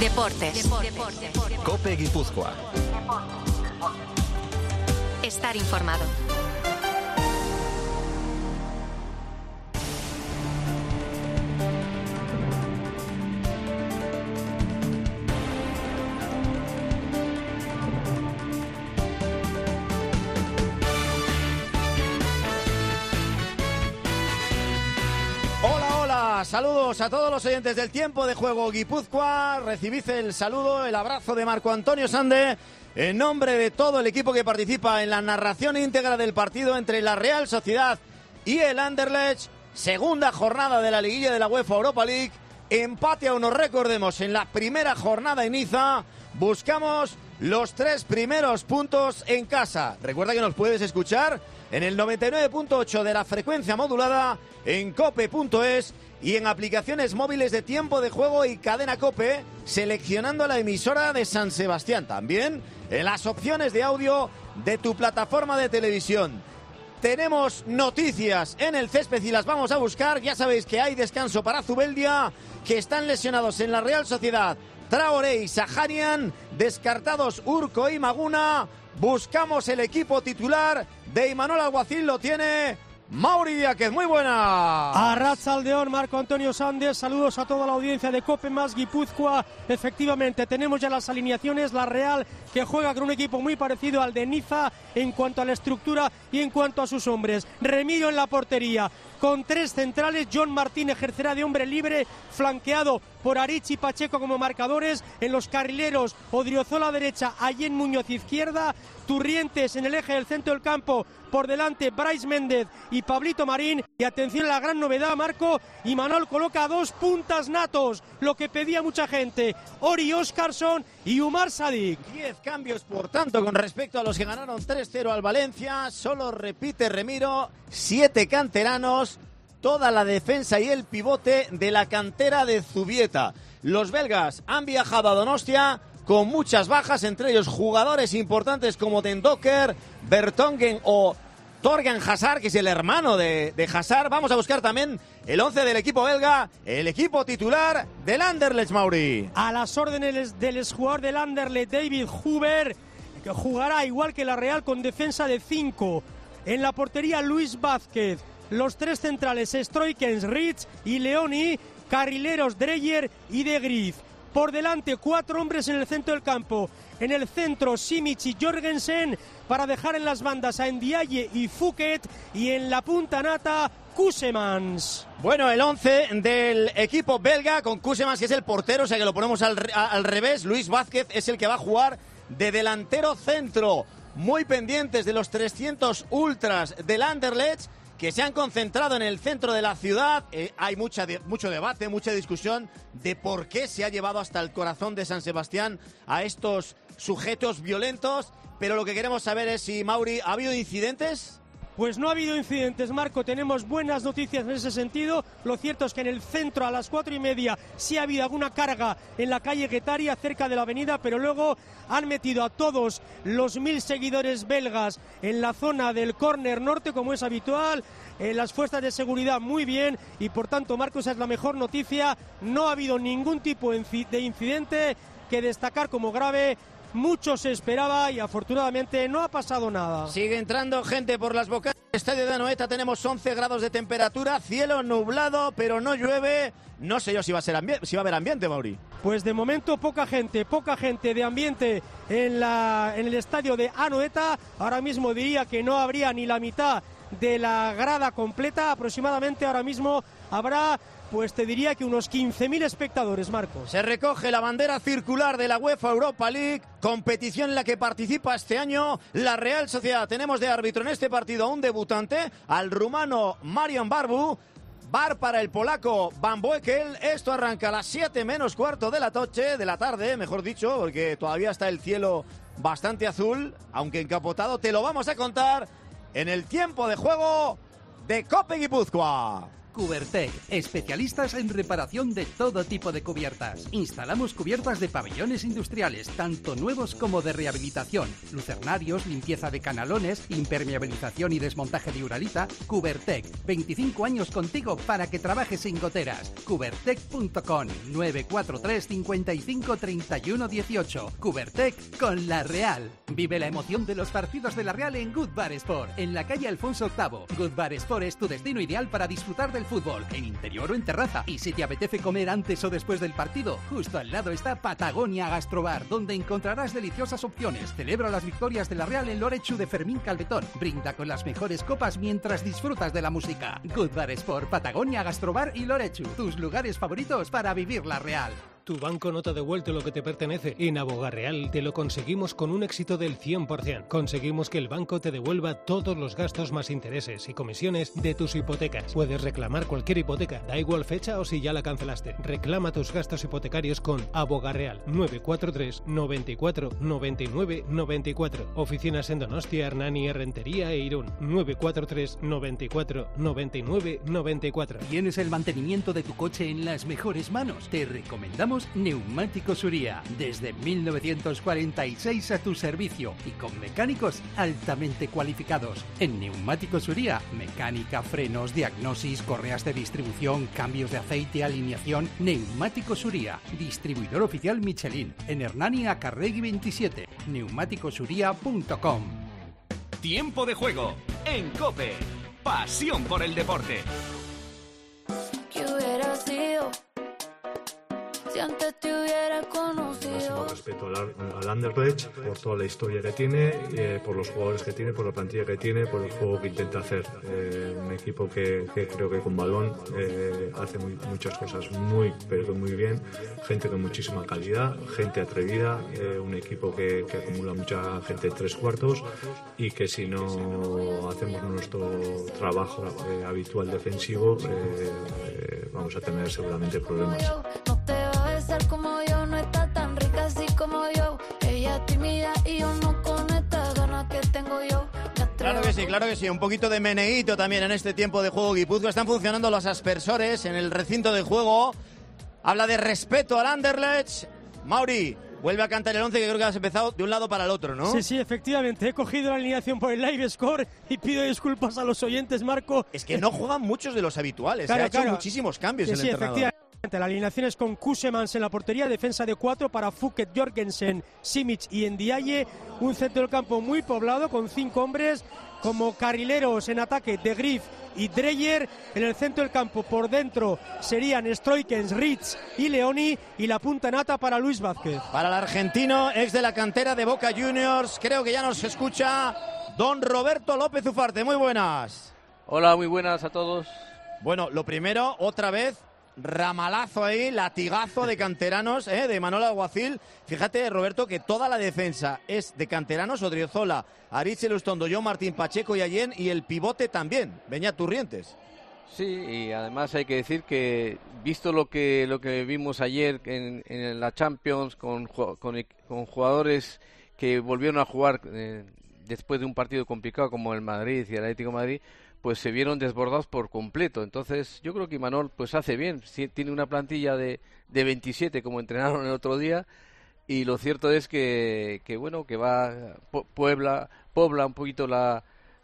Deportes. COPE Guipúzcoa. Estar informado. Saludos a todos los oyentes del Tiempo de Juego Guipúzcoa. Recibid el saludo, el abrazo de Marco Antonio Sande en nombre de todo el equipo que participa en la narración íntegra del partido entre la Real Sociedad y el Anderlecht. Segunda jornada de la liguilla de la UEFA Europa League. Empate aún, nos recordemos, en la primera jornada en Niza. Buscamos los 3 primeros puntos en casa. Recuerda que nos puedes escuchar en el 99.8 de la frecuencia modulada, en cope.es y en aplicaciones móviles de Tiempo de Juego y Cadena Cope, seleccionando la emisora de San Sebastián. También en las opciones de audio de tu plataforma de televisión. Tenemos noticias en el césped y las vamos a buscar. Ya sabéis que hay descanso para Zubeldia, que están lesionados en la Real Sociedad Traoré y Saharian, descartados Urco y Maguna. Buscamos el equipo titular de Imanol Alguacil, lo tiene Mauri Díaz. Muy buena. Arratsaldeon, Marco Antonio Sandes, saludos a toda la audiencia de Cope más Guipúzcoa. Efectivamente, tenemos ya las alineaciones. La Real, que juega con un equipo muy parecido al de Niza en cuanto a la estructura y en cuanto a sus hombres. Remiro en la portería, con 3 centrales. John Martín ejercerá de hombre libre, flanqueado por Aritz y Pacheco como marcadores. En los carrileros, Odriozola derecha, Allen Muñoz izquierda, Turrientes en el eje del centro del campo, por delante Brais Méndez y Pablito Marín. Y atención a la gran novedad, Marco, Imanol coloca 2 puntas natos, lo que pedía mucha gente, Ori Óscarson y Umar Sadik. 10 cambios, por tanto, con respecto a los que ganaron 3-0 al Valencia. Solo repite Remiro, 7 canteranos, toda la defensa y el pivote de la cantera de Zubieta. Los belgas han viajado a Donostia con muchas bajas, entre ellos jugadores importantes como Den Docker, Vertonghen o Torgan Hazard, que es el hermano de Hazard. Vamos a buscar también el 11 del equipo belga, el equipo titular del Anderlecht, Mauri. A las órdenes del exjugador del Anderlecht, David Huber, que jugará igual que la Real con defensa de 5. En la portería, Luis Vázquez. Los 3 centrales, Stroikens, Ritz y Leoni. Carrileros, Dreyer y De Grief. Por delante, 4 hombres en el centro del campo. En el centro, Simic y Jorgensen, para dejar en las bandas a Ndiaye y Fouquet. Y en la punta nata, Kusemans. Bueno, el 11 del equipo belga, con Kusemans, que es el portero, o sea que lo ponemos al revés. Luis Vázquez es el que va a jugar de delantero centro. Muy pendientes de los 300 ultras del Anderlecht, que se han concentrado en el centro de la ciudad. Hay mucho debate, mucha discusión de por qué se ha llevado hasta el corazón de San Sebastián a estos sujetos violentos. Pero lo que queremos saber es si, Mauri, ¿ha habido incidentes? Pues no ha habido incidentes, Marco. Tenemos buenas noticias en ese sentido. Lo cierto es que en el centro, a las 4:30, sí ha habido alguna carga en la calle Guetaria, cerca de la avenida, pero luego han metido a todos los 1000 seguidores belgas en la zona del córner norte, como es habitual. Las fuerzas de seguridad muy bien, y por tanto, Marco, esa es la mejor noticia. No ha habido ningún tipo de incidente que destacar como grave. Mucho se esperaba y afortunadamente no ha pasado nada. Sigue entrando gente por las bocadas del estadio de Anoeta. Tenemos 11 grados de temperatura, cielo nublado, pero no llueve. No sé yo si va a haber ambiente, Mauri. Pues de momento poca gente de ambiente en el estadio de Anoeta. Ahora mismo diría que no habría ni la mitad de la grada completa. Aproximadamente ahora mismo habrá, pues te diría que unos 15.000 espectadores, Marcos. Se recoge la bandera circular de la UEFA Europa League, competición en la que participa este año la Real Sociedad. Tenemos de árbitro en este partido a un debutante, al rumano Marian Barbu. Bar para el polaco Van Boekel. Esto arranca a las 7 menos cuarto de la tarde, mejor dicho, porque todavía está el cielo bastante azul, aunque encapotado. Te lo vamos a contar en el tiempo de juego de COPE Guipúzcoa. Cubertec, especialistas en reparación de todo tipo de cubiertas. Instalamos cubiertas de pabellones industriales, tanto nuevos como de rehabilitación, lucernarios, limpieza de canalones, impermeabilización y desmontaje de uralita. Cubertec, 25 años contigo para que trabajes sin goteras. Cubertec.com, 943 55 31 18. Cubertec con La Real. Vive la emoción de los partidos de La Real en Good Bar Sport, en la calle Alfonso VIII. Good Bar Sport es tu destino ideal para disfrutar del fútbol, en interior o en terraza. Y si te apetece comer antes o después del partido, justo al lado está Patagonia Gastrobar, donde encontrarás deliciosas opciones. Celebra las victorias de La Real en Lorechu de Fermín Calvetón. Brinda con las mejores copas mientras disfrutas de la música. Good Bar Sport, Patagonia Gastrobar y Lorechu, tus lugares favoritos para vivir La Real. ¿Tu banco no te ha devuelto lo que te pertenece? En Abogarreal te lo conseguimos con un éxito del 100%. Conseguimos que el banco te devuelva todos los gastos más intereses y comisiones de tus hipotecas. Puedes reclamar cualquier hipoteca, da igual fecha o si ya la cancelaste. Reclama tus gastos hipotecarios con Abogarreal. 943 94 99 94. Oficinas en Donostia, Hernani, Rentería e Irún. 943 94 99 94. ¿Tienes el mantenimiento de tu coche en las mejores manos? Te recomendamos Neumáticos Uría, desde 1946 a tu servicio y con mecánicos altamente cualificados. En Neumáticos Uría, mecánica, frenos, diagnosis, correas de distribución, cambios de aceite, alineación. Neumáticos Uría, distribuidor oficial Michelin, en Hernani Acarregui 27, neumáticosuría.com. Tiempo de juego en COPE. Pasión por el deporte. ¿Qué hubiera sido si antes te hubiera conocido? Máximo respeto al Anderlecht por toda la historia que tiene, por los jugadores que tiene, por la plantilla que tiene, por el juego que intenta hacer. Un equipo que creo que con balón hace muchas cosas muy bien, gente con muchísima calidad, gente atrevida, un equipo que acumula mucha gente en tres cuartos y que si no hacemos nuestro trabajo habitual defensivo vamos a tener seguramente problemas. No te va a besar como yo, no está tan rica así como yo. Ella es tímida y yo no con estas ganas que tengo yo. Claro que sí. Un poquito de meneíto también en este tiempo de juego Guipúzcoa. Están funcionando los aspersores en el recinto de juego. Habla de respeto al Anderlecht. Mauri, vuelve a cantar el 11 que creo que has empezado de un lado para el otro, ¿no? Sí, efectivamente. He cogido la alineación por el live score y pido disculpas a los oyentes, Marco. Es que no juegan muchos de los habituales. Claro, ha hecho muchísimos cambios el entrenador. Efectivamente. La alineación es con Kusemans en la portería, defensa de 4 para Fouquet, Jorgensen, Simic y Ndiaye. Un centro del campo muy poblado con 5 hombres como carrileros en ataque de Griff y Dreyer. En el centro del campo por dentro serían Stroikens, Ritz y Leoni, y la punta nata para Luis Vázquez. Para el argentino, ex de la cantera de Boca Juniors, creo que ya nos escucha don Roberto López Ufarte. Muy buenas. Hola, muy buenas a todos. Bueno, lo primero, otra vez, ramalazo ahí, latigazo de canteranos, de Imanol Alguacil. Fíjate, Roberto, que toda la defensa es de canteranos: Odriozola, Aritz Elustondo, John Martín, Pacheco y Allén, y el pivote también, Beñat Turrientes. Sí, y además hay que decir que, visto lo que vimos ayer en la Champions con jugadores que volvieron a jugar después de un partido complicado como el Madrid y el Atlético de Madrid, pues se vieron desbordados por completo. Entonces yo creo que Imanol pues hace bien, tiene una plantilla de 27 como entrenaron el otro día, y lo cierto es que bueno, que pobla un poquito la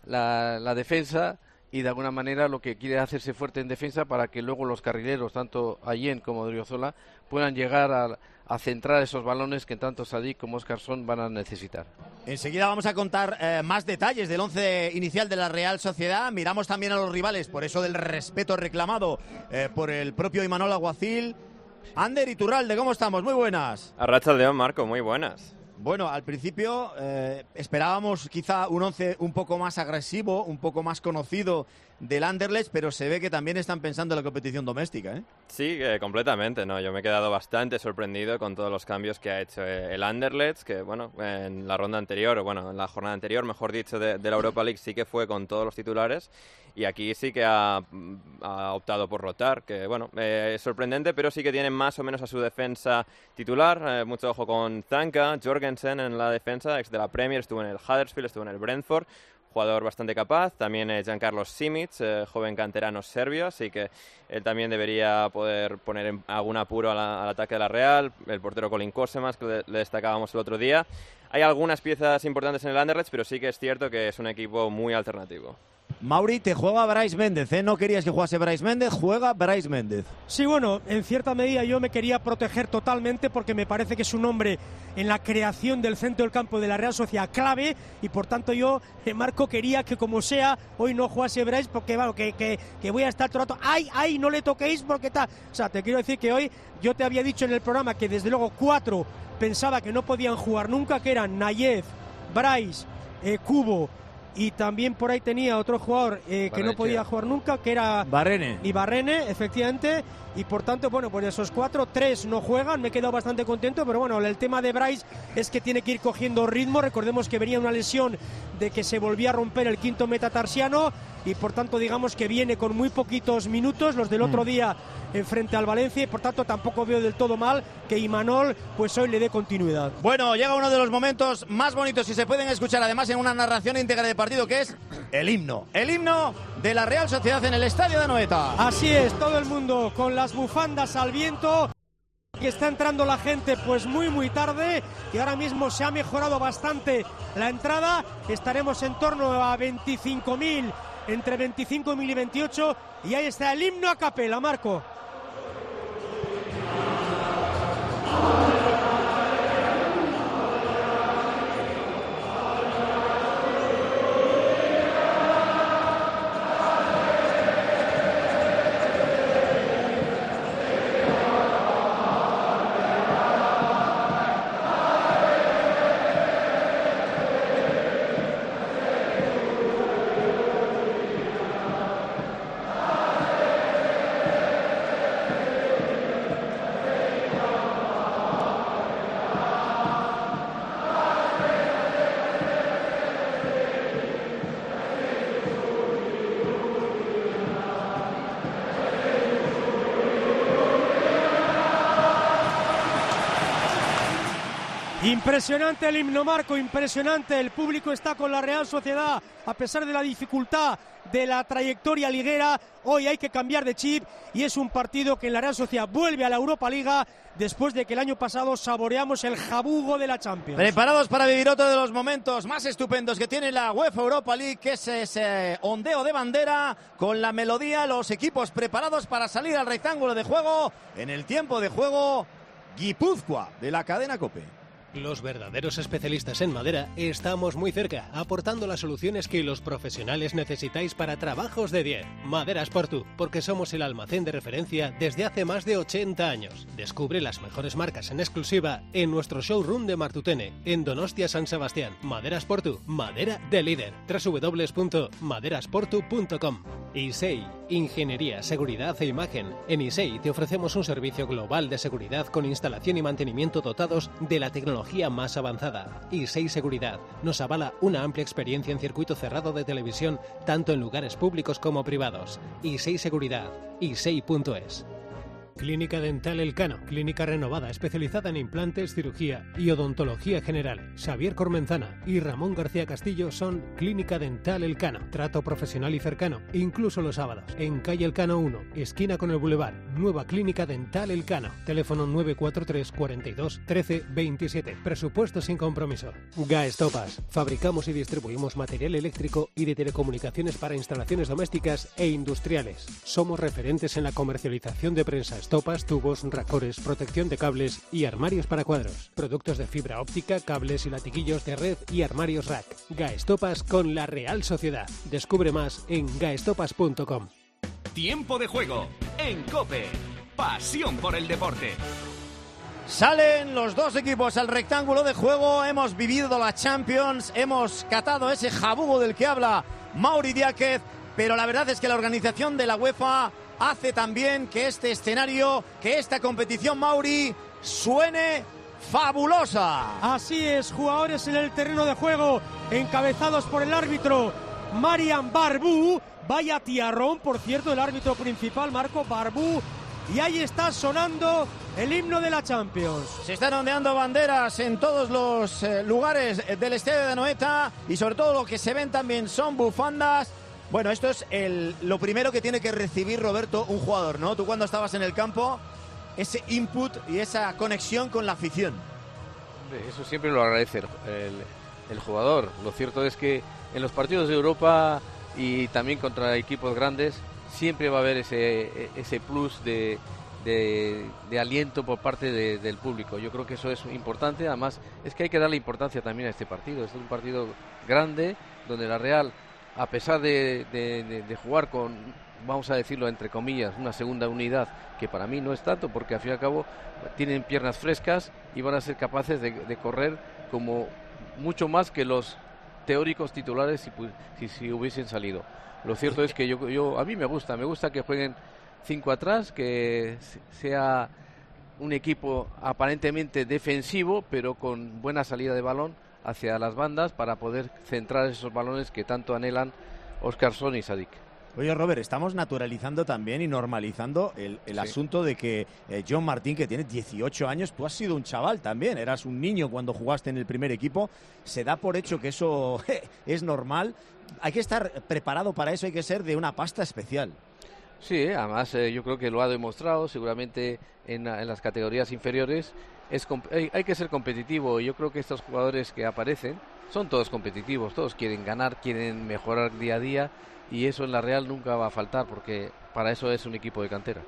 defensa, y de alguna manera lo que quiere es hacerse fuerte en defensa para que luego los carrileros, tanto Allén como Odriozola, puedan llegar a centrar esos balones que tanto Sadik como Óscarson van a necesitar. Enseguida vamos a contar más detalles del 11 inicial de la Real Sociedad. Miramos también a los rivales, por eso del respeto reclamado por el propio Imanol Alguacil. Ander Iturralde, ¿cómo estamos? Muy buenas. Arratsaldeon, Marco, muy buenas. Bueno, al principio esperábamos quizá un 11 un poco más agresivo, un poco más conocido del Anderlecht, pero se ve que también están pensando en la competición doméstica, ¿eh? Sí, completamente, ¿no? Yo me he quedado bastante sorprendido con todos los cambios que ha hecho el Anderlecht, que bueno, en la ronda anterior, o bueno, en la jornada anterior, mejor dicho, de la Europa League sí que fue con todos los titulares, y aquí sí que ha optado por rotar, que bueno, es sorprendente, pero sí que tiene más o menos a su defensa titular. Mucho ojo con Zanka, Jorgensen en la defensa, ex de la Premier, estuvo en el Huddersfield, estuvo en el Brentford. jugador bastante capaz. También Giancarlo Simic, joven canterano serbio, así que él también debería poder poner en algún apuro al ataque de la Real. El portero Colin Kosemas, que le destacábamos el otro día. Hay algunas piezas importantes en el Anderlecht, pero sí que es cierto que es un equipo muy alternativo. Mauri, te juega Brais Méndez, ¿eh? No querías que jugase Brais Méndez, juega Brais Méndez. Sí, bueno, en cierta medida yo me quería proteger totalmente porque me parece que es un hombre en la creación del centro del campo de la Real Sociedad clave y por tanto yo, Marco, quería que como sea hoy no jugase Brais porque bueno, que voy a estar todo el rato, ¡ay, no le toquéis porque tal! O sea, te quiero decir que hoy yo te había dicho en el programa que desde luego 4 pensaba que no podían jugar nunca, que eran Nayef, Brais, Kubo, y también por ahí tenía otro jugador que no podía jugar nunca, que era Barrene. Y Barrene, efectivamente, y por tanto, bueno, pues de esos 4, 3 no juegan, me he quedado bastante contento, pero bueno, el tema de Brais es que tiene que ir cogiendo ritmo. Recordemos que venía una lesión de que se volvía a romper el quinto metatarsiano y por tanto digamos que viene con muy poquitos minutos, los del otro día frente al Valencia, y por tanto tampoco veo del todo mal que Imanol pues hoy le dé continuidad. Bueno, llega uno de los momentos más bonitos y se pueden escuchar además en una narración íntegra del partido, que es el himno de la Real Sociedad en el estadio de Anoeta. Así es, todo el mundo con las bufandas al viento, que está entrando la gente pues muy tarde y ahora mismo se ha mejorado bastante la entrada, estaremos en torno a 25.000, entre 25.000 y 28, y ahí está el himno a capela, Marco. Impresionante el himno, Marco, impresionante. El público está con la Real Sociedad a pesar de la dificultad de la trayectoria liguera. Hoy hay que cambiar de chip y es un partido que en la Real Sociedad vuelve a la Europa Liga después de que el año pasado saboreamos el jabugo de la Champions. Preparados para vivir otro de los momentos más estupendos que tiene la UEFA Europa League, que es ese ondeo de bandera con la melodía, los equipos preparados para salir al rectángulo de juego en el tiempo de juego Guipúzcoa de la cadena COPE. Los verdaderos especialistas en madera estamos muy cerca, aportando las soluciones que los profesionales necesitáis para trabajos de 10. Maderas Portu, porque somos el almacén de referencia desde hace más de 80 años. Descubre las mejores marcas en exclusiva en nuestro showroom de Martutene, en Donostia San Sebastián. Maderas Portu, madera de líder. www.maderasportu.com. ISEI, Ingeniería, Seguridad e Imagen. En ISEI te ofrecemos un servicio global de seguridad con instalación y mantenimiento dotados de la tecnología más avanzada. ISEI Seguridad nos avala una amplia experiencia en circuito cerrado de televisión, tanto en lugares públicos como privados. ISEI Seguridad, isei.es. Clínica Dental Elcano, clínica renovada especializada en implantes, cirugía y odontología general. Xavier Cormenzana y Ramón García Castillo son Clínica Dental Elcano. Trato profesional y cercano, incluso los sábados. En calle Elcano 1, esquina con el Boulevard. Nueva Clínica Dental Elcano. Teléfono 943 42 13 27. Presupuesto sin compromiso. Gaestopas. Fabricamos y distribuimos material eléctrico y de telecomunicaciones para instalaciones domésticas e industriales. Somos referentes en la comercialización de prensa, estopas, tubos, racores, protección de cables y armarios para cuadros. Productos de fibra óptica, cables y latiguillos de red y armarios rack. Gaestopas con la Real Sociedad. Descubre más en gaestopas.com. Tiempo de juego en COPE. Pasión por el deporte. Salen los dos equipos al rectángulo de juego. Hemos vivido la Champions, hemos catado ese jabugo del que habla Mauri Diáquez, pero la verdad es que la organización de la UEFA hace también que este escenario, que esta competición, Mauri, suene fabulosa. Así es, jugadores en el terreno de juego, encabezados por el árbitro Marian Barbú. Vaya tiarrón, por cierto, el árbitro principal, Marco Barbú. Y ahí está sonando el himno de la Champions. Se están ondeando banderas en todos los lugares del estadio de Anoeta y sobre todo lo que se ven también son bufandas. Bueno, esto es lo primero que tiene que recibir, Roberto, un jugador, ¿no? Tú cuando estabas en el campo, ese input y esa conexión con la afición. Eso siempre lo agradece el jugador. Lo cierto es que en los partidos de Europa y también contra equipos grandes siempre va a haber ese plus de aliento por parte del público. Yo creo que eso es importante. Además es que hay que darle importancia también a este partido. Este es un partido grande donde la Real, a pesar de jugar con, vamos a decirlo entre comillas, una segunda unidad, que para mí no es tanto, porque al fin y al cabo tienen piernas frescas y van a ser capaces de correr como mucho más que los teóricos titulares si hubiesen salido. Lo cierto es que a mí me gusta que jueguen 5 atrás, que sea un equipo aparentemente defensivo, pero con buena salida de balón hacia las bandas para poder centrar esos balones que tanto anhelan Óscarson y Sadik. Oye, Robert, estamos naturalizando también y normalizando el asunto de que John Martín, que tiene 18 años, tú has sido un chaval también, eras un niño cuando jugaste en el primer equipo, se da por hecho que eso es normal. Hay que estar preparado para eso, hay que ser de una pasta especial. Sí, además yo creo que lo ha demostrado, seguramente en las categorías inferiores hay que ser competitivo. Yo creo que estos jugadores que aparecen son todos competitivos, todos quieren ganar, quieren mejorar día a día, y eso en la Real nunca va a faltar, porque para eso es un equipo de cantera.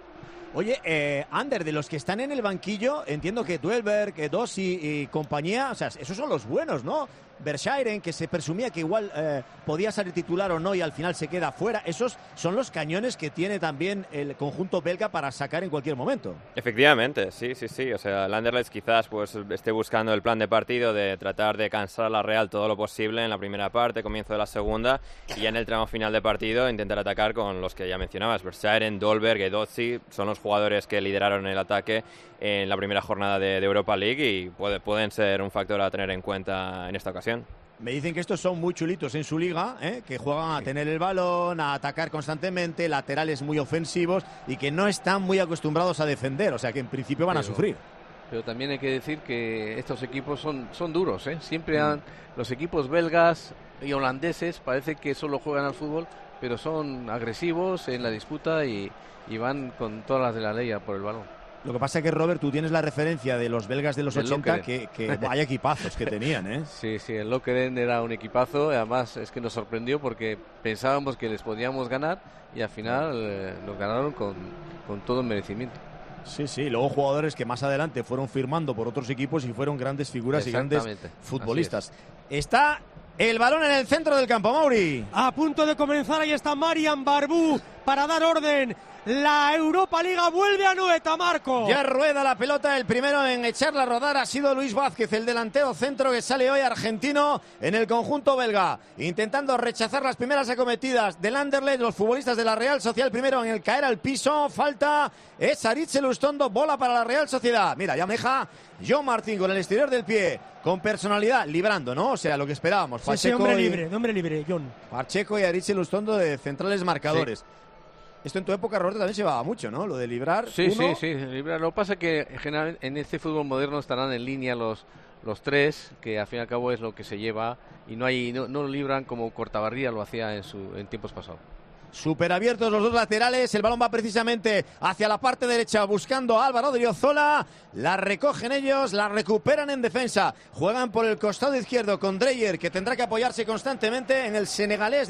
Oye, Ander, de los que están en el banquillo, entiendo que Duelberg, Dossi y compañía, o sea, esos son los buenos, ¿no? Verschaeren, que se presumía que igual podía salir titular o no y al final se queda fuera. Esos son los cañones que tiene también el conjunto belga para sacar en cualquier momento. Efectivamente, sí. O sea, el Anderlecht quizás pues esté buscando el plan de partido de tratar de cansar a la Real todo lo posible en la primera parte, comienzo de la segunda, y ya en el tramo final de partido intentar atacar con los que ya mencionabas, Verschaeren, Dolberg, Edozzi, son los jugadores que lideraron el ataque en la primera jornada de Europa League y pueden ser un factor a tener en cuenta en esta ocasión. Me dicen que estos son muy chulitos en su liga, que juegan a tener el balón, a atacar constantemente, laterales muy ofensivos y que no están muy acostumbrados a defender, o sea que en principio van a sufrir. Pero también hay que decir que estos equipos son duros, siempre los equipos belgas y holandeses parece que solo juegan al fútbol, pero son agresivos en la disputa y van con todas las de la ley a por el balón. Lo que pasa es que, Robert, tú tienes la referencia de los belgas de los 80, que vaya equipazos que tenían, Sí, el Lokeren era un equipazo, además es que nos sorprendió porque pensábamos que les podíamos ganar y al final nos ganaron con todo el merecimiento. Sí, luego jugadores que más adelante fueron firmando por otros equipos y fueron grandes figuras y grandes futbolistas. Está el balón en el centro del campo, Mauri. A punto de comenzar, ahí está Marian Barbú para dar orden. La Europa Liga vuelve a Anoeta, Marco. Ya rueda la pelota, el primero en echarla a rodar ha sido Luis Vázquez, el delantero centro que sale hoy argentino en el conjunto belga, intentando rechazar las primeras acometidas del Anderlecht, los futbolistas de la Real Sociedad. Primero en el caer al piso, falta, es Aritz Lustondo, bola para la Real Sociedad. Mira, ya deja John Martín con el exterior del pie, con personalidad, librando, ¿no? O sea, lo que esperábamos. Sí, hombre libre, John. Pacheco y Aritz Lustondo de centrales marcadores. Sí. Esto en tu época, Roberto, también se llevaba mucho, ¿no? Lo de librar. Sí, librar. Lo que pasa es que generalmente en este fútbol moderno estarán en línea los tres, que al fin y al cabo es lo que se lleva, y no libran como Cortabarría lo hacía en tiempos pasados. Súper abiertos los dos laterales, el balón va precisamente hacia la parte derecha buscando a Álvaro Odriozola, la recogen ellos, la recuperan en defensa, juegan por el costado izquierdo con Dreyer, que tendrá que apoyarse constantemente en el senegalés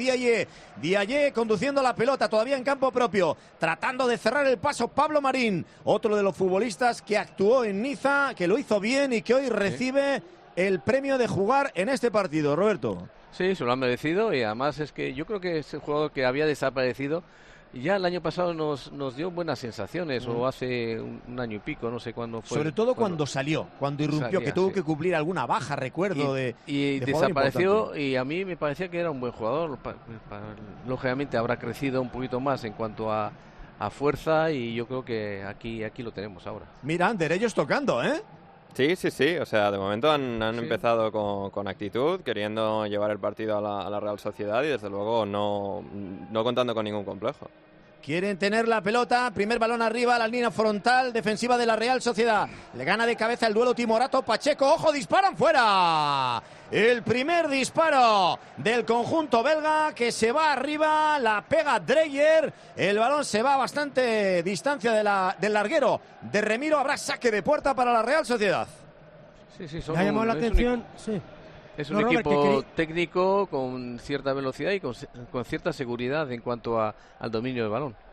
Diaye conduciendo la pelota todavía en campo propio, tratando de cerrar el paso Pablo Marín, otro de los futbolistas que actuó en Niza, que lo hizo bien y que hoy recibe el premio de jugar en este partido, Roberto. Sí, se lo han merecido y además es que yo creo que es el jugador que había desaparecido. Ya el año pasado nos dio buenas sensaciones, o hace un año y pico, no sé cuándo fue. Sobre todo cuando salió, cuando irrumpió, que tuvo que cumplir alguna baja, recuerdo y desapareció, y a mí me parecía que era un buen jugador. Lógicamente habrá crecido un poquito más en cuanto a fuerza, y yo creo que aquí lo tenemos ahora. Mira, Ander, ellos tocando, ¿eh? Sí, o sea, de momento han empezado con actitud, queriendo llevar el partido a la Real Sociedad y desde luego no contando con ningún complejo. Quieren tener la pelota, primer balón arriba, la línea frontal defensiva de la Real Sociedad. Le gana de cabeza el duelo Timorato, Pacheco, ojo, disparan fuera. El primer disparo del conjunto belga que se va arriba, la pega Dreyer. El balón se va a bastante distancia del larguero de Remiro. Habrá saque de puerta para la Real Sociedad. Sí, me ha llamado la atención, Es un equipo técnico con cierta velocidad y con cierta seguridad en cuanto al dominio del balón.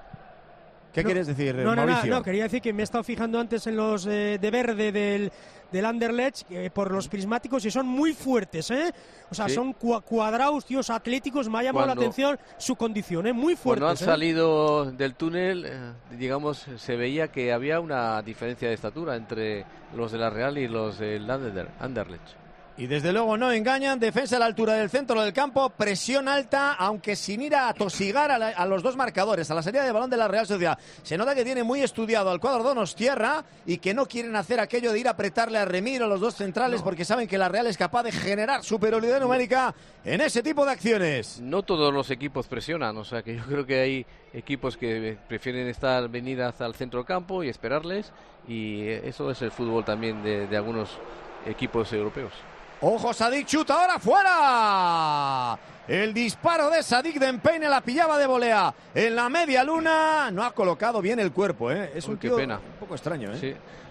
¿Qué quieres decir, Mauricio? No, quería decir que me he estado fijando antes en los de verde del Anderlecht por los prismáticos y son muy fuertes, ¿eh? O sea, son cuadrados, tíos atléticos. Me ha llamado la atención su condición, muy fuertes. Cuando han salido del túnel, digamos, se veía que había una diferencia de estatura entre los de la Real y los del Anderlecht. Y desde luego no engañan, defensa a la altura del centro del campo, presión alta, aunque sin ir a atosigar a los dos marcadores, a la salida de balón de la Real Sociedad. Se nota que tiene muy estudiado al cuadro donostiarra y que no quieren hacer aquello de ir a apretarle a Remiro a los dos centrales, porque saben que la Real es capaz de generar superioridad numérica en ese tipo de acciones. No todos los equipos presionan, o sea que yo creo que hay equipos que prefieren venir hasta el centro del campo y esperarles, y eso es el fútbol también de algunos equipos europeos. Ojo, Sadik chuta ahora fuera. El disparo de Sadik de empeine la pillaba de volea en la media luna. No ha colocado bien el cuerpo, ¿eh? Es un tío un poco extraño, ¿eh?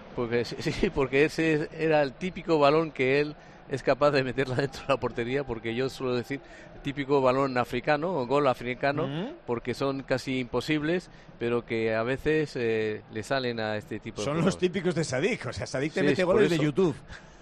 Sí, porque ese era el típico balón que él es capaz de meterla dentro de la portería, porque yo suelo decir típico balón africano o gol africano, porque son casi imposibles, pero que a veces le salen a este tipo de Son juegos. Los típicos de Sadik, o sea, Sadik te mete goles de YouTube.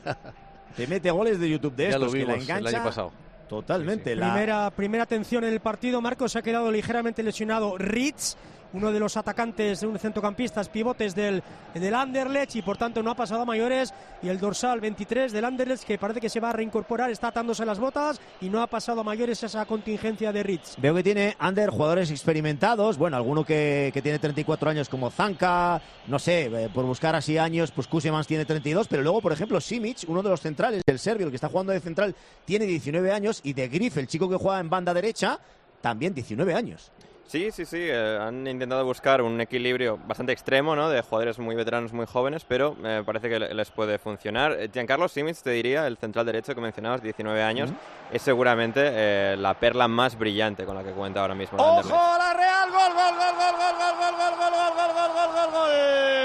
Te mete goles de YouTube de ya estos lo vimos que la engancha el año pasado. Totalmente. Sí. Primera atención en el partido, Marcos. Se ha quedado ligeramente lesionado Ritz, uno de los atacantes, de un centrocampistas pivotes del Anderlecht, y por tanto no ha pasado a mayores. Y el dorsal 23 del Anderlecht, que parece que se va a reincorporar, está atándose las botas y no ha pasado a mayores esa contingencia de Ritz. Veo que tiene Ander jugadores experimentados, bueno, alguno que tiene 34 años como Zanka, no sé, por buscar así años, pues Kusemans tiene 32, pero luego, por ejemplo, Simic, uno de los centrales del serbio, el que está jugando de central, tiene 19 años, y de Grif, el chico que juega en banda derecha, también 19 años. Sí, han intentado buscar un equilibrio bastante extremo, ¿no? De jugadores muy veteranos, muy jóvenes, pero parece que les puede funcionar. Giancarlo Simic, te diría, el central derecho que mencionabas, 19 años, es seguramente la perla más brillante con la que cuenta ahora mismo. ¡Ojo, la Real! ¡Gol, gol, gol, gol, gol, gol, gol, gol, gol, gol, gol, gol, gol, gol, gol!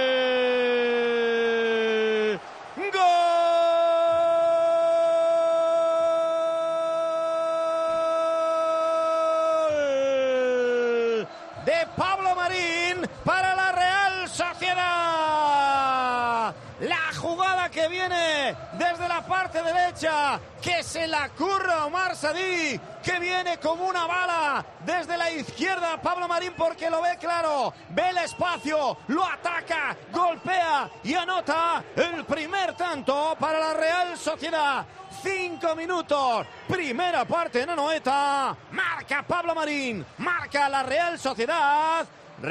De Pablo Marín para la Real Sociedad. La jugada que viene desde la parte derecha, que se la curra Omar Sadik, que viene como una bala desde la izquierda Pablo Marín, porque lo ve claro, ve el espacio, lo ataca, golpea y anota el primer tanto para la Real Sociedad. 5 minutos, primera parte en Anoeta, marca Pablo Marín, marca la Real Sociedad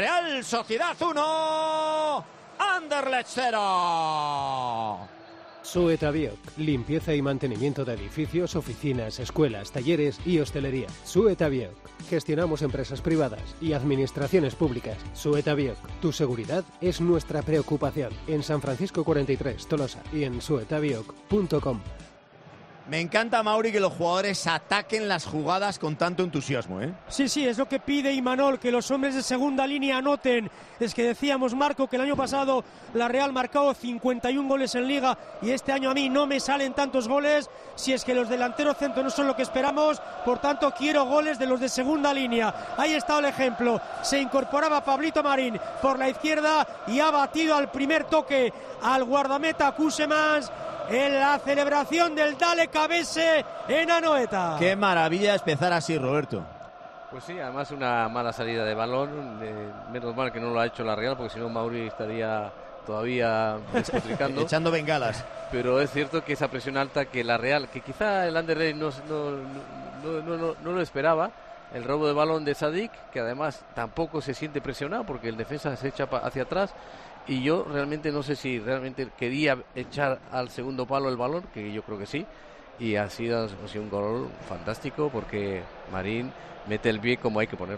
1, Anderlecht 0. Suetabioc, limpieza y mantenimiento de edificios, oficinas, escuelas, talleres y hostelería. Suetabioc, gestionamos empresas privadas y administraciones públicas. Suetabioc, tu seguridad es nuestra preocupación. En San Francisco 43, Tolosa, y en suetabioc.com. Me encanta, Mauri, que los jugadores ataquen las jugadas con tanto entusiasmo, ¿eh? Sí, es lo que pide Imanol, que los hombres de segunda línea anoten. Es que decíamos, Marco, que el año pasado la Real marcó 51 goles en Liga, y este año a mí no me salen tantos goles si es que los delanteros centro no son lo que esperamos. Por tanto, quiero goles de los de segunda línea. Ahí está el ejemplo. Se incorporaba Pablito Marín por la izquierda y ha batido al primer toque al guardameta Kusemans en la celebración del Dale Cabese en Anoeta. Qué maravilla empezar así, Roberto. Pues sí, además una mala salida de balón, menos mal que no lo ha hecho la Real, porque si no Mauri estaría todavía despotricando. Echando bengalas. Pero es cierto que esa presión alta que la Real, que quizá el Anderlecht no lo esperaba, el robo de balón de Sadik, que además tampoco se siente presionado porque el defensa se echa hacia atrás, y yo realmente no sé si realmente quería echar al segundo palo el balón, que yo creo que sí, y ha sido un gol fantástico porque Marín mete el pie como hay que ponerlo.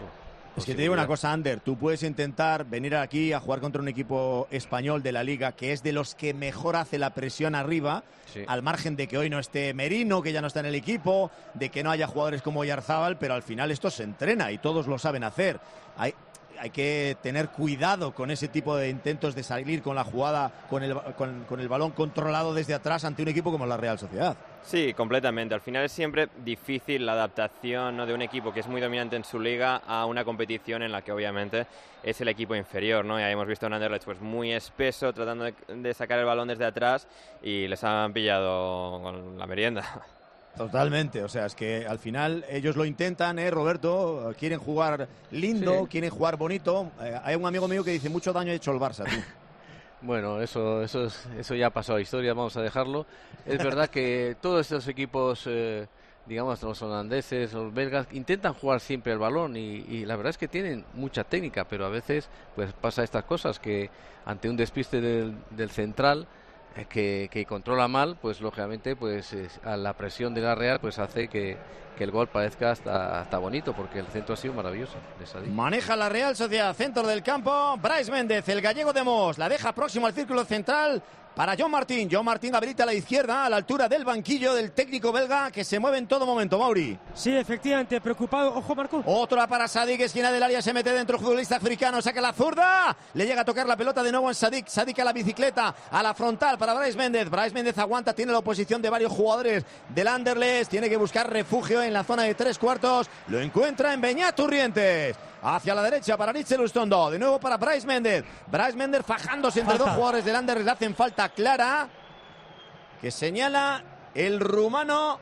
Es que te digo una cosa, Ander, tú puedes intentar venir aquí a jugar contra un equipo español de la Liga que es de los que mejor hace la presión arriba, al margen de que hoy no esté Merino, que ya no está en el equipo, de que no haya jugadores como Oyarzábal, pero al final esto se entrena y todos lo saben hacer. Hay que tener cuidado con ese tipo de intentos de salir con la jugada, con el balón controlado desde atrás ante un equipo como la Real Sociedad. Sí, completamente. Al final es siempre difícil la adaptación, ¿no?, de un equipo que es muy dominante en su liga a una competición en la que obviamente es el equipo inferior, ¿no? Ya hemos visto a un Anderlecht pues muy espeso tratando de sacar el balón desde atrás y les han pillado con la merienda. Totalmente, o sea, es que al final ellos lo intentan, Roberto, quieren jugar lindo, quieren jugar bonito. Hay un amigo mío que dice, mucho daño ha hecho el Barça, tú. Bueno, eso ya ha pasado a historia, vamos a dejarlo. Es verdad que todos estos equipos, digamos, los holandeses, los belgas, intentan jugar siempre el balón y la verdad es que tienen mucha técnica, pero a veces pues pasa estas cosas que ante un despiste del central, que controla mal, pues lógicamente pues a la presión de la Real pues hace que el gol parezca hasta bonito, porque el centro ha sido maravilloso. Maneja la Real Sociedad, centro del campo, Brais Méndez, el gallego de Mos, la deja próximo al círculo central para John Martín. John Martín habilita a la izquierda, a la altura del banquillo del técnico belga, que se mueve en todo momento, Mauri. Sí, efectivamente, preocupado. Ojo, Marco. Otra para Sadik, esquina del área, se mete dentro el futbolista africano, saca la zurda, le llega a tocar la pelota de nuevo en Sadik. Sadik a la bicicleta, a la frontal para Brais Méndez. Brais Méndez aguanta, tiene la oposición de varios jugadores del Anderlecht, tiene que buscar refugio en la zona de 3/4, lo encuentra en Beñat Turrientes. Hacia la derecha para Ritzel Ustondo, de nuevo para Brais Méndez. Brais Méndez fajándose entre dos jugadores del Anderlecht, le hacen falta clara, que señala el rumano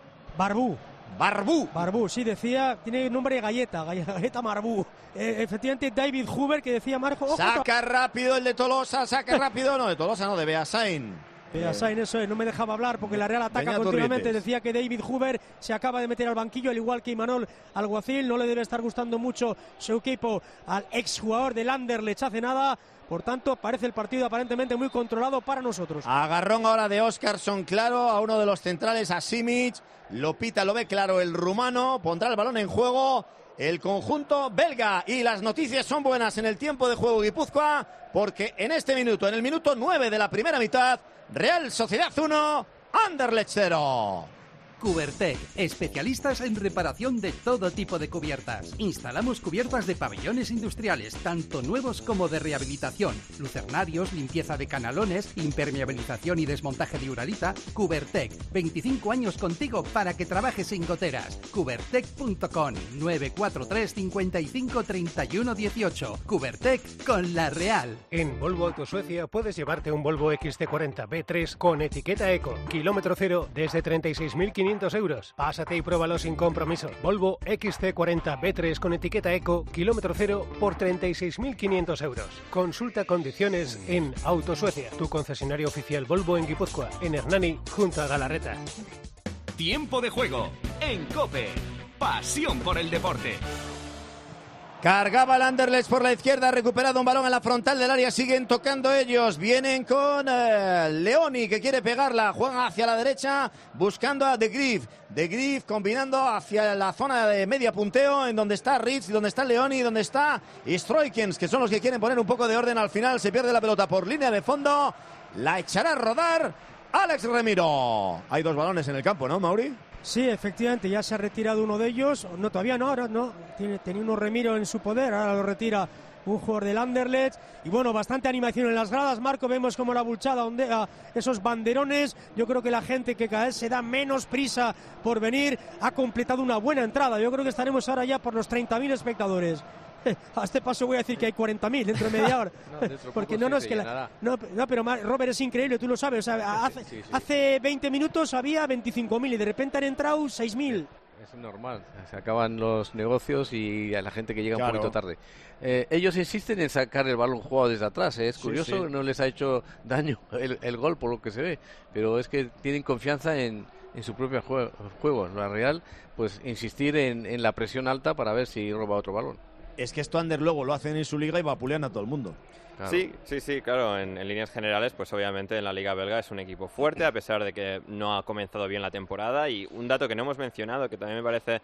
Barbú, sí, decía, tiene nombre de galleta Barbú. Efectivamente, David Huber, que decía Marco. Saca rápido el de Tolosa, de Tolosa no, de Beasain. Sain, eso es, no me dejaba hablar porque la Real ataca continuamente. Decía que David Huber se acaba de meter al banquillo, al igual que Imanol Alguacil. No le debe estar gustando mucho su equipo al exjugador del Anderlecht hace nada. Por tanto, parece el partido aparentemente muy controlado para nosotros. Agarrón ahora de Óscarson, claro, a uno de los centrales, a Simic. Lo pita, lo ve claro el rumano. Pondrá el balón en juego el conjunto belga. Y las noticias son buenas en el tiempo de juego Guipúzcoa, porque en este minuto, en el minuto 9 de la primera mitad, Real Sociedad 1, Anderlecht 0. Cubertec, especialistas en reparación de todo tipo de cubiertas. Instalamos cubiertas de pabellones industriales, tanto nuevos como de rehabilitación, lucernarios, limpieza de canalones, impermeabilización y desmontaje de uralita. Cubertec, 25 años contigo para que trabajes sin goteras. Cubertec.com, 943 55 31 18. Cubertec con la Real. En Volvo Autosuecia puedes llevarte un Volvo XC40 B3 con etiqueta Eco, kilómetro cero desde 36.500 euros. Pásate y pruébalo sin compromiso. Volvo XC40 B3 con etiqueta Eco, kilómetro cero por 36.500 euros. Consulta condiciones en Autosuecia, tu concesionario oficial Volvo en Guipúzcoa, en Hernani, junto a Galarreta. Tiempo de juego en COPE. Pasión por el deporte. Cargaba el Anderlecht por la izquierda, ha recuperado un balón en la frontal del área, siguen tocando ellos, vienen con Leoni que quiere pegarla, juegan hacia la derecha buscando a De Grief combinando hacia la zona de media punteo en donde está Ritz, donde está Leoni, donde está Stroikens, que son los que quieren poner un poco de orden. Al final se pierde la pelota por línea de fondo, la echará a rodar Alex Remiro. Hay dos balones en el campo, ¿no, Mauri? Sí, efectivamente, ya se ha retirado uno de ellos. No, todavía no, ahora no. Tenía uno Remiro en su poder, ahora lo retira un jugador del Anderlecht. Y bueno, bastante animación en las gradas, Marco. Vemos como la Bulchada ondea esos banderones. Yo creo que la gente que cada vez se da menos prisa por venir ha completado una buena entrada. Yo creo que estaremos ahora ya por los 30.000 espectadores. A este paso voy a decir que hay 40.000 dentro de media hora. Porque es que pero Robert, es increíble, tú lo sabes. O sea, hace 20 minutos había 25.000 y de repente han entrado 6.000. Es normal, se acaban los negocios y a la gente que llega un poquito tarde. Ellos insisten en sacar el balón jugado desde atrás, es curioso, no les ha hecho daño el gol por lo que se ve, pero es que tienen confianza en su propio juego. La Real, pues insistir en la presión alta para ver si roba otro balón. Es que esto Ander luego lo hacen en su liga y vapulean a todo el mundo. Claro. Sí, claro, en líneas generales, pues obviamente en la Liga Belga es un equipo fuerte, a pesar de que no ha comenzado bien la temporada, y un dato que no hemos mencionado, que también me parece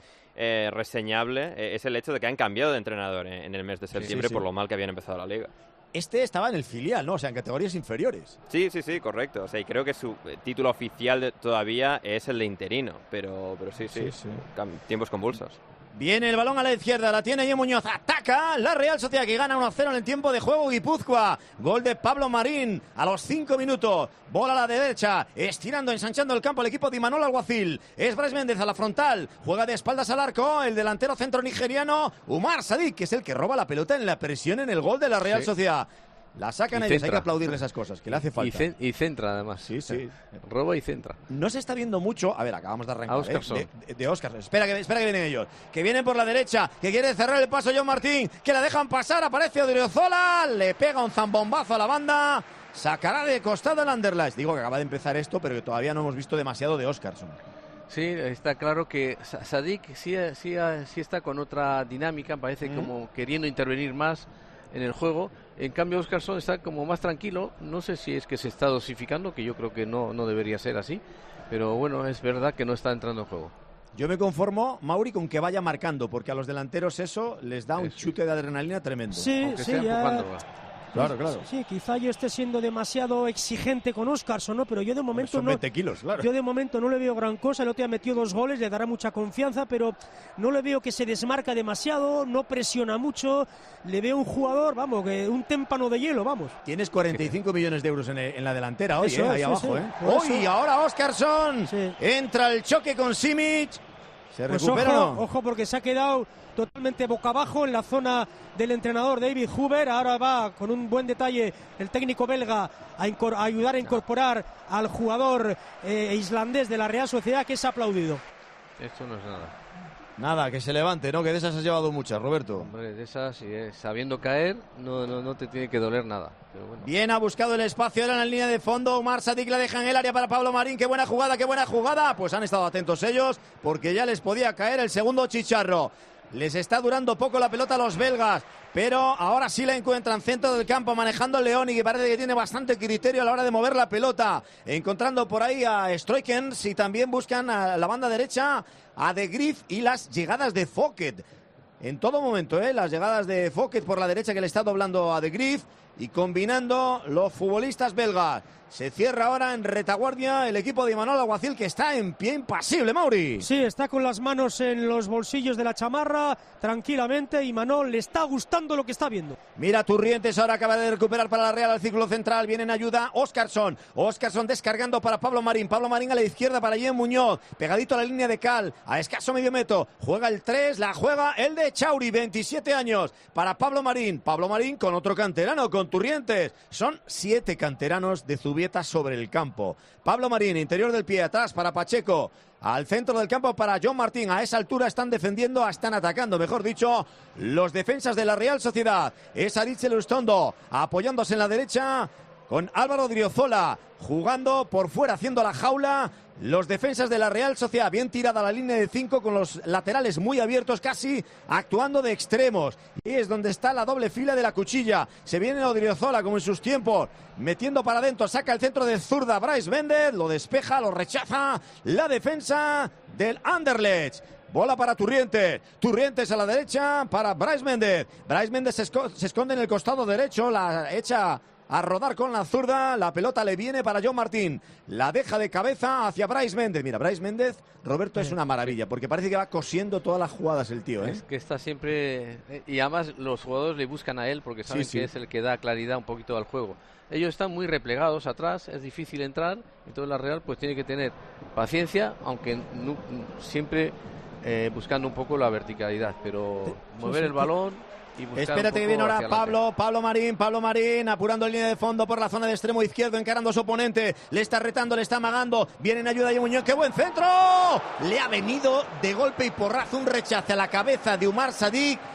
reseñable, es el hecho de que han cambiado de entrenador en el mes de septiembre por lo mal que habían empezado la Liga. Este estaba en el filial, ¿no? O sea, en categorías inferiores. Sí, correcto. O sea, y creo que su título oficial todavía es el de interino, pero sí. Tiempos convulsos. Viene el balón a la izquierda, la tiene Guille Muñoz, ataca la Real Sociedad que gana 1-0 en el tiempo de juego Guipúzcoa. Gol de Pablo Marín a los 5 minutos, bola a la derecha, estirando, ensanchando el campo el equipo de Imanol Alguacil. Es Brais Méndez a la frontal, juega de espaldas al arco, el delantero centro nigeriano, Umar Sadik, que es el que roba la pelota en la presión en el gol de la Real Sociedad. La sacan ellos, hay que aplaudirle esas cosas, que le hace falta. Y centra, además. Sí. Roba y centra. No se está viendo mucho. A ver, acabamos de arrancar. A Óscarson. De Óscarson. Espera que vienen ellos. Que vienen por la derecha, que quiere cerrar el paso John Martín, que la dejan pasar, aparece Odriozola, le pega un zambombazo a la banda, sacará de costado el Anderlecht. Digo que acaba de empezar esto, pero que todavía no hemos visto demasiado de Óscarson. Sí, está claro que Sadik sí está con otra dinámica, parece como queriendo intervenir más en el juego. En cambio Óscarson está como más tranquilo, no sé si es que se está dosificando, que yo creo que no debería ser así, pero bueno, es verdad que no está entrando en juego. Yo me conformo, Mauri, con que vaya marcando, porque a los delanteros eso les da un chute de adrenalina tremendo. Sí, ya... Claro. Sí, quizá yo esté siendo demasiado exigente con Óscarson, ¿no? Pero yo de momento son 20 kilos, claro. Yo de momento no le veo gran cosa. El otro día metió 2 goles, le dará mucha confianza, pero no le veo que se desmarca demasiado, no presiona mucho. Le veo un jugador, vamos, que un témpano de hielo, vamos. Tienes 45 millones de euros en la delantera hoy, ahí abajo, Sí. Ahora Óscarson entra el choque con Simic. ¿Se recupera? Ojo, porque se ha quedado totalmente boca abajo en la zona del entrenador David Huber. Ahora va con un buen detalle el técnico belga a ayudar a incorporar al jugador islandés de la Real Sociedad, que es aplaudido. Esto no es nada. Nada, que se levante, ¿no? Que de esas has llevado muchas, Roberto. Hombre, de esas, sabiendo caer, no te tiene que doler nada. Pero bueno. Bien, ha buscado el espacio, era en la línea de fondo. Umar Sadik la deja en el área para Pablo Marín. ¡Qué buena jugada! Pues han estado atentos ellos, porque ya les podía caer el segundo chicharro. Les está durando poco la pelota a los belgas, pero ahora sí la encuentran centro del campo, manejando Leoni, que parece que tiene bastante criterio a la hora de mover la pelota, encontrando por ahí a Stroikens, y también buscan a la banda derecha a De Grief y las llegadas de Foket. En todo momento, las llegadas de Foket por la derecha, que le está doblando a De Grief, y combinando los futbolistas belgas. Se cierra ahora en retaguardia el equipo de Imanol Alguacil, que está en pie impasible, Mauri. Sí, está con las manos en los bolsillos de la chamarra, tranquilamente. Imanol le está gustando lo que está viendo. Mira, Turrientes ahora acaba de recuperar para la Real al círculo central. Viene en ayuda Óscarson. Óscarson descargando para Pablo Marín. Pablo Marín a la izquierda para Guille Muñoz. Pegadito a la línea de cal, a escaso medio metro. Juega el 3, la juega el de Chauri, 27 años, para Pablo Marín. Pablo Marín con otro canterano, con Turrientes. Son 7 canteranos de Zubieta sobre el campo. Pablo Marín, interior del pie, atrás para Pacheco, al centro del campo para John Martín. A esa altura están defendiendo, están atacando, mejor dicho, los defensas de la Real Sociedad. Es Aritz Elustondo apoyándose en la derecha con Álvaro Odriozola jugando por fuera, haciendo la jaula. Los defensas de la Real Sociedad, bien tirada la línea de 5, con los laterales muy abiertos, casi actuando de extremos. Y es donde está la doble fila de la cuchilla. Se viene Odriozola, como en sus tiempos, metiendo para adentro, saca el centro de zurda Brais Méndez, lo despeja, lo rechaza la defensa del Anderlecht. Bola para Turrientes. Turrientes a la derecha para Brais Méndez. Brais Méndez se esconde en el costado derecho, la echa a rodar con la zurda, la pelota le viene para John Martín, la deja de cabeza hacia Brais Méndez. Mira, Brais Méndez, Roberto, es una maravilla, porque parece que va cosiendo todas las jugadas el tío, Es que está siempre, y además los jugadores le buscan a él porque saben que es el que da claridad un poquito al juego. Ellos están muy replegados atrás, es difícil entrar, entonces la Real pues tiene que tener paciencia, aunque siempre buscando un poco la verticalidad, pero mover el balón. Espérate que viene ahora Pablo Marín apurando en línea de fondo por la zona de extremo izquierdo, encarando a su oponente, le está retando, le está amagando, viene en ayuda de Muñoz. ¡Qué buen centro! Le ha venido de golpe y porrazo un rechace a la cabeza de Umar Sadik,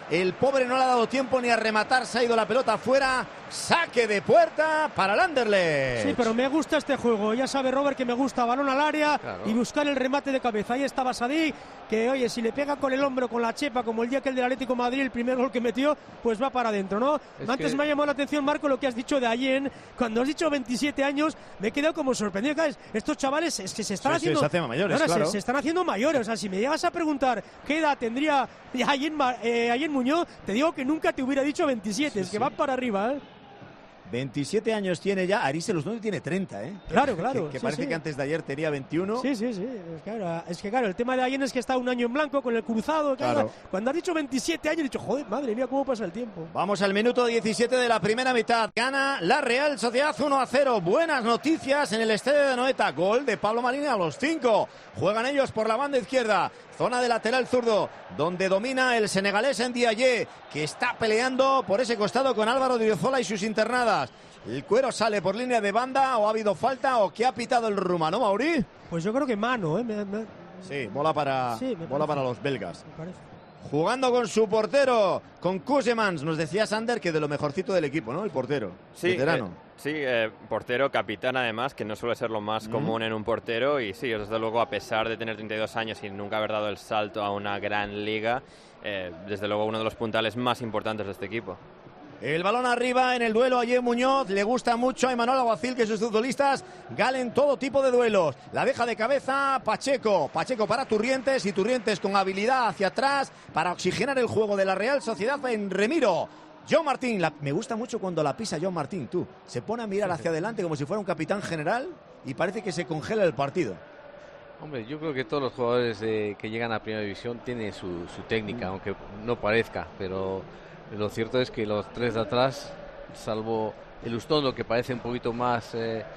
El pobre no le ha dado tiempo ni a rematar, se ha ido la pelota afuera. Saque de puerta para el Anderlecht. Sí, pero me gusta este juego. Ya sabe Robert que me gusta balón al área y buscar el remate de cabeza. Ahí estaba Sadik, que oye, si le pega con el hombro, con la chepa, como el día que el del Atlético de Madrid, el primer gol que metió, pues va para adentro, ¿no? Antes me ha llamado la atención, Marco, lo que has dicho de Allen. Cuando has dicho 27 años, me he quedado como sorprendido. Estos chavales es que se están haciendo... se hacen mayores, claro. Se están haciendo mayores. O sea, si me llegas a preguntar qué edad tendría Allen Muñoz, te digo que nunca te hubiera dicho 27. Es que van para arriba, ¿eh? 27 años tiene ya, Aritz Elustondo tiene 30, ¿eh? Claro. Que parece que antes de ayer tenía 21. Sí. Es que claro, el tema de Allen es que está un año en blanco con el cruzado. Claro. Cuando has dicho 27 años, he dicho, joder, madre mía, cómo pasa el tiempo. Vamos al minuto 17 de la primera mitad. Gana la Real Sociedad 1-0. Buenas noticias en el estadio de Anoeta. Gol de Pablo Marín a los 5. Juegan ellos por la banda izquierda. Zona de lateral zurdo, donde domina el senegalés Ndiaye, que está peleando por ese costado con Álvaro Odriozola y sus internadas. El cuero sale por línea de banda, o ha habido falta, o que ha pitado el rumano, Mauri. Pues yo creo que mano, ¿eh? Sí, bola para los belgas. Me parece. Jugando con su portero, con Kusemans. Nos decía Sander que de lo mejorcito del equipo, ¿no? El portero, veterano. Portero, capitán además, que no suele ser lo más común en un portero. Y sí, desde luego, a pesar de tener 32 años y nunca haber dado el salto a una gran liga, desde luego uno de los puntales más importantes de este equipo. El balón arriba en el duelo a Allen Muñoz. Le gusta mucho a Emanuel Alguacil que sus futbolistas galen todo tipo de duelos. La deja de cabeza Pacheco. Pacheco para Turrientes, y Turrientes con habilidad hacia atrás para oxigenar el juego de la Real Sociedad en Remiro. John Martín, me gusta mucho cuando la pisa John Martín, tú. Se pone a mirar hacia adelante como si fuera un capitán general y parece que se congela el partido. Hombre, yo creo que todos los jugadores que llegan a Primera División tienen su técnica, aunque no parezca, pero lo cierto es que los tres de atrás, salvo Elustondo, que parece un poquito más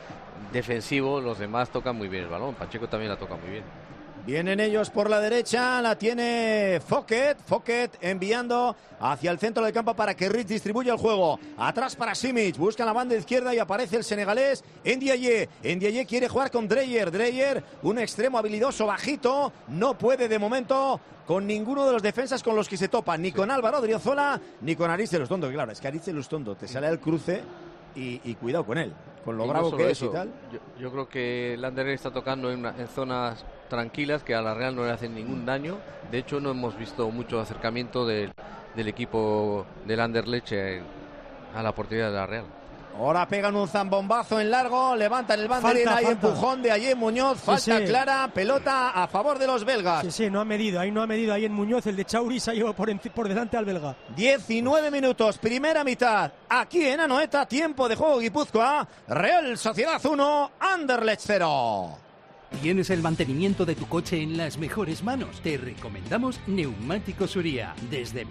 defensivo, los demás tocan muy bien el balón. Pacheco también la toca muy bien. Vienen ellos por la derecha, la tiene Foket enviando hacia el centro del campo para que Rich distribuya el juego. Atrás para Simic, busca la banda izquierda y aparece el senegalés Ndiaye. Ndiaye quiere jugar con Dreyer, un extremo habilidoso, bajito, no puede de momento con ninguno de los defensas con los que se topa, ni con Álvaro Odriozola, ni con Aritz Elustondo. Claro, es que Aritz Elustondo te sale al cruce y cuidado con él, con lo bravo que es y tal. Yo creo que el Anderlecht está tocando en zonas tranquilas que a la Real no le hacen ningún daño. De hecho, no hemos visto mucho acercamiento del equipo del Anderlecht a la portería de la Real. Ahora pegan un zambombazo en largo, levantan el banderín, hay empujón de Allen Muñoz, falta clara, pelota a favor de los belgas. Sí, no ha medido Allen Muñoz, el de Chauri se ha llevado por delante al belga. 19 minutos, primera mitad, aquí en Anoeta, tiempo de juego Guipúzcoa, Real Sociedad 1, Anderlecht 0. ¿Tienes el mantenimiento de tu coche en las mejores manos? Te recomendamos Neumáticos Uría. Desde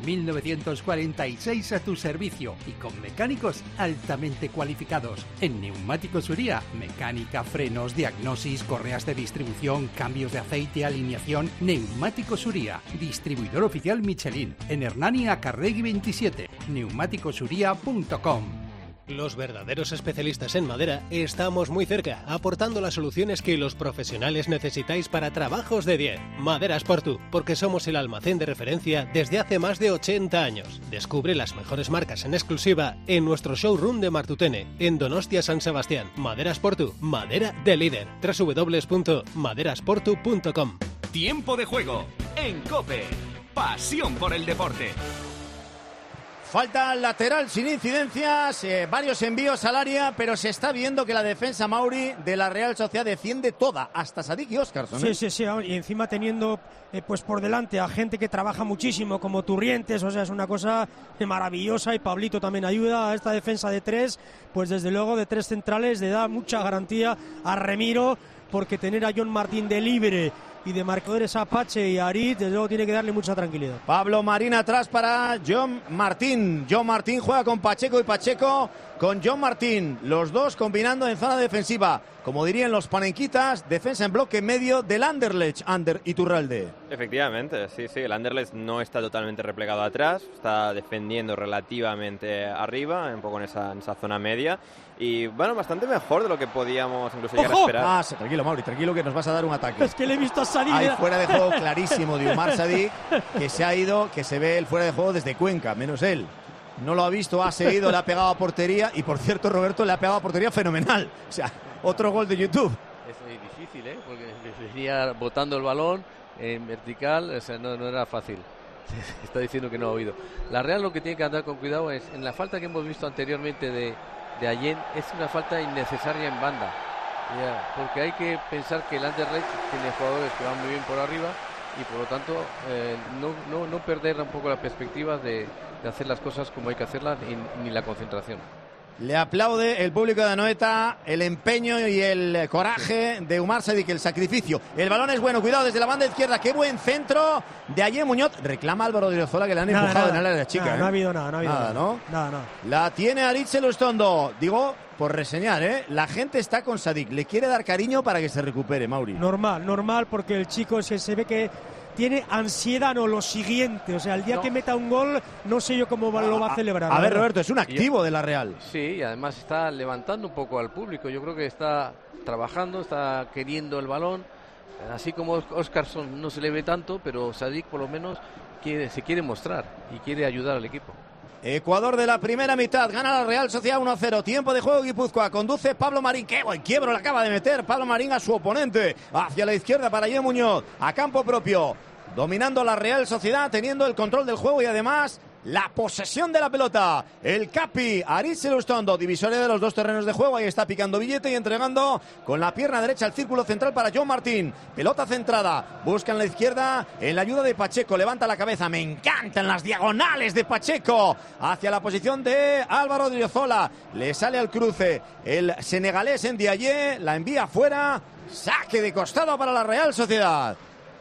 1946 a tu servicio y con mecánicos altamente cualificados. En Neumáticos Uría, mecánica, frenos, diagnosis, correas de distribución, cambios de aceite, alineación. Neumáticos Uría, distribuidor oficial Michelin. En Hernani Acarregui 27. neumáticosuría.com. Los verdaderos especialistas en madera estamos muy cerca, aportando las soluciones que los profesionales necesitáis para trabajos de 10. Maderas Portu, porque somos el almacén de referencia desde hace más de 80 años. Descubre las mejores marcas en exclusiva en nuestro showroom de Martutene, en Donostia San Sebastián. Maderas Portu, madera de líder. www.maderasportu.com. Tiempo de juego en COPE. Pasión por el deporte. Falta lateral sin incidencias, varios envíos al área, pero se está viendo que la defensa Mauri de la Real Sociedad defiende toda, hasta Sadik y Óscarson. Sí, y encima teniendo pues por delante a gente que trabaja muchísimo como Turrientes, o sea, es una cosa maravillosa, y Pablito también ayuda a esta defensa de tres, pues desde luego de tres centrales le da mucha garantía a Remiro, porque tener a John Martín de libre y de marcadores a Pache y a Aritz, desde luego tiene que darle mucha tranquilidad. Pablo Marín atrás para John Martín. John Martín juega con Pacheco y Pacheco con John Martín. Los dos combinando en zona defensiva. como dirían los panenquitas, defensa en bloque medio del Anderlecht, Ander Iturralde. Efectivamente, sí, el Anderlecht no está totalmente replegado atrás, está defendiendo relativamente arriba, un poco en esa zona media, y bueno, bastante mejor de lo que podíamos incluso llegar a esperar. Tranquilo, Mauri, tranquilo, que nos vas a dar un ataque. Es que le he visto salir. Hay fuera de juego clarísimo de Umar Sadik, que se ha ido, que se ve el fuera de juego desde Cuenca, menos él. No lo ha visto, ha seguido, le ha pegado a portería, y por cierto, Roberto, le ha pegado a portería fenomenal. O sea, otro gol de YouTube. Es muy difícil, porque venía botando el balón en vertical, o sea, no era fácil. Está diciendo que no ha oído. La Real lo que tiene que andar con cuidado es en la falta que hemos visto anteriormente de Allen, es una falta innecesaria en banda. Porque hay que pensar que el Anderlecht tiene jugadores que van muy bien por arriba y por lo tanto no perder un poco la perspectiva de hacer las cosas como hay que hacerlas ni la concentración. Le aplaude el público de Anoeta el empeño y el coraje de Umar Sadik, el sacrificio. El balón es bueno, cuidado desde la banda izquierda, qué buen centro de Allen Muñoz. Reclama Álvaro Odriozola que le han empujado en el área de la chica. No ha habido nada. Nada. La tiene Aritz Elustondo. Digo, por reseñar, la gente está con Sadik, le quiere dar cariño para que se recupere, Mauri. Normal, porque el chico se ve que tiene ansiedad, no lo siguiente. O sea, el día que meta un gol, no sé yo cómo lo va a celebrar. A ver, Roberto, es un activo de la Real. Sí, y además está levantando un poco al público. Yo creo que está trabajando, está queriendo el balón. Así como Óscarsson no se le ve tanto, pero Sadik por lo menos se quiere mostrar y quiere ayudar al equipo. Ecuador de la primera mitad, gana la Real Sociedad 1-0, tiempo de juego Guipúzcoa, conduce Pablo Marín, qué buen quiebro le acaba de meter Pablo Marín a su oponente, hacia la izquierda para Allen Muñoz, a campo propio, dominando la Real Sociedad, teniendo el control del juego y además la posesión de la pelota. El Capi, Aritz Elustondo, divisoria de los dos terrenos de juego. Ahí está picando billete y entregando con la pierna derecha al círculo central para John Martín. Pelota centrada, busca en la izquierda en la ayuda de Pacheco. Levanta la cabeza, me encantan las diagonales de Pacheco hacia la posición de Álvaro Odriozola. Le sale al cruce el senegalés en Ndiaye, la envía fuera. Saque de costado para la Real Sociedad.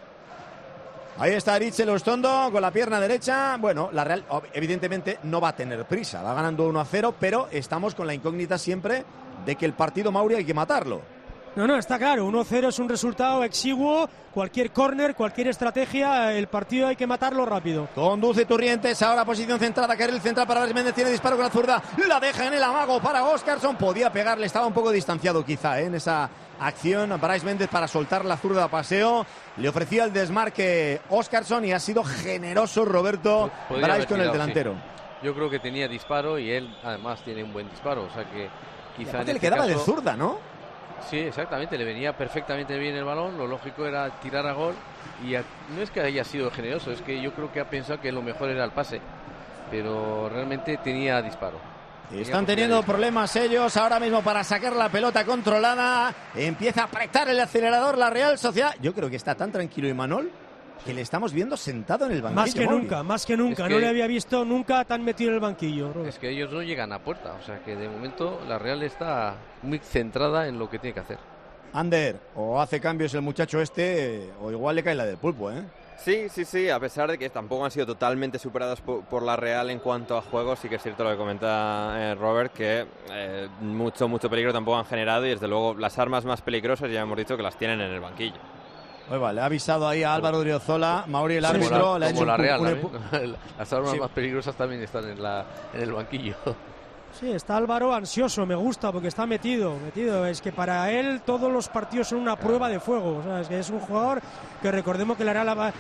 Ahí está Aritz Elustondo con la pierna derecha. Bueno, la Real evidentemente no va a tener prisa. Va ganando 1-0, pero estamos con la incógnita siempre de que el partido, Mauri, hay que matarlo. No, está claro. 1-0 es un resultado exiguo. Cualquier córner, cualquier estrategia, el partido hay que matarlo rápido. Conduce Turrientes, ahora posición centrada, carril central para Brais Méndez, tiene disparo con la zurda, la deja en el amago para Óscarsson. Podía pegarle, estaba un poco distanciado quizá en esa acción Brais Méndez para soltar la zurda a paseo. Le ofrecía el desmarque Óscarsson y ha sido generoso Roberto Brais con el delantero. Sí. Yo creo que tenía disparo y él además tiene un buen disparo, o sea que quizá le quedaba de zurda, ¿no? Sí, exactamente, le venía perfectamente bien el balón, lo lógico era tirar a gol y no es que haya sido generoso, es que yo creo que ha pensado que lo mejor era el pase, pero realmente tenía disparo. Están teniendo problemas ellos ahora mismo para sacar la pelota controlada, empieza a apretar el acelerador la Real Sociedad. Yo creo que está tan tranquilo Imanol que le estamos viendo sentado en el banquillo. Más que nunca, no le había visto nunca tan metido en el banquillo. Es que ellos no llegan a puerta, o sea que de momento la Real está muy centrada en lo que tiene que hacer. Ander, o hace cambios el muchacho este, o igual le cae la del pulpo, ¿eh? Sí, a pesar de que tampoco han sido totalmente superados por la Real en cuanto a juego, sí que es cierto lo que comenta Robert, que mucho peligro tampoco han generado y desde luego las armas más peligrosas ya hemos dicho que las tienen en el banquillo. Le ha avisado ahí a Álvaro Odriozola, Mauri el árbitro. Como la Real, las armas más peligrosas también están en el banquillo. Sí, está Álvaro ansioso, me gusta porque está metido. Es que para él todos los partidos son una prueba de fuego. O sea, es que es un jugador que recordemos que la Real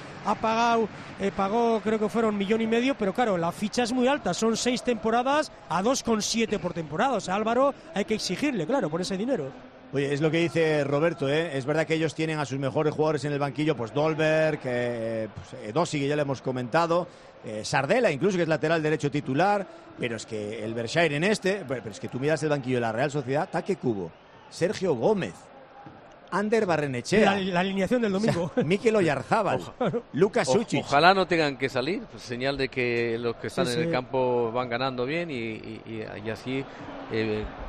pagó creo que fueron 1,5 millones, pero claro, la ficha es muy alta. Son 6 temporadas a 2,7 por temporada. O sea, Álvaro hay que exigirle, claro, por ese dinero. Oye, es lo que dice Roberto, ¿eh? Es verdad que ellos tienen a sus mejores jugadores en el banquillo, pues Dolberg, Dossi, que ya le hemos comentado, Sardela, incluso, que es lateral derecho titular, pero es que el Bershire pero es que tú miras el banquillo de la Real Sociedad, Taque Cubo, Sergio Gómez, Ander Barrenechea, la alineación del domingo, o sea, Mikel Oyarzábal, Lucas Sučić. Ojalá no tengan que salir, pues, señal de que los que están en el campo van ganando bien y así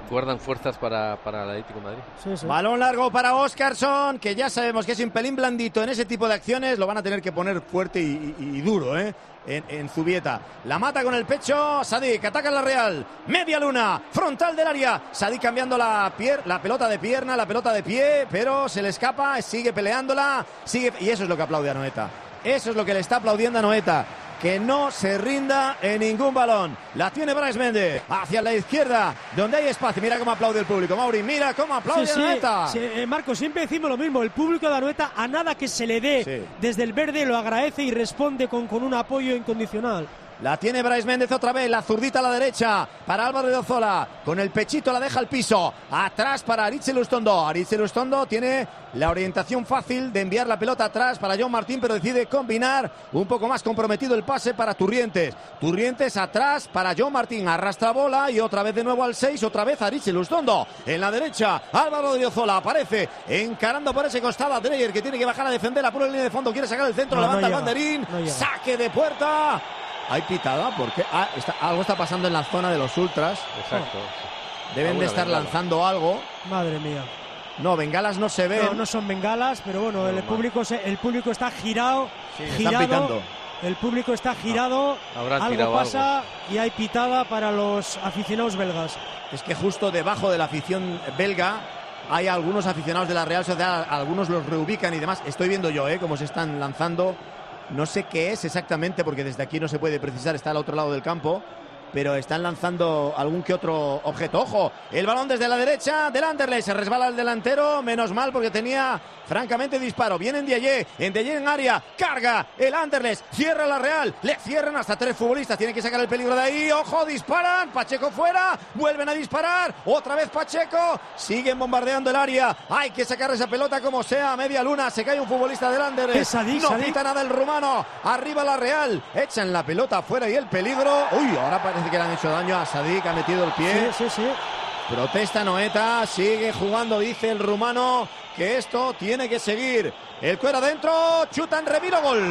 guardan fuerzas para el Atlético de Madrid. Sí. Balón largo para Óscarson, que ya sabemos que es un pelín blandito en ese tipo de acciones. Lo van a tener que poner fuerte y duro, en Zubieta. La mata con el pecho Sadik, ataca la Real, media luna, frontal del área. Sadik cambiando la pelota de pierna, la pelota de pie, pero se le escapa, sigue peleándola, y eso es lo que aplaude a Noeta. Eso es lo que le está aplaudiendo a Noeta, que no se rinda en ningún balón. La tiene Brais Méndez hacia la izquierda, donde hay espacio. Mira cómo aplaude el público, Mauri, mira cómo aplaude a Noeta. Sí, Marco, siempre decimos lo mismo, el público de Anoeta, a nada que se le dé desde el verde, lo agradece y responde con un apoyo incondicional. La tiene Brais Méndez otra vez, la zurdita a la derecha para Álvaro de Ozola, con el pechito la deja al piso, atrás para Aritz Lustondo. Aritz Lustondo tiene la orientación fácil de enviar la pelota atrás para John Martín, pero decide combinar, un poco más comprometido el pase para Turrientes. Turrientes atrás para John Martín, arrastra bola y otra vez de nuevo al 6, otra vez Aritz Lustondo. En la derecha, Álvaro de Ozola aparece encarando por ese costado a Dreyer, que tiene que bajar a defender la pura línea de fondo, quiere sacar el centro, levanta el banderín, saque de puerta. Hay pitada porque algo está pasando en la zona de los ultras. Exacto. Deben de estar lanzando algo. Madre mía. No, bengalas no se ven. No son bengalas, pero bueno, el público está girado. Están pitando. El público está girado. Algo pasa y hay pitada para los aficionados belgas. Es que justo debajo de la afición belga hay algunos aficionados de la Real Sociedad. Algunos los reubican y demás. Estoy viendo yo cómo se están lanzando. No sé qué es exactamente porque desde aquí no se puede precisar, está al otro lado del campo, pero están lanzando algún que otro objeto. ¡Ojo! El balón desde la derecha del Anderlecht, se resbala el delantero, menos mal porque tenía francamente disparo. Viene Ndiaye en área, carga el Anderlecht, cierra la Real, le cierran hasta 3 futbolistas, tienen que sacar el peligro de ahí. ¡Ojo! Disparan, Pacheco fuera, vuelven a disparar, otra vez Pacheco, siguen bombardeando el área, hay que sacar esa pelota como sea, a media luna, se cae un futbolista del Anderlecht, no quita nada el rumano, arriba la Real, echan la pelota afuera y el peligro. Uy, ahora parece que le han hecho daño a Sadik, ha metido el pie. Sí. Protesta Noeta, sigue jugando, dice el rumano, que esto tiene que seguir. El cuero adentro, chutan, reviro, gol.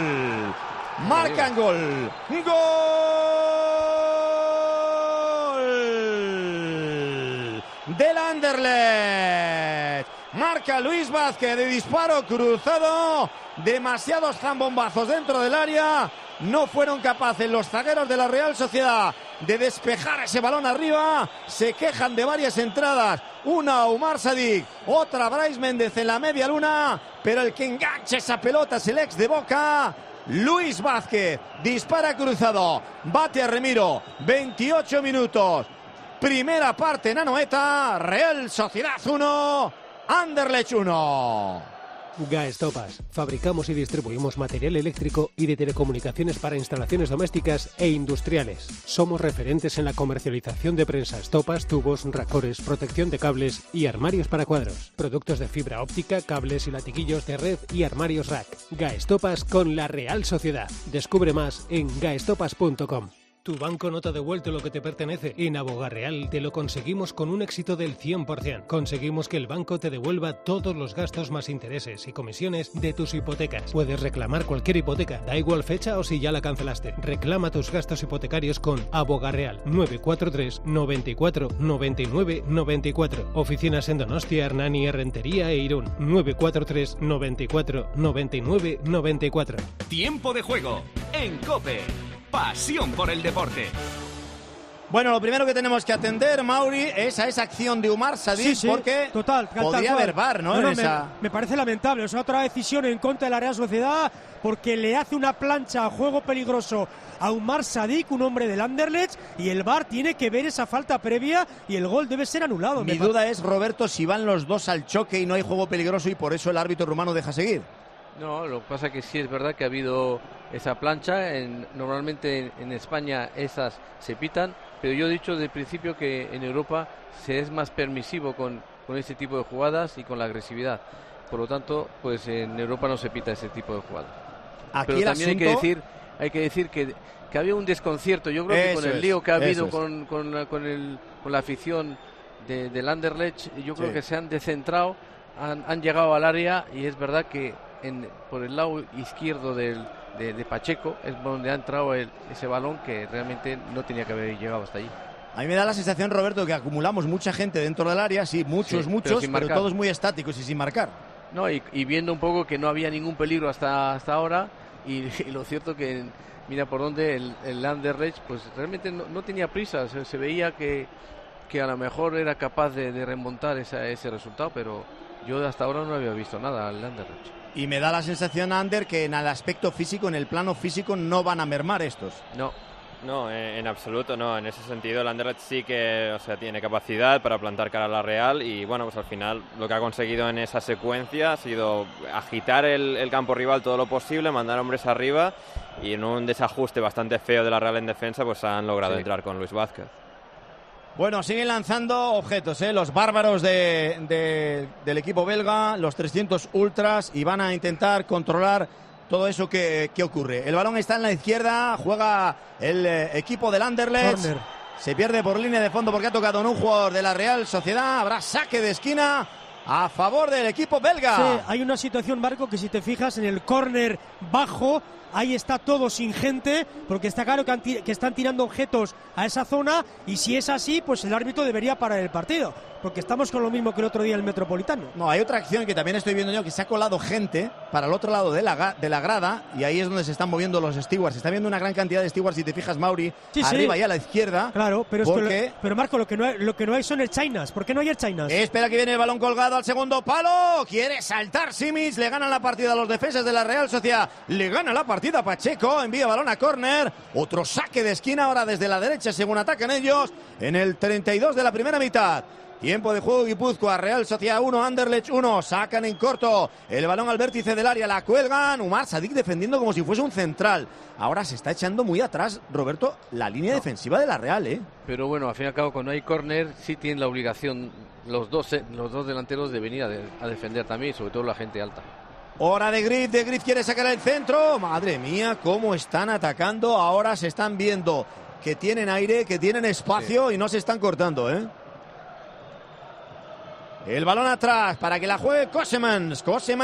Marcan gol. Gol del Anderlecht. Marca Luis Vázquez de disparo cruzado. Demasiados zambombazos dentro del área. No fueron capaces los zagueros de la Real Sociedad de despejar ese balón arriba. Se quejan de varias entradas. Una Oumar Sadik, otra Brais Méndez en la media luna. Pero el que engancha esa pelota es el ex de Boca, Luis Vázquez. Dispara cruzado, bate a Remiro. 28 minutos. Primera parte en Anoeta. Real Sociedad 1, Anderlecht 1. Gaestopas. Fabricamos y distribuimos material eléctrico y de telecomunicaciones para instalaciones domésticas e industriales. Somos referentes en la comercialización de prensa, estopas, tubos, racores, protección de cables y armarios para cuadros. Productos de fibra óptica, cables y latiguillos de red y armarios rack. Gaestopas con la Real Sociedad. Descubre más en gaestopas.com. Tu banco no te ha devuelto lo que te pertenece. En Abogarreal te lo conseguimos con un éxito del 100%. Conseguimos que el banco te devuelva todos los gastos más intereses y comisiones de tus hipotecas. Puedes reclamar cualquier hipoteca, da igual fecha o si ya la cancelaste. Reclama tus gastos hipotecarios con Abogarreal 943 94 99 94. Oficinas en Donostia, Hernani, Errentería e Irún. 943 94 99 94. Tiempo de juego en COPE. Pasión por el deporte. Bueno, lo primero que tenemos que atender, Mauri, es a esa acción de Oumar Sadik, porque podría haber VAR, ¿no? Me parece lamentable, es otra decisión en contra de la Real Sociedad, porque le hace una plancha a juego peligroso a Oumar Sadik, un hombre del Anderlecht, y el VAR tiene que ver esa falta previa y el gol debe ser anulado. Mi duda es, Roberto, si van los dos al choque y no hay juego peligroso y por eso el árbitro rumano deja seguir. No, lo que pasa es que sí es verdad que ha habido esa plancha. Normalmente en España esas se pitan, pero yo he dicho desde el principio que en Europa se es más permisivo con este tipo de jugadas y con la agresividad. Por lo tanto, pues en Europa no se pita ese tipo de jugadas. Pero también hay que decir que había un desconcierto. Yo creo que con el lío que ha habido con la afición del Anderlecht, yo creo que se han descentrado, han llegado al área y es verdad que por el lado izquierdo de Pacheco es donde ha entrado ese balón que realmente no tenía que haber llegado hasta allí. A mí me da la sensación, Roberto, que acumulamos mucha gente dentro del área, sí, muchos, pero todos muy estáticos y sin marcar. No, y viendo un poco que no había ningún peligro hasta ahora, y lo cierto que, mira por dónde el Anderlecht, pues realmente no tenía prisa, se veía que a lo mejor era capaz de remontar ese resultado, pero yo hasta ahora no había visto nada al Anderlecht. Y me da la sensación, Ander, que en el aspecto físico, en el plano físico, no van a mermar estos. No, en absoluto no. En ese sentido el Anderlecht sí que tiene capacidad para plantar cara a la Real y bueno, pues al final lo que ha conseguido en esa secuencia ha sido agitar el campo rival todo lo posible, mandar hombres arriba y en un desajuste bastante feo de la Real en defensa pues han logrado entrar con Luis Vázquez. Bueno, siguen lanzando objetos, los bárbaros del equipo belga, los 300 ultras, y van a intentar controlar todo eso que ocurre. El balón está en la izquierda, juega el equipo del Anderlecht. Corner. Se pierde por línea de fondo porque ha tocado en un jugador de la Real Sociedad. Habrá saque de esquina a favor del equipo belga. Sí, hay una situación, Marco, que si te fijas en el córner bajo, ahí está todo sin gente, porque está claro que están tirando objetos a esa zona, y si es así, pues el árbitro debería parar el partido, porque estamos con lo mismo que el otro día el Metropolitano. No, hay otra acción que también estoy viendo yo, que se ha colado gente para el otro lado de la grada, y ahí es donde se están moviendo los stewards. Se está viendo una gran cantidad de stewards, si te fijas, Mauri, arriba y a la izquierda. Claro, pero pero Marco, lo que no hay son el Chainas. ¿Por qué no hay el Chainas? Espera que viene el balón colgado al segundo palo, quiere saltar Simic, le ganan la partida a los defensas de la Real Sociedad, le gana la partida Pacheco, envía balón a córner, otro saque de esquina ahora desde la derecha según atacan ellos en el 32 de la primera mitad. Tiempo de juego Guipúzcoa, Real Sociedad 1, Anderlecht 1, sacan en corto el balón al vértice del área, la cuelgan, Umar Sadik defendiendo como si fuese un central. Ahora se está echando muy atrás, Roberto, la línea defensiva de la Real, Pero bueno, al fin y al cabo, cuando hay córner, sí tienen la obligación los dos delanteros de venir a defender también, sobre todo la gente alta. Hora de Griff quiere sacar el centro, madre mía, cómo están atacando, ahora se están viendo que tienen aire, que tienen espacio y no se están cortando, El balón atrás para que la juegue Kosemans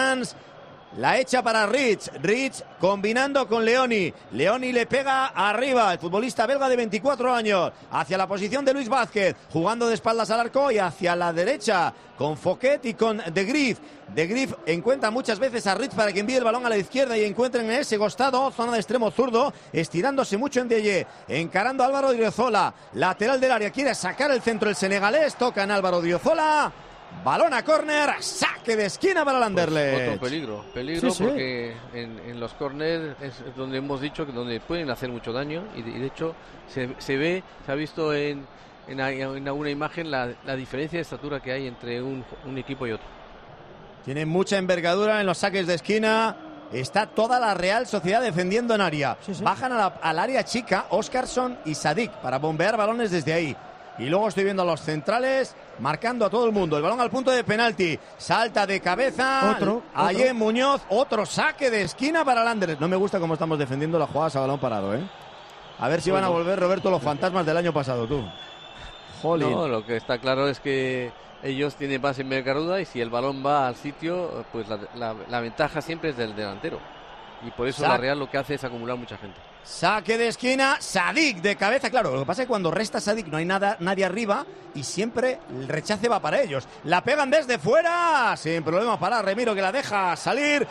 la echa para Rich combinando con Leoni le pega arriba, el futbolista belga de 24 años, hacia la posición de Luis Vázquez, jugando de espaldas al arco y hacia la derecha con Fouquet y con De Grief encuentra muchas veces a Rich para que envíe el balón a la izquierda y encuentren en ese costado, zona de extremo zurdo, estirándose mucho en Dieye, encarando a Álvaro Odriozola, lateral del área, quiere sacar el centro el senegalés, toca en Álvaro Odriozola. Balón a córner, saque de esquina para el Anderlecht. Otro peligro sí. Porque en los córner es donde hemos dicho que donde pueden hacer mucho daño y de hecho se ha visto en alguna imagen la diferencia de estatura que hay entre un equipo y otro. Tiene mucha envergadura en los saques de esquina. Está toda la Real Sociedad defendiendo en área. Sí. Bajan al área chica Óscarson y Sadik para bombear balones desde ahí. Y luego estoy viendo a los centrales marcando a todo el mundo. El balón al punto de penalti. Salta de cabeza. Otro. Ayem Muñoz. Otro saque de esquina para el Anderlecht. No me gusta cómo estamos defendiendo las jugadas a balón parado, A ver si van a volver, Roberto, los fantasmas del año pasado, tú. Jolín. No, lo que está claro es que ellos tienen más envergadura y si el balón va al sitio, pues la ventaja siempre es del delantero. Y por eso la Real lo que hace es acumular mucha gente. Saque de esquina, Sadik de cabeza. Claro, lo que pasa es que cuando resta Sadik no hay nadie arriba y siempre el rechace va para ellos. La pegan desde fuera, sin problema para Remiro, que la deja salir.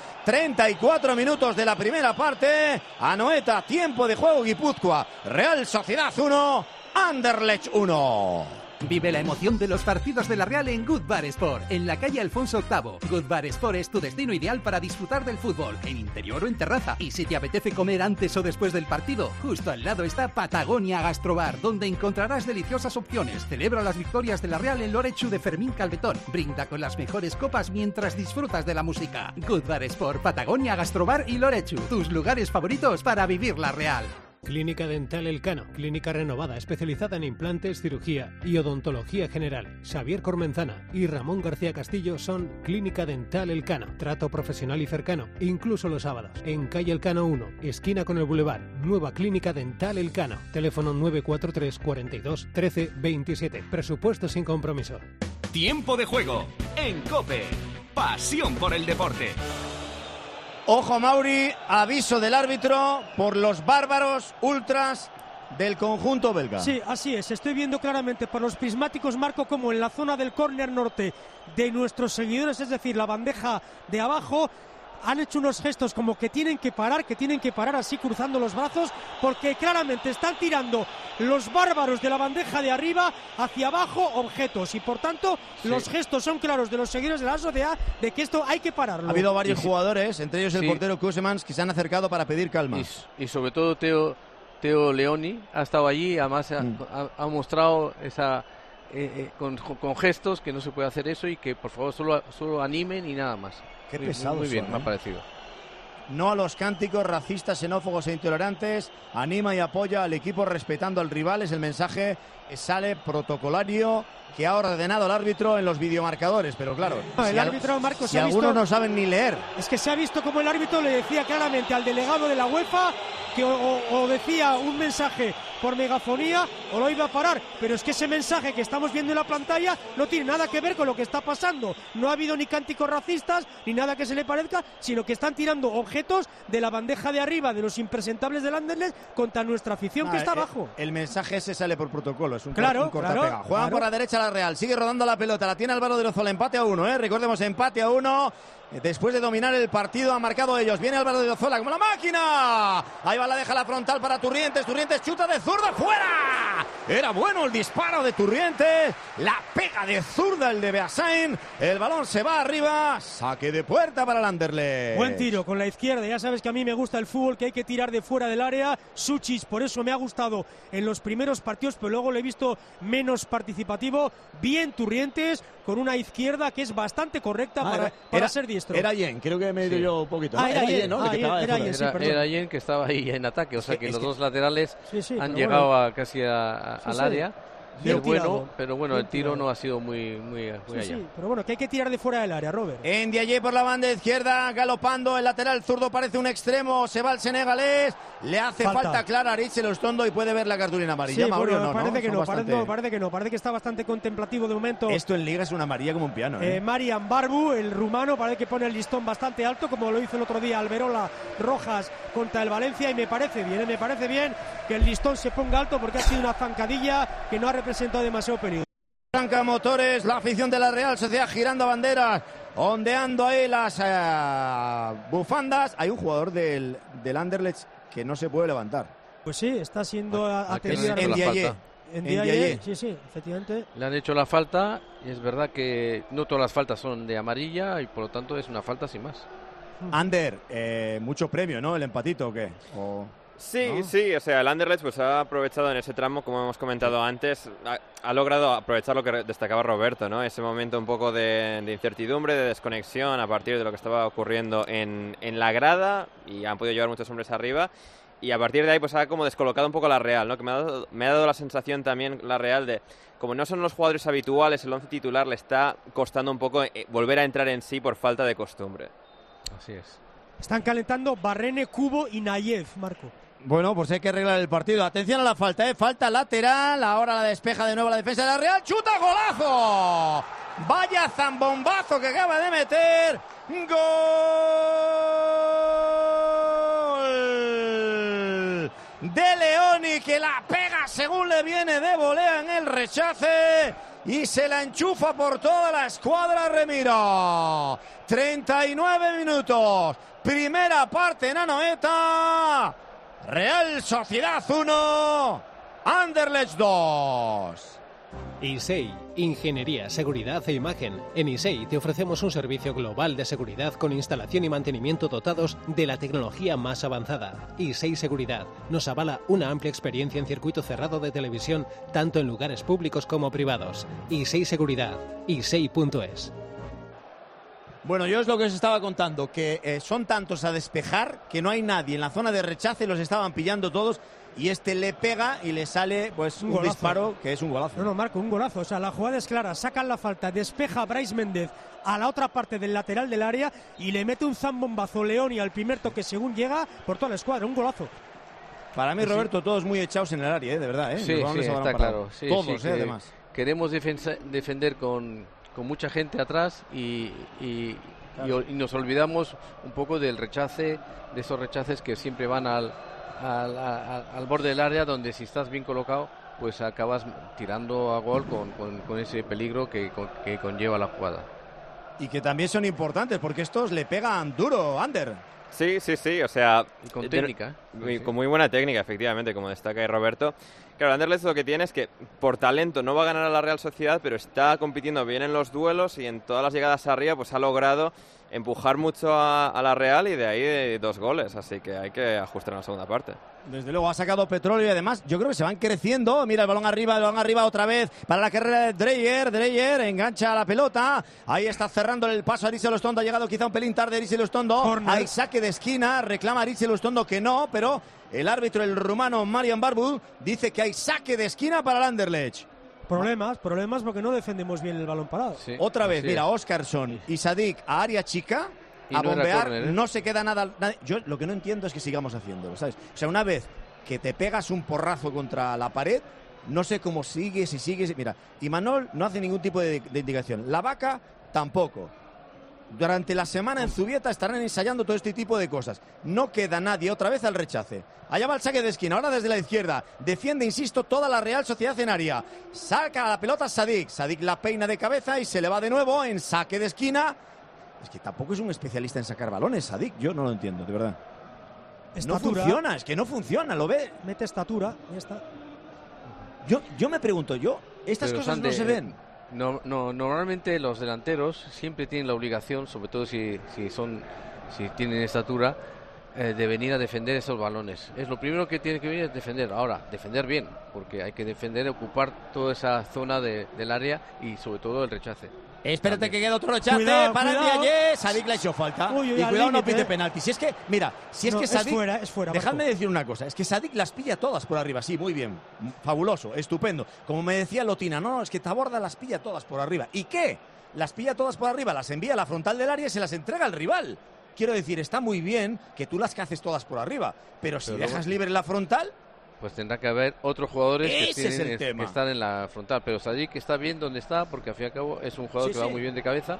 34 minutos de la primera parte. Anoeta, tiempo de juego Guipúzcoa. Real Sociedad 1, Anderlecht 1. Vive la emoción de los partidos de la Real en Good Bar Sport, en la calle Alfonso VIII. Good Bar Sport es tu destino ideal para disfrutar del fútbol, en interior o en terraza. Y si te apetece comer antes o después del partido, justo al lado está Patagonia Gastrobar, donde encontrarás deliciosas opciones. Celebra las victorias de la Real en Lorechu de Fermín Calvetón. Brinda con las mejores copas mientras disfrutas de la música. Good Bar Sport, Patagonia Gastrobar y Lorechu, tus lugares favoritos para vivir la Real. Clínica Dental Elcano, clínica renovada especializada en implantes, cirugía y odontología general. Xavier Cormenzana y Ramón García Castillo son Clínica Dental Elcano. Trato profesional y cercano, incluso los sábados. En calle Elcano 1, esquina con el Boulevard. Nueva Clínica Dental Elcano. Teléfono 943 42 13 27. Presupuesto sin compromiso. Tiempo de juego en COPE. Pasión por el deporte. Ojo, Mauri, aviso del árbitro por los bárbaros ultras del conjunto belga. Sí, así es. Estoy viendo claramente por los prismáticos, Marco, como en la zona del córner norte de nuestros seguidores, es decir, la bandeja de abajo, han hecho unos gestos como que tienen que parar así cruzando los brazos, porque claramente están tirando los bárbaros de la bandeja de arriba hacia abajo objetos, y por tanto los gestos son claros de los seguidores de la sociedad de que esto hay que pararlo. Ha habido varios jugadores, entre ellos el portero Kusemans, que se han acercado para pedir calma. Y sobre todo Teo Leoni ha estado allí, además ha mostrado esa con gestos que no se puede hacer eso y que por favor solo animen y nada más. Qué pesados muy bien, son, me ha parecido. No a los cánticos racistas, xenófobos e intolerantes. Anima y apoya al equipo respetando al rival. Es el mensaje que sale protocolario que ha ordenado el árbitro en los videomarcadores. Pero claro, el árbitro, Marcos, si algunos no saben ni leer. Es que se ha visto como el árbitro le decía claramente al delegado de la UEFA que o decía un mensaje por megafonía o lo iba a parar, pero es que ese mensaje que estamos viendo en la pantalla no tiene nada que ver con lo que está pasando. No ha habido ni cánticos racistas ni nada que se le parezca, sino que están tirando objetos de la bandeja de arriba de los impresentables del Anderlecht contra nuestra afición que está abajo. El mensaje ese sale por protocolo, es un corta-pega. Claro, Juegan por la derecha la Real, sigue rodando la pelota, la tiene Álvaro de Lozola, empate a 1, recordemos, empate a 1. Después de dominar el partido han marcado ellos. Viene Álvaro de Lozola como la máquina. Ahí va, la deja la frontal para Turrientes. Turrientes chuta de zurda, ¡fuera! Era bueno el disparo de Turrientes. La pega de zurda el de Beasain. El balón se va arriba. Saque de puerta para el Anderlecht. Buen tiro con la izquierda. Ya sabes que a mí me gusta el fútbol, que hay que tirar de fuera del área. Suchis, por eso me ha gustado en los primeros partidos, pero luego lo he visto menos participativo. Bien Turrientes, con una izquierda que es bastante correcta para ser diestro. Era Yen, creo que me dio yo un poquito. Era Yen, ¿no? Era Yen que estaba ahí en ataque, o sea que los dos laterales han llegado casi al área. Pero bueno, el tiro no ha sido muy allá. Sí, pero bueno, que hay que tirar de fuera del área, Robert. Ndiaye por la banda izquierda, galopando el lateral zurdo, parece un extremo, se va el senegalés, le hace falta clara a Aritz el Ostondo y puede ver la cartulina amarilla. Sí, Mauro, bueno, parece que está bastante contemplativo de momento. Esto en Liga es una amarilla como un piano. Marian Barbu, el rumano, parece que pone el listón bastante alto, como lo hizo el otro día Alberola Rojas contra el Valencia, y me parece bien que el listón se ponga alto, porque ha sido una zancadilla que no ha representado demasiado peligro. Arranca motores, la afición de la Real Sociedad girando banderas, ondeando ahí las bufandas. Hay un jugador del Anderlecht que no se puede levantar. Pues sí, está siendo atendido. Ndiaye. Sí, efectivamente. Le han hecho la falta y es verdad que no todas las faltas son de amarilla y por lo tanto es una falta sin más. Ander, mucho premio, ¿no? El empatito, ¿o qué? Sí, ¿no? sí, o sea, el Anderlecht pues ha aprovechado en ese tramo, como hemos comentado antes, ha logrado aprovechar lo que destacaba Roberto, ¿no? Ese momento un poco de incertidumbre, de desconexión a partir de lo que estaba ocurriendo en la grada, y han podido llevar muchos hombres arriba, y a partir de ahí pues ha como descolocado un poco la Real, ¿no? Que me ha dado la sensación también la Real de, como no son los jugadores habituales, el once titular le está costando un poco volver a entrar en sí por falta de costumbre. Así es. Están calentando Barrene, Kubo y Nayev, Marco. Bueno, pues hay que arreglar el partido. Atención a la falta, falta lateral. Ahora la despeja de nuevo la defensa de la Real. ¡Chuta, golazo! Vaya zambombazo que acaba de meter. ¡Gol! De Leoni, que la pega según le viene de volea en el rechace. Y se la enchufa por toda la escuadra Remiro. 39 minutos. Primera parte en Anoeta. Real Sociedad 1, Anderlecht 2. ISEI, Ingeniería, Seguridad e Imagen. En ISEI te ofrecemos un servicio global de seguridad con instalación y mantenimiento dotados de la tecnología más avanzada. ISEI Seguridad nos avala una amplia experiencia en circuito cerrado de televisión, tanto en lugares públicos como privados. ISEI Seguridad, isei.es. Bueno, yo es lo que os estaba contando, que son tantos a despejar que no hay nadie en la zona de rechace, los estaban pillando todos y este le pega y le sale pues un disparo que es un golazo. No, Marco, un golazo, o sea, la jugada es clara, sacan la falta, despeja a Brais Méndez a la otra parte del lateral del área y le mete un zambombazo Leoni al primer toque según llega por toda la escuadra, un golazo. Para mí, Roberto, todos muy echados en el área, de verdad, Sí, está claro. Sí, todos, además. Queremos defender con mucha gente atrás y nos olvidamos un poco del rechace, de esos rechaces que siempre van al al borde del área, donde si estás bien colocado, pues acabas tirando a gol con ese peligro que conlleva la jugada. Y que también son importantes, porque estos le pegan duro, Ander. Sí, o sea... Y con técnica. Con muy buena técnica, efectivamente, como destaca ahí Roberto. Claro, Anderlecht lo que tiene es que por talento no va a ganar a la Real Sociedad, pero está compitiendo bien en los duelos y en todas las llegadas arriba pues ha logrado empujar mucho a la Real y de ahí 2 goles, así que hay que ajustar en la segunda parte. Desde luego ha sacado petróleo y además yo creo que se van creciendo. Mira el balón arriba otra vez para la carrera de Dreyer engancha la pelota, ahí está cerrando el paso a Aritz Elustondo, ha llegado quizá un pelín tarde Aritz Elustondo, hay saque de esquina, reclama Aritz Elustondo que no, pero el árbitro, el rumano Marian Barbu, dice que hay saque de esquina para el Anderlecht. Problemas porque no defendemos bien el balón parado. Sí, otra vez, mira, Óscarsson y Sadik a área chica, a bombear, no se queda nada. Yo lo que no entiendo es que sigamos haciéndolo, ¿sabes? O sea, una vez que te pegas un porrazo contra la pared, no sé cómo sigues. Mira, Imanol no hace ningún tipo de indicación. La Vaca tampoco. Durante la semana en Zubieta estarán ensayando todo este tipo de cosas. No queda nadie, otra vez al rechace. Allá va el saque de esquina, ahora desde la izquierda. Defiende, insisto, toda la Real Sociedad en área. Saca la pelota Sadik. Sadik la peina de cabeza y se le va de nuevo en saque de esquina. Es que tampoco es un especialista en sacar balones, Sadik. Yo no lo entiendo, de verdad. Estatura. No funciona, es que no funciona, ¿lo ve? Mete estatura, ya está. Yo me pregunto, estas Pero, cosas no se ven. No, normalmente los delanteros siempre tienen la obligación, sobre todo si tienen estatura, de venir a defender esos balones. Es lo primero que tiene que venir, es defender. Ahora, defender bien, porque hay que defender, ocupar toda esa zona del área y sobre todo el rechace. Espérate que queda otro rechace para el Diaye. Sadik le ha hecho falta. Y cuidado, no pide penalti. Si es que, mira, Sadik... Es fuera. Dejadme decir una cosa. Es que Sadik las pilla todas por arriba. Sí, muy bien. Fabuloso, estupendo. Como me decía Lotina, no, es que Taborda las pilla todas por arriba. ¿Y qué? Las pilla todas por arriba, las envía a la frontal del área y se las entrega al rival. Quiero decir, está muy bien que tú las caces todas por arriba. Pero si dejas libre la frontal... Pues tendrá que haber otros jugadores que están en la frontal. Pero Sadik está bien donde está, porque al fin y al cabo es un jugador que va muy bien de cabeza.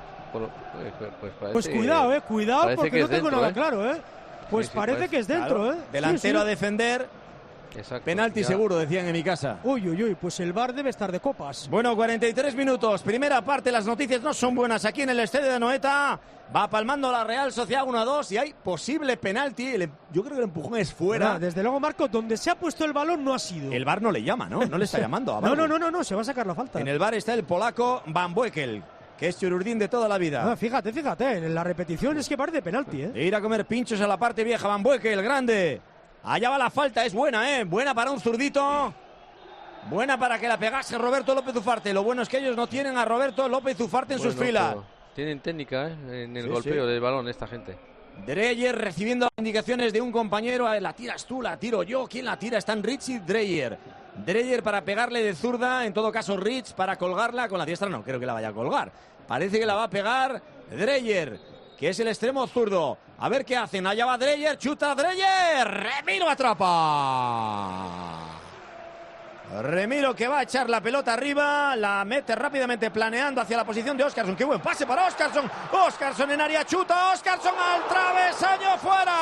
Pues cuidado, porque no tengo nada claro, Pues sí, parece que es dentro, claro. Delantero a defender. Exacto, penalti seguro, decían en mi casa. Uy, pues el VAR debe estar de copas. Bueno, 43 minutos, primera parte, las noticias no son buenas aquí en el estadio de Anoeta. Va palmando la Real Sociedad 1-2 y hay posible penalti. Yo creo que el empujón es fuera. Desde luego, Marco, donde se ha puesto el balón no ha sido. El VAR no le llama, ¿no? No le está llamando a VAR. No, se va a sacar la falta. En el VAR está el polaco Van Boekel, que es Chururdín de toda la vida. Fíjate, en la repetición es que parece penalti, Ir a comer pinchos a la parte vieja, Van Boekel, grande. Allá va la falta, es buena, buena para un zurdito. Buena para que la pegase Roberto López Ufarte. Lo bueno es que ellos no tienen a Roberto López Ufarte en sus filas. Tienen técnica en el golpeo del balón esta gente. Dreyer recibiendo indicaciones de un compañero. La tiras tú, la tiro yo. ¿Quién la tira? Están Rich y Dreyer. Dreyer para pegarle de zurda. En todo caso Rich para colgarla con la diestra. No creo que la vaya a colgar. Parece que la va a pegar Dreyer, que es el extremo zurdo. A ver qué hacen. Allá va Dreyer. Chuta Dreyer. Remiro atrapa. Remiro que va a echar la pelota arriba, la mete rápidamente planeando hacia la posición de Óscarsson. ¡Qué buen pase para Óscarsson! Óscarsson en área, chuta Óscarsson al travesaño,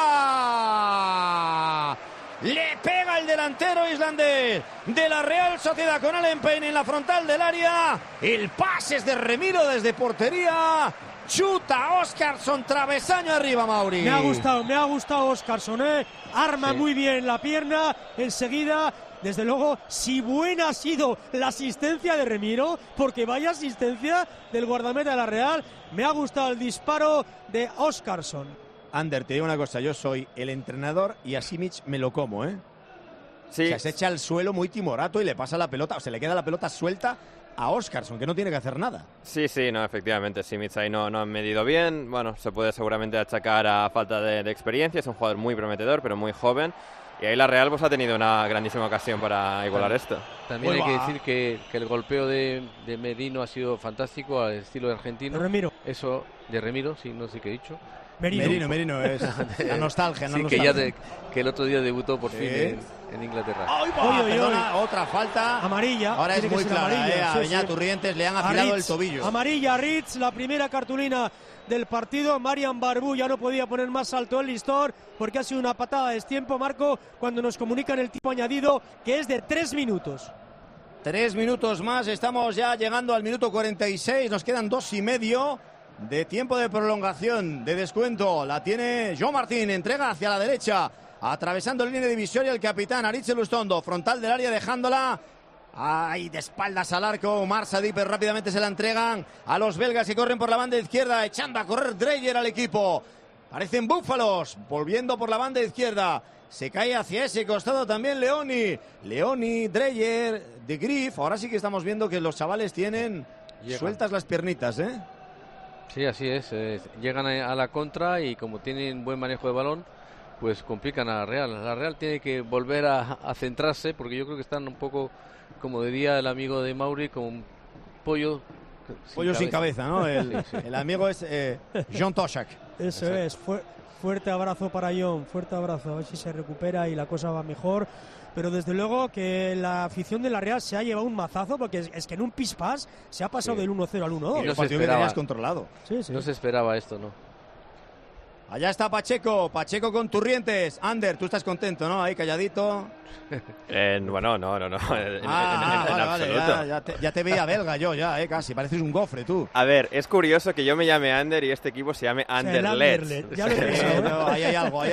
fuera. Le pega el delantero islandés de la Real Sociedad con Allen Payne en la frontal del área. El pase es de Remiro desde portería. Chuta Óscarsson, travesaño arriba, Mauri. Me ha gustado Óscarsson, Arma muy bien la pierna, enseguida. Desde luego, si buena ha sido la asistencia de Remiro, porque vaya asistencia del guardameta de la Real, me ha gustado el disparo de Óscarsson. Ander, te digo una cosa, yo soy el entrenador y a Simic me lo como, Sí. O sea, se echa al suelo muy timorato y le pasa la pelota, o se le queda la pelota suelta a Óscarsson, que no tiene que hacer nada. Sí, no, efectivamente, Simic ahí no han medido bien. Bueno, se puede seguramente achacar a falta de experiencia, es un jugador muy prometedor, pero muy joven. Y ahí la Real pues ha tenido una grandísima ocasión para igualar esto. También hay que decir que el golpeo de Merino ha sido fantástico, al estilo de argentino. Remiro. Eso, de Remiro, sí, no sé qué he dicho. Merino es la nostalgia. Sí, que el otro día debutó por fin en Inglaterra. Perdona, otra falta. Amarilla. Ahora es muy clara. A Beñat Urrientes le han afilado el tobillo. Amarilla a Ritz, la primera cartulina del partido. Marian Barbu ya no podía poner más alto el listón porque ha sido una patada de destiempo, Marco, cuando nos comunican el tiempo añadido, que es de 3 minutos. 3 minutos más, estamos ya llegando al minuto 46, nos quedan 2,5 de tiempo de prolongación, de descuento. La tiene João Martín, entrega hacia la derecha, atravesando la línea divisoria el capitán Aritz Elustondo, frontal del área dejándola ahí de espaldas al arco. Marsa Dipper rápidamente se la entregan a los belgas que corren por la banda izquierda, echando a correr Dreyer al equipo. Parecen búfalos, volviendo por la banda izquierda. Se cae hacia ese costado también Leoni, Dreyer, De Grief. Ahora sí que estamos viendo que los chavales tienen sueltas las piernitas, ¿eh? Sí, así es. Llegan a la contra y como tienen buen manejo de balón, pues complican a la Real. La Real tiene que volver a centrarse, porque yo creo que están un poco, como diría el amigo de Mauri, como un pollo sin cabeza, ¿no? El amigo es John Toshak. Eso es. Fuerte abrazo para John, fuerte abrazo, a ver si se recupera y la cosa va mejor. Pero desde luego que la afición de la Real se ha llevado un mazazo, porque es que en un pispás se ha pasado del 1-0 al 1-2. Y el partido que tenías controlado. Sí. No se esperaba esto, ¿no? Allá está Pacheco con Turrientes. Ander, tú estás contento, ¿no? Ahí calladito. Bueno, no. En vale, absoluto. Ya te veía belga yo, casi. Pareces un gofre, tú. A ver, es curioso que yo me llame Ander y este equipo se llame Anderlecht. Ya lo he pensado. Ahí hay algo.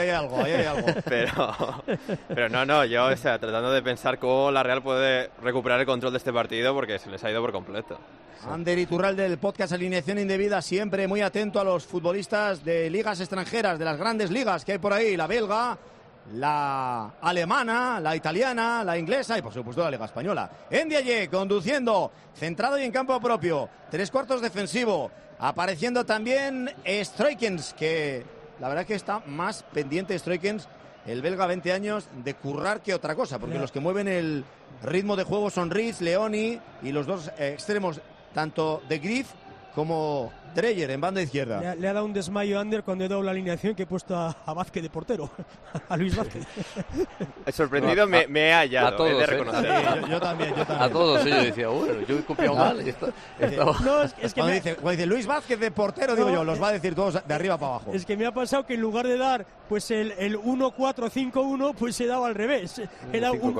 Pero no, yo tratando de pensar cómo la Real puede recuperar el control de este partido, porque se les ha ido por completo. Ander Iturralde del podcast Alineación Indebida, siempre muy atento a los futbolistas de ligas extranjeras, de las grandes ligas que hay por ahí, la belga, la alemana, la italiana, la inglesa y por supuesto la liga española. Ndiaye conduciendo, centrado y en campo propio, 3/4 defensivo, apareciendo también Stroikens, que la verdad que está más pendiente Stroikens, el belga, 20 años, de currar que otra cosa, porque los que mueven el ritmo de juego son Ritz, Leoni y los dos extremos, tanto De Grief como Dreyer en banda izquierda. Le ha dado un desmayo a Ander cuando he dado la alineación que he puesto a Vázquez de portero, a Luis Vázquez. Sorprendido me he hallado, a todos, de reconocer. Yo también. A todos, yo decía, bueno, yo he copiado mal. No, es que cuando dice Luis Vázquez de portero, digo yo, los va a decir todos de arriba para abajo. Es que me ha pasado que en lugar de dar pues el 1-4-5-1, pues se daba al revés. Era un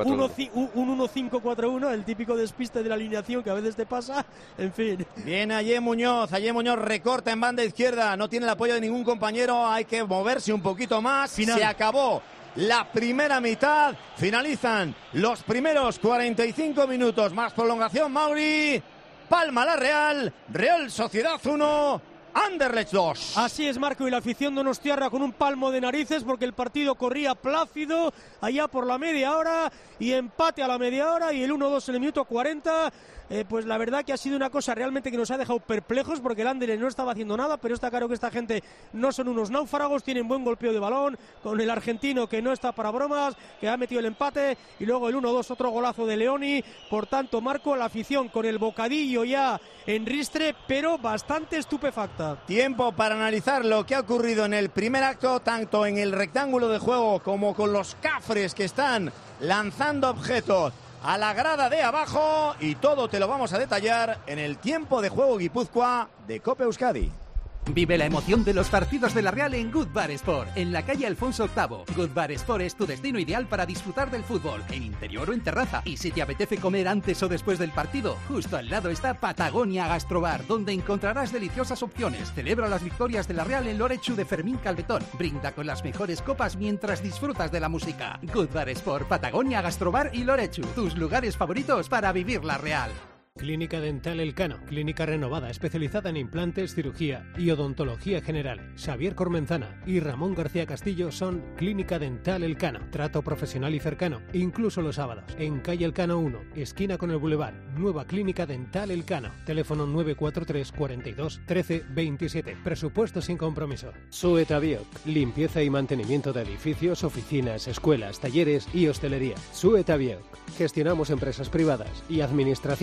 1-5-4-1, el típico despiste de la alineación que a veces te pasa. En fin. Viene Ayer Muñoz recorta en banda izquierda, no tiene el apoyo de ningún compañero, hay que moverse un poquito más. Se acabó la primera mitad, finalizan los primeros 45 minutos, más prolongación. Mauri, palma la Real Sociedad 1, Anderlecht 2. Así es, Marco, y la afición donostiarra con un palmo de narices porque el partido corría plácido allá por la media hora y empate a la media hora y el 1-2 en el minuto 40. Pues la verdad que ha sido una cosa realmente que nos ha dejado perplejos, porque el Anderlecht no estaba haciendo nada, pero está claro que esta gente no son unos náufragos, tienen buen golpeo de balón, con el argentino que no está para bromas, que ha metido el empate, y luego el 1-2, otro golazo de Leoni. Por tanto, Marco, la afición con el bocadillo ya en ristre, pero bastante estupefacta. Tiempo para analizar lo que ha ocurrido en el primer acto, tanto en el rectángulo de juego como con los cafres que están lanzando objetos a la grada de abajo, y todo te lo vamos a detallar en el tiempo de juego Guipúzcoa de Cope Euskadi. Vive la emoción de los partidos de la Real en Good Bar Sport, en la calle Alfonso VIII. Good Bar Sport es tu destino ideal para disfrutar del fútbol, en interior o en terraza. Y si te apetece comer antes o después del partido, justo al lado está Patagonia Gastrobar, donde encontrarás deliciosas opciones. Celebra las victorias de la Real en Lorechu de Fermín Calvetón. Brinda con las mejores copas mientras disfrutas de la música. Good Bar Sport, Patagonia Gastrobar y Lorechu, tus lugares favoritos para vivir la Real. Clínica Dental Elcano, clínica renovada especializada en implantes, cirugía y odontología general. Xavier Cormenzana y Ramón García Castillo son Clínica Dental Elcano. Trato profesional y cercano, incluso los sábados. En calle Elcano 1, esquina con el Boulevard. Nueva Clínica Dental Elcano. Teléfono 943 42 13 27. Presupuesto sin compromiso. Sueta Bioc, limpieza y mantenimiento de edificios, oficinas, escuelas, talleres y hostelería. Sueta Bioc. Gestionamos empresas privadas y administraciones públicas.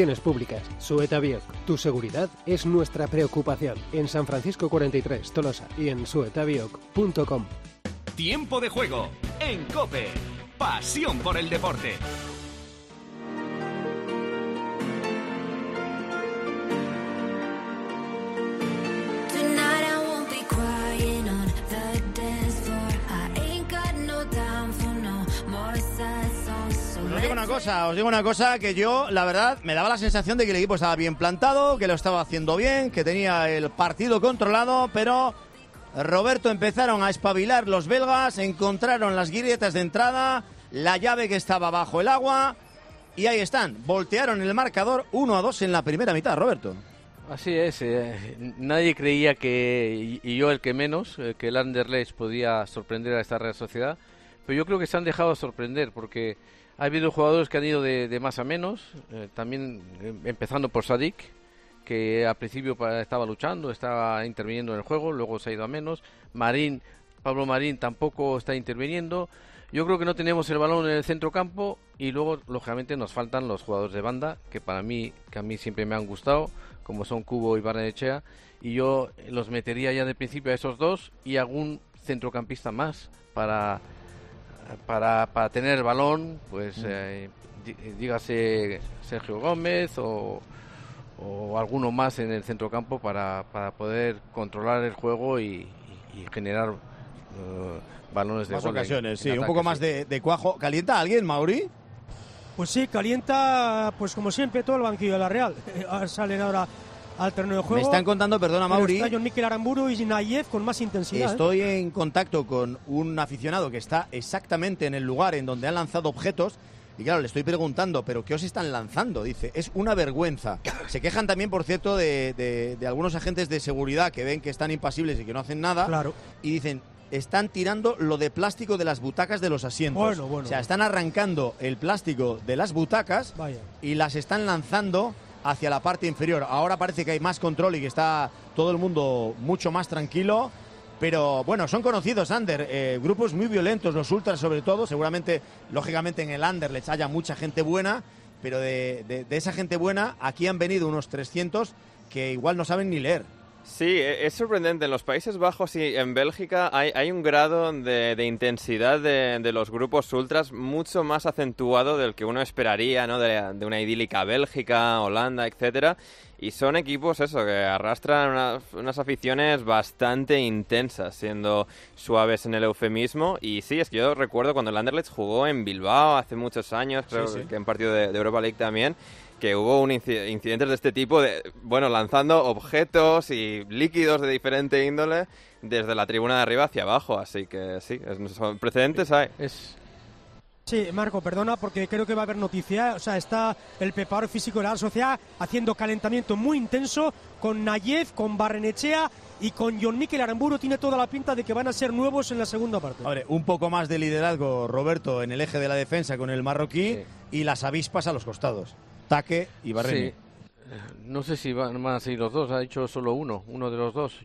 públicas. Sueta Bioc, tu seguridad es nuestra preocupación. En San Francisco 43, Tolosa y en suetabioc.com. Tiempo de juego en COPE. Pasión por el deporte. Os digo una cosa que yo, la verdad, me daba la sensación de que el equipo estaba bien plantado, que lo estaba haciendo bien, que tenía el partido controlado, pero Roberto, empezaron a espabilar los belgas, encontraron las grietas de entrada, la llave que estaba bajo el agua, y ahí están, voltearon el marcador 1-2 en la primera mitad, Roberto. Así es, nadie creía que, y yo el que menos, que el Anderlecht podía sorprender a esta Real Sociedad, pero yo creo que se han dejado sorprender, porque ha habido jugadores que han ido de más a menos, también empezando por Sadik, que al principio estaba luchando, estaba interviniendo en el juego, luego se ha ido a menos. Pablo Marín tampoco está interviniendo. Yo creo que no tenemos el balón en el centro campo y luego, lógicamente, nos faltan los jugadores de banda, que a mí siempre me han gustado, como son Cubo y Barrenechea, y yo los metería ya de principio a esos dos y algún centrocampista más para tener el balón, pues dígase Sergio Gómez o alguno más en el centrocampo para poder controlar el juego y generar balones de más gol ocasiones, en un ataque, poco más sí. de cuajo. ¿Calienta alguien, Mauri? Pues sí, calienta, pues como siempre, todo el banquillo de la Real. Salen ahora al terreno de juego. Me están contando, perdona, Mauri. Está John-Mikel Aramburu y Nayev con más intensidad. Estoy en contacto con un aficionado que está exactamente en el lugar en donde han lanzado objetos. Y claro, le estoy preguntando, ¿pero qué os están lanzando? Dice, es una vergüenza. Se quejan también, por cierto, de algunos agentes de seguridad que ven que están impasibles y que no hacen nada. Claro. Y dicen, están tirando lo de plástico de las butacas de los asientos. Bueno. O sea, están arrancando el plástico de las butacas. Vaya. Y las están lanzando hacia la parte inferior. Ahora parece que hay más control y que está todo el mundo mucho más tranquilo. Pero bueno, son conocidos, Ander, grupos muy violentos, los ultras sobre todo. Seguramente, lógicamente en el Anderlecht haya mucha gente buena, pero de esa gente buena aquí han venido unos 300 que igual no saben ni leer. Sí, es sorprendente. En los Países Bajos y en Bélgica hay un grado de intensidad de los grupos ultras mucho más acentuado del que uno esperaría, ¿no? De una idílica Bélgica, Holanda, etcétera. Y son equipos, que arrastran unas aficiones bastante intensas, siendo suaves en el eufemismo. Y sí, es que yo recuerdo cuando el Anderlecht jugó en Bilbao hace muchos años, creo que en partido de Europa League también, que hubo incidentes de este tipo, lanzando objetos y líquidos de diferente índole desde la tribuna de arriba hacia abajo. Así que sí, precedentes hay. Sí, Marco, perdona, porque creo que va a haber noticia. O sea, está el preparador físico de la Real Sociedad haciendo calentamiento muy intenso con Nayev, con Barrenechea y con John-Mikel Aramburu. Tiene toda la pinta de que van a ser nuevos en la segunda parte. A ver, un poco más de liderazgo, Roberto, en el eje de la defensa con el marroquí y las avispas a los costados. Taque y Barreni. Sí. No sé si van a seguir los dos, ha dicho solo uno de los dos.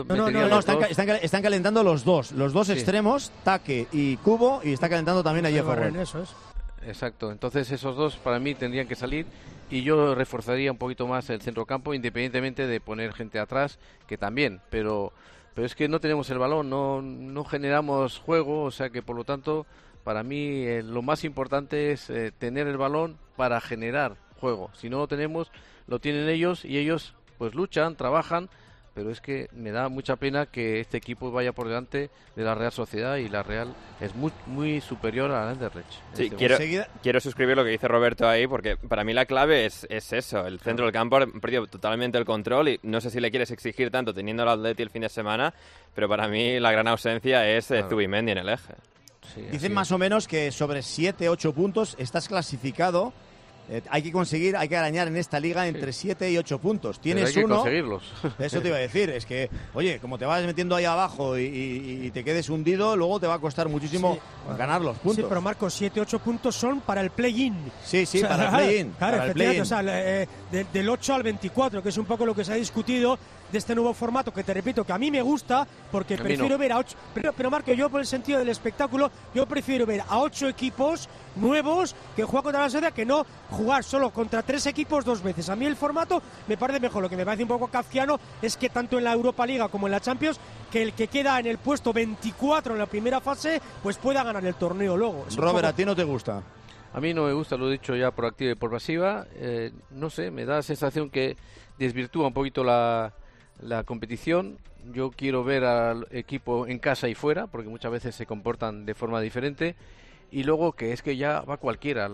Están calentando los dos extremos, Taque y Cubo, y está calentando también a Jeff Ferrer. Eso es. Exacto, entonces esos dos para mí tendrían que salir y yo reforzaría un poquito más el centrocampo, independientemente de poner gente atrás, que también, pero es que no tenemos el balón, no generamos juego, o sea que por lo tanto para mí lo más importante es tener el balón para generar juego. Si no lo tenemos, lo tienen ellos y ellos pues luchan, trabajan, pero es que me da mucha pena que este equipo vaya por delante de la Real Sociedad y la Real es muy, muy superior a Anderlecht. Sí, quiero suscribir lo que dice Roberto ahí, porque para mí la clave es eso, el centro del campo ha perdido totalmente el control y no sé si le quieres exigir tanto teniendo al Atleti el fin de semana, pero para mí la gran ausencia es Zubimendi en el eje. Sí, dicen más o menos que sobre 7-8 puntos estás clasificado. Hay que arañar en esta liga entre 7 y 8 puntos. Tienes hay que uno. Conseguirlos. Eso te iba a decir. Es que, oye, como te vas metiendo ahí abajo y te quedes hundido, luego te va a costar muchísimo ganar los puntos. Sí, pero Marcos, 7-8 puntos son para el play-in. Sí, o sea, para el play-in. Claro, efectivamente. O sea, del 8 al 24, que es un poco lo que se ha discutido de este nuevo formato, que te repito que a mí me gusta, porque prefiero ver a 8, pero Marco, yo por el sentido del espectáculo, yo prefiero ver a 8 equipos nuevos que juegan contra la sociedad, que no jugar solo contra 3 equipos 2 veces. A mí el formato me parece mejor. Lo que me parece un poco kafkiano es que tanto en la Europa Liga como en la Champions, que el que queda en el puesto 24 en la primera fase, pues pueda ganar el torneo luego. Robert, ¿a ti no te gusta? A mí no me gusta, lo he dicho ya por activa y por pasiva. No sé, me da la sensación que desvirtúa un poquito la competición. Yo quiero ver al equipo en casa y fuera, porque muchas veces se comportan de forma diferente. Y luego que es que ya va cualquiera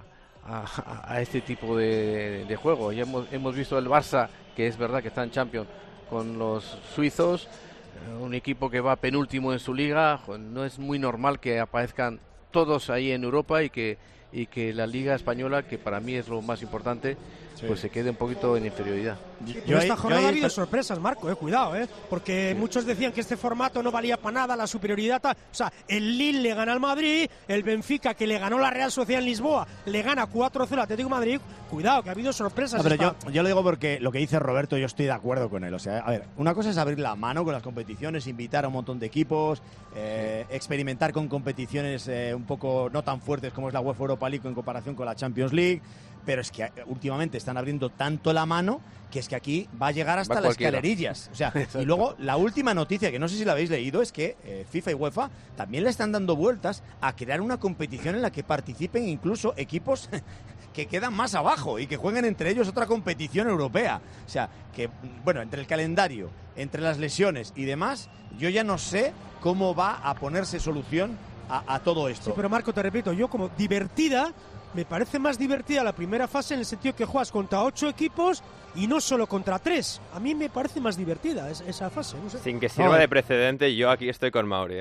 a este tipo de juego. Ya hemos visto el Barça, que es verdad que está en Champions, con los suizos, un equipo que va penúltimo en su liga. No es muy normal que aparezcan todos ahí en Europa y que la Liga Española, que para mí es lo más importante, pues se quede un poquito en inferioridad. Pero esta jornada ha habido sorpresas, Marco, cuidado, porque muchos decían que este formato no valía para nada, la superioridad, o sea, el Lille le gana al Madrid, el Benfica, que le ganó la Real Sociedad en Lisboa, le gana 4-0 al Atlético de Madrid. Cuidado, que ha habido sorpresas. No, pero yo lo digo porque lo que dice Roberto, yo estoy de acuerdo con él. O sea, a ver, una cosa es abrir la mano con las competiciones, invitar a un montón de equipos, experimentar con competiciones un poco no tan fuertes como es la UEFA Europa League en comparación con la Champions League, pero es que últimamente están abriendo tanto la mano que es que aquí va a llegar hasta las escalerillas. O sea, y luego la última noticia, que no sé si la habéis leído, es que FIFA y UEFA también le están dando vueltas a crear una competición en la que participen incluso equipos que quedan más abajo y que jueguen entre ellos otra competición europea. O sea, que, bueno, entre el calendario, entre las lesiones y demás, yo ya no sé cómo va a ponerse solución a todo esto. Sí, pero Marco, te repito, yo como divertida, me parece más divertida la primera fase en el sentido que juegas contra 8 equipos y no solo contra 3. A mí me parece más divertida esa fase, no sé. Sin que sirva de precedente, yo aquí estoy con Mauri,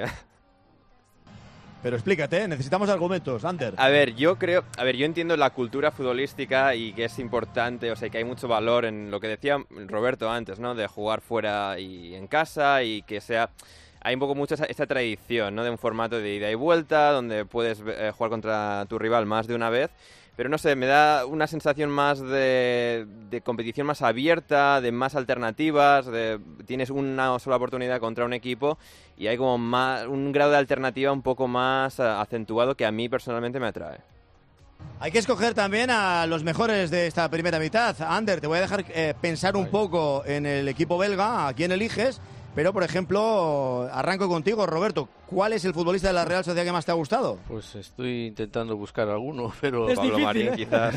Pero explícate, necesitamos argumentos, Ander. Yo entiendo la cultura futbolística y que es importante, o sea, que hay mucho valor en lo que decía Roberto antes, ¿no? De jugar fuera y en casa y que sea... Hay un poco mucho esta tradición, ¿no? De un formato de ida y vuelta, donde puedes jugar contra tu rival más de una vez. Pero no sé, me da una sensación más de competición más abierta, de más alternativas, tienes una sola oportunidad contra un equipo y hay como un grado de alternativa un poco más acentuado que a mí personalmente me atrae. Hay que escoger también a los mejores de esta primera mitad. Ander, te voy a dejar pensar un poco en el equipo belga, a quién eliges. Pero, por ejemplo, arranco contigo, Roberto. ¿Cuál es el futbolista de la Real Sociedad que más te ha gustado? Pues estoy intentando buscar alguno, pero... Es Pablo difícil, Marín, quizás.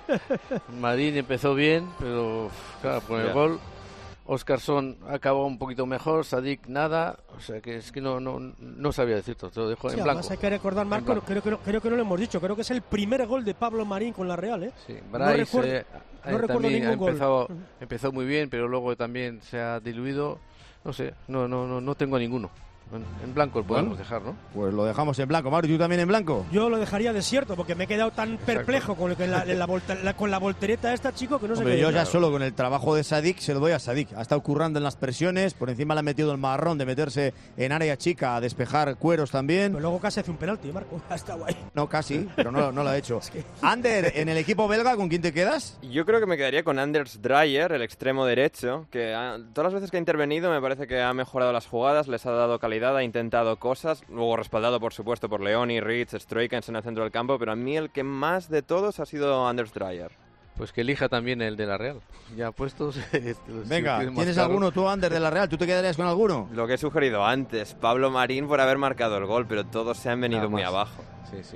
Marín empezó bien, pero claro, con el gol. Óscarson acabó un poquito mejor, Sadik nada, o sea que es que no sabía decirte, te lo dejo en blanco. Hay que recordar, Marco, creo que no lo hemos dicho, creo que es el primer gol de Pablo Marín con la Real, Sí, Bryce no recuerdo ningún gol. Empezó muy bien, pero luego también se ha diluido. No sé, no tengo ninguno. En blanco lo podemos dejar, ¿no? Pues lo dejamos en blanco. Mauro, ¿tú también en blanco? Yo lo dejaría desierto porque me he quedado tan perplejo con la voltereta esta, chico, que no sé qué. Yo ya solo con el trabajo de Sadik se lo doy a Sadik. Ha estado currando en las presiones, por encima le ha metido el marrón de meterse en área chica a despejar cueros también. Pero luego casi hace un penalti, Marco. Ha estado ahí. No, casi, pero no lo ha hecho. Ander, en el equipo belga, ¿con quién te quedas? Yo creo que me quedaría con Anders Dreyer, el extremo derecho, que todas las veces que ha intervenido me parece que ha mejorado las jugadas, les ha dado calidad, ha intentado cosas, luego respaldado por supuesto por Leoni, Ritz, Stroikens en el centro del campo, pero a mí el que más de todos ha sido Anders Dreyer. Pues que elija también el de la Real. Ya puestos. Venga, ¿tienes alguno tú, Ander, de la Real? ¿Tú te quedarías con alguno? Lo que he sugerido antes, Pablo Marín por haber marcado el gol, pero todos se han venido muy abajo. Sí.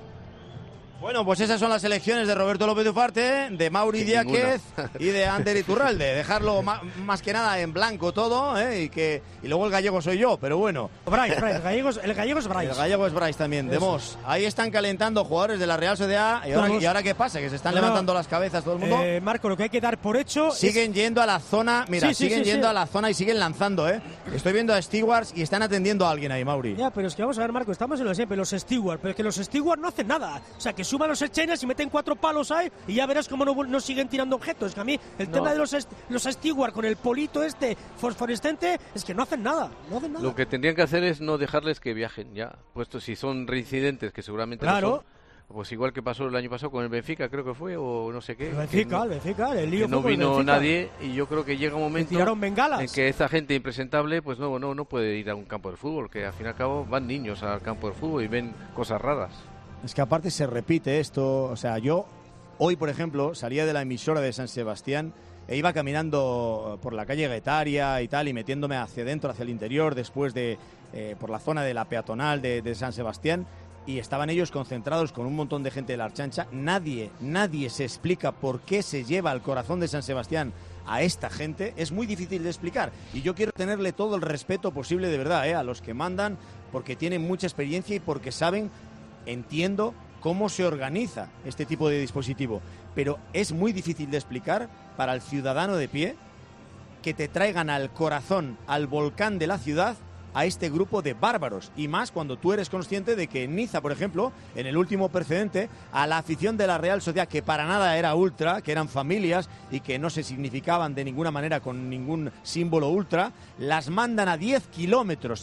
Bueno, pues esas son las elecciones de Roberto López Ufarte, de Mauri Diáquez y de Ander Iturralde. Dejarlo más que nada en blanco todo, y luego el gallego soy yo, pero bueno. Bryce, el gallego es Bryce. El gallego es Bryce también, de Mos. Ahí están calentando jugadores de la Real Sociedad. ¿Y ahora qué pasa? ¿Que se están levantando las cabezas todo el mundo? Marco, lo que hay que dar por hecho siguen yendo a la zona, siguen yendo a la zona y siguen lanzando, Estoy viendo a Stewards y están atendiendo a alguien ahí, Mauri. Ya, pero es que vamos a ver, Marco, estamos en lo de siempre, los Stewards, pero es que los Stewards no hacen nada. O sea, que suban los Echenes y meten 4 palos ahí y ya verás cómo no siguen tirando objetos. Es que a mí el tema de los Stewards con el polito fosforescente es que no hacen nada. Lo que tendrían que hacer es no dejarles que viajen ya, puesto si son reincidentes, que seguramente claro. no son, Pues igual que pasó el año pasado con el Benfica, creo que fue, o no sé qué. El Benfica, el lío no fue vino con el Benfica. nadie, y yo creo que llega un momento en que esta gente impresentable pues no puede ir a un campo de fútbol, que al fin y al cabo van niños al campo de fútbol y ven cosas raras. Es que aparte se repite esto, o sea, yo hoy, por ejemplo, salía de la emisora de San Sebastián e iba caminando por la calle Guetaria y tal, y metiéndome hacia adentro, hacia el interior, después de por la zona de la peatonal de San Sebastián, y estaban ellos concentrados con un montón de gente de la Archancha. Nadie se explica por qué se lleva al corazón de San Sebastián a esta gente. Es muy difícil de explicar, y yo quiero tenerle todo el respeto posible, de verdad, a los que mandan, porque tienen mucha experiencia y porque saben, entiendo, cómo se organiza este tipo de dispositivo, pero es muy difícil de explicar para el ciudadano de pie que te traigan al corazón, al volcán de la ciudad, a este grupo de bárbaros, y más cuando tú eres consciente de que en Niza, por ejemplo, en el último precedente, a la afición de la Real Sociedad, que para nada era ultra, que eran familias y que no se significaban de ninguna manera con ningún símbolo ultra, las mandan a 10 kilómetros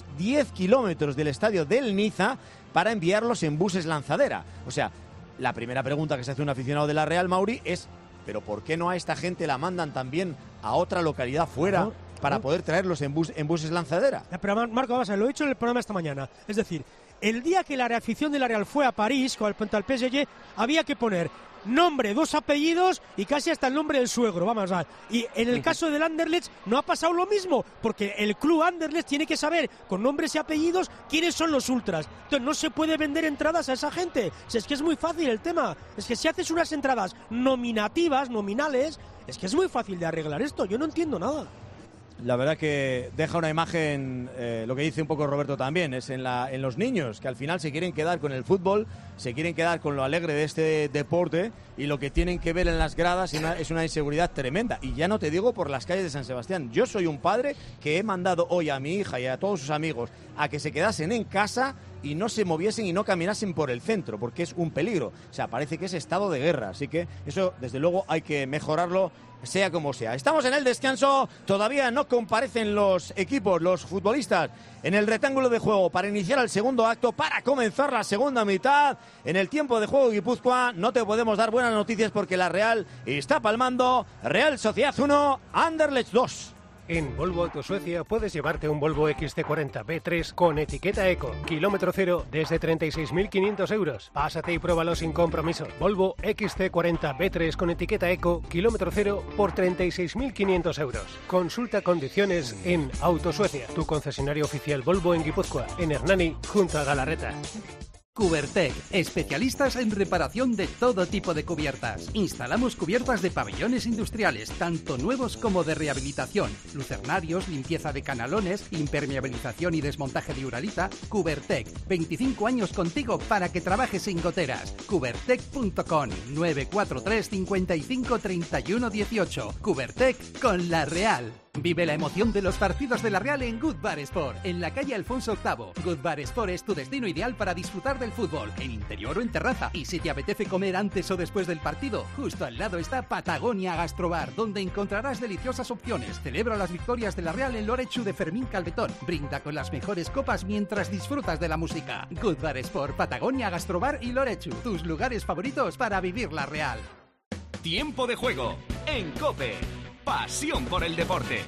del estadio del Niza para enviarlos en buses lanzadera. O sea, la primera pregunta que se hace un aficionado de la Real, Mauri, es ¿pero por qué no a esta gente la mandan también a otra localidad fuera para poder traerlos en buses lanzadera? Pero Marco, vamos a ver, lo he dicho en el programa esta mañana. Es decir, el día que la afición de la Real fue a París contra el PSG, había que poner nombre, 2 apellidos y casi hasta el nombre del suegro, vamos a ver. Y en el caso del Anderlecht no ha pasado lo mismo, porque el club Anderlecht tiene que saber con nombres y apellidos quiénes son los ultras. Entonces no se puede vender entradas a esa gente. Si es que es muy fácil el tema. Es que si haces unas entradas nominales, es que es muy fácil de arreglar esto. Yo no entiendo nada. La verdad que deja una imagen, lo que dice un poco Roberto también, es en los niños, que al final se quieren quedar con el fútbol, se quieren quedar con lo alegre de este deporte, y lo que tienen que ver en las gradas es una inseguridad tremenda. Y ya no te digo por las calles de San Sebastián. Yo soy un padre que he mandado hoy a mi hija y a todos sus amigos a que se quedasen en casa y no se moviesen y no caminasen por el centro, porque es un peligro. O sea, parece que es estado de guerra, así que eso desde luego hay que mejorarlo, sea como sea. Estamos en el descanso, todavía no comparecen los equipos, los futbolistas en el rectángulo de juego para iniciar el segundo acto, para comenzar la segunda mitad. En el tiempo de juego Guipúzcoa no te podemos dar buenas noticias porque la Real está palmando. Real Sociedad 1, Anderlecht 2. En Volvo Autosuecia puedes llevarte un Volvo XC40 B3 con etiqueta Eco, kilómetro cero desde 36.500 euros. Pásate y pruébalo sin compromiso. Volvo XC40 B3 con etiqueta Eco, kilómetro cero por 36.500 euros. Consulta condiciones en Autosuecia, tu concesionario oficial Volvo en Guipúzcoa, en Hernani, junto a Galarreta. Cubertec, especialistas en reparación de todo tipo de cubiertas. Instalamos cubiertas de pabellones industriales, tanto nuevos como de rehabilitación, lucernarios, limpieza de canalones, impermeabilización y desmontaje de uralita. Cubertec, 25 años contigo para que trabajes sin goteras. Cubertec.com, 943 55 31 18. Cubertec con La Real. Vive la emoción de los partidos de la Real en Good Bar Sport, en la calle Alfonso VIII. Good Bar Sport es tu destino ideal para disfrutar del fútbol, en interior o en terraza. Y si te apetece comer antes o después del partido, justo al lado está Patagonia Gastrobar, donde encontrarás deliciosas opciones. Celebra las victorias de la Real en Lorechu de Fermín Calvetón. Brinda con las mejores copas mientras disfrutas de la música. Good Bar Sport, Patagonia Gastrobar y Lorechu, tus lugares favoritos para vivir la Real. Tiempo de juego en COPE. Pasión por el deporte.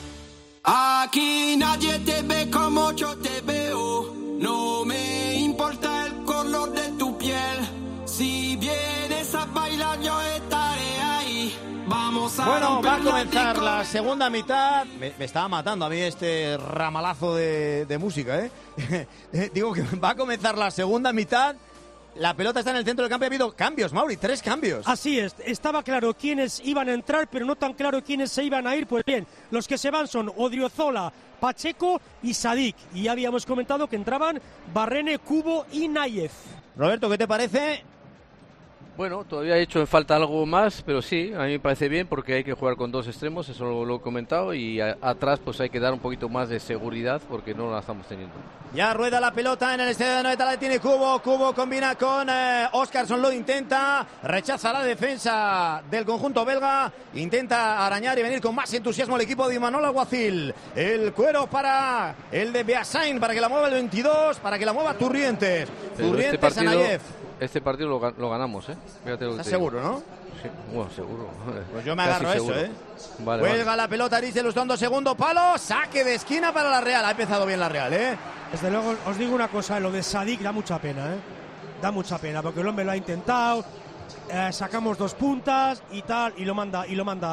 Aquí nadie te ve como yo te veo. No me importa el color de tu piel. Si vienes a bailar yo estaré ahí. Vamos a Bueno, va a comenzar la segunda mitad. Me estaba matando a mí este ramalazo de música, Digo que va a comenzar la segunda mitad. La pelota está en el centro del campo y ha habido cambios, Mauri, 3 cambios. Así es, estaba claro quiénes iban a entrar, pero no tan claro quiénes se iban a ir. Pues bien, los que se van son Odriozola, Pacheco y Sadik. Y ya habíamos comentado que entraban Barrene, Cubo y Náyez. Roberto, ¿qué te parece? Bueno, todavía he hecho en falta algo más, pero sí, a mí me parece bien porque hay que jugar con 2 extremos, eso lo he comentado, y atrás pues hay que dar un poquito más de seguridad porque no la estamos teniendo. Ya rueda la pelota en el estadio de Noeta, la tiene Cubo combina con Óscarson, lo intenta, rechaza la defensa del conjunto belga, intenta arañar y venir con más entusiasmo el equipo de Imanol Alguacil. El cuero para el de Beasain, para que la mueva el 22, para que la mueva Turrientes. Turrientes a Náyez. Este partido lo ganamos, ¿eh? Fíjate lo que ¿Estás te digo. seguro, no? Sí, bueno, seguro. Pues yo me agarro a eso, seguro. ¿eh? Vale, Cuelga la pelota Aritz Elustondo, segundo palo, saque de esquina para la Real. Ha empezado bien la Real, ¿eh? Desde luego, os digo una cosa, lo de Sadik da mucha pena, ¿eh? Da mucha pena, porque el hombre lo ha intentado, sacamos 2 puntas y tal, y lo manda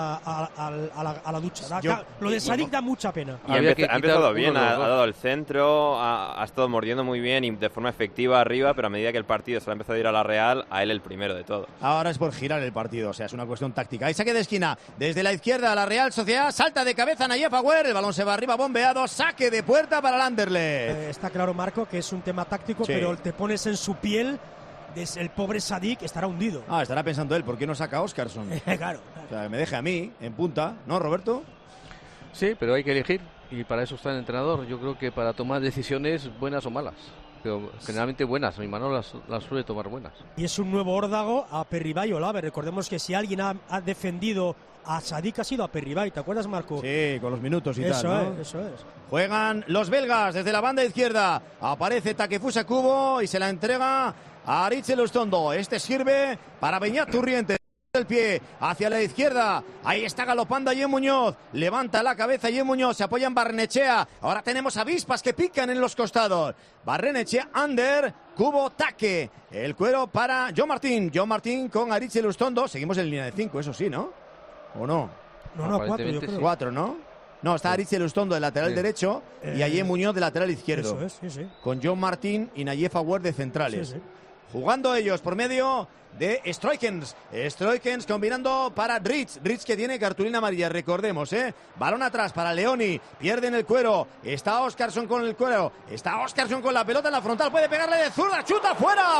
a la ducha. Lo de Sadik da mucha pena. Y ha empezado bien, ha dado el centro, ha estado mordiendo muy bien y de forma efectiva arriba, pero a medida que el partido se le ha empezado a ir a la Real, a él el primero de todo. Ahora es por girar el partido, o sea, es una cuestión táctica. Hay saque de esquina, desde la izquierda a la Real Sociedad, salta de cabeza Nayef Aguer, el balón se va arriba bombeado, saque de puerta para el Anderlecht. Está claro, Marco, que es un tema táctico, sí, pero te pones en su piel, el pobre Sadik estará hundido. Estará pensando él, ¿por qué no saca a Óscarsson? Claro. O sea, me deje a mí en punta, ¿no, Roberto? Sí, pero hay que elegir y para eso está el entrenador. Yo creo que para tomar decisiones buenas o malas, pero generalmente buenas. Mi mano las suele tomar buenas. Y es un nuevo órdago a Perribay Olave. Recordemos que si alguien ha defendido a Sadik ha sido a Perribay, ¿te acuerdas, Marco? Sí, con los minutos y eso tal, ¿no? Eso es. Juegan los belgas desde la banda izquierda. Aparece Takefusa Kubo y se la entrega a Aritz Elustondo. Este sirve para Beñat Turriente. El pie hacia la izquierda, ahí está galopando Ayer Muñoz, levanta la cabeza Ayer Muñoz, se apoya en Barrenechea, ahora tenemos avispas que pican en los costados, Barrenechea, Ander, Kubo, Take, el cuero para John Martín con Aritz Elustondo, seguimos en línea de 5, eso sí, ¿no? ¿O no? No, 4, yo creo. 4, ¿no? No, está Aritz Elustondo de lateral derecho y Ayer Muñoz de lateral izquierdo, eso es, sí. Con John Martín y Nayef Aguer de centrales. Sí. Jugando ellos por medio de Stroikens combinando para Dritz que tiene cartulina amarilla, recordemos, balón atrás para Leoni, pierden el cuero, está Óscarsson con el cuero, está Óscarsson con la pelota en la frontal, puede pegarle de zurda, chuta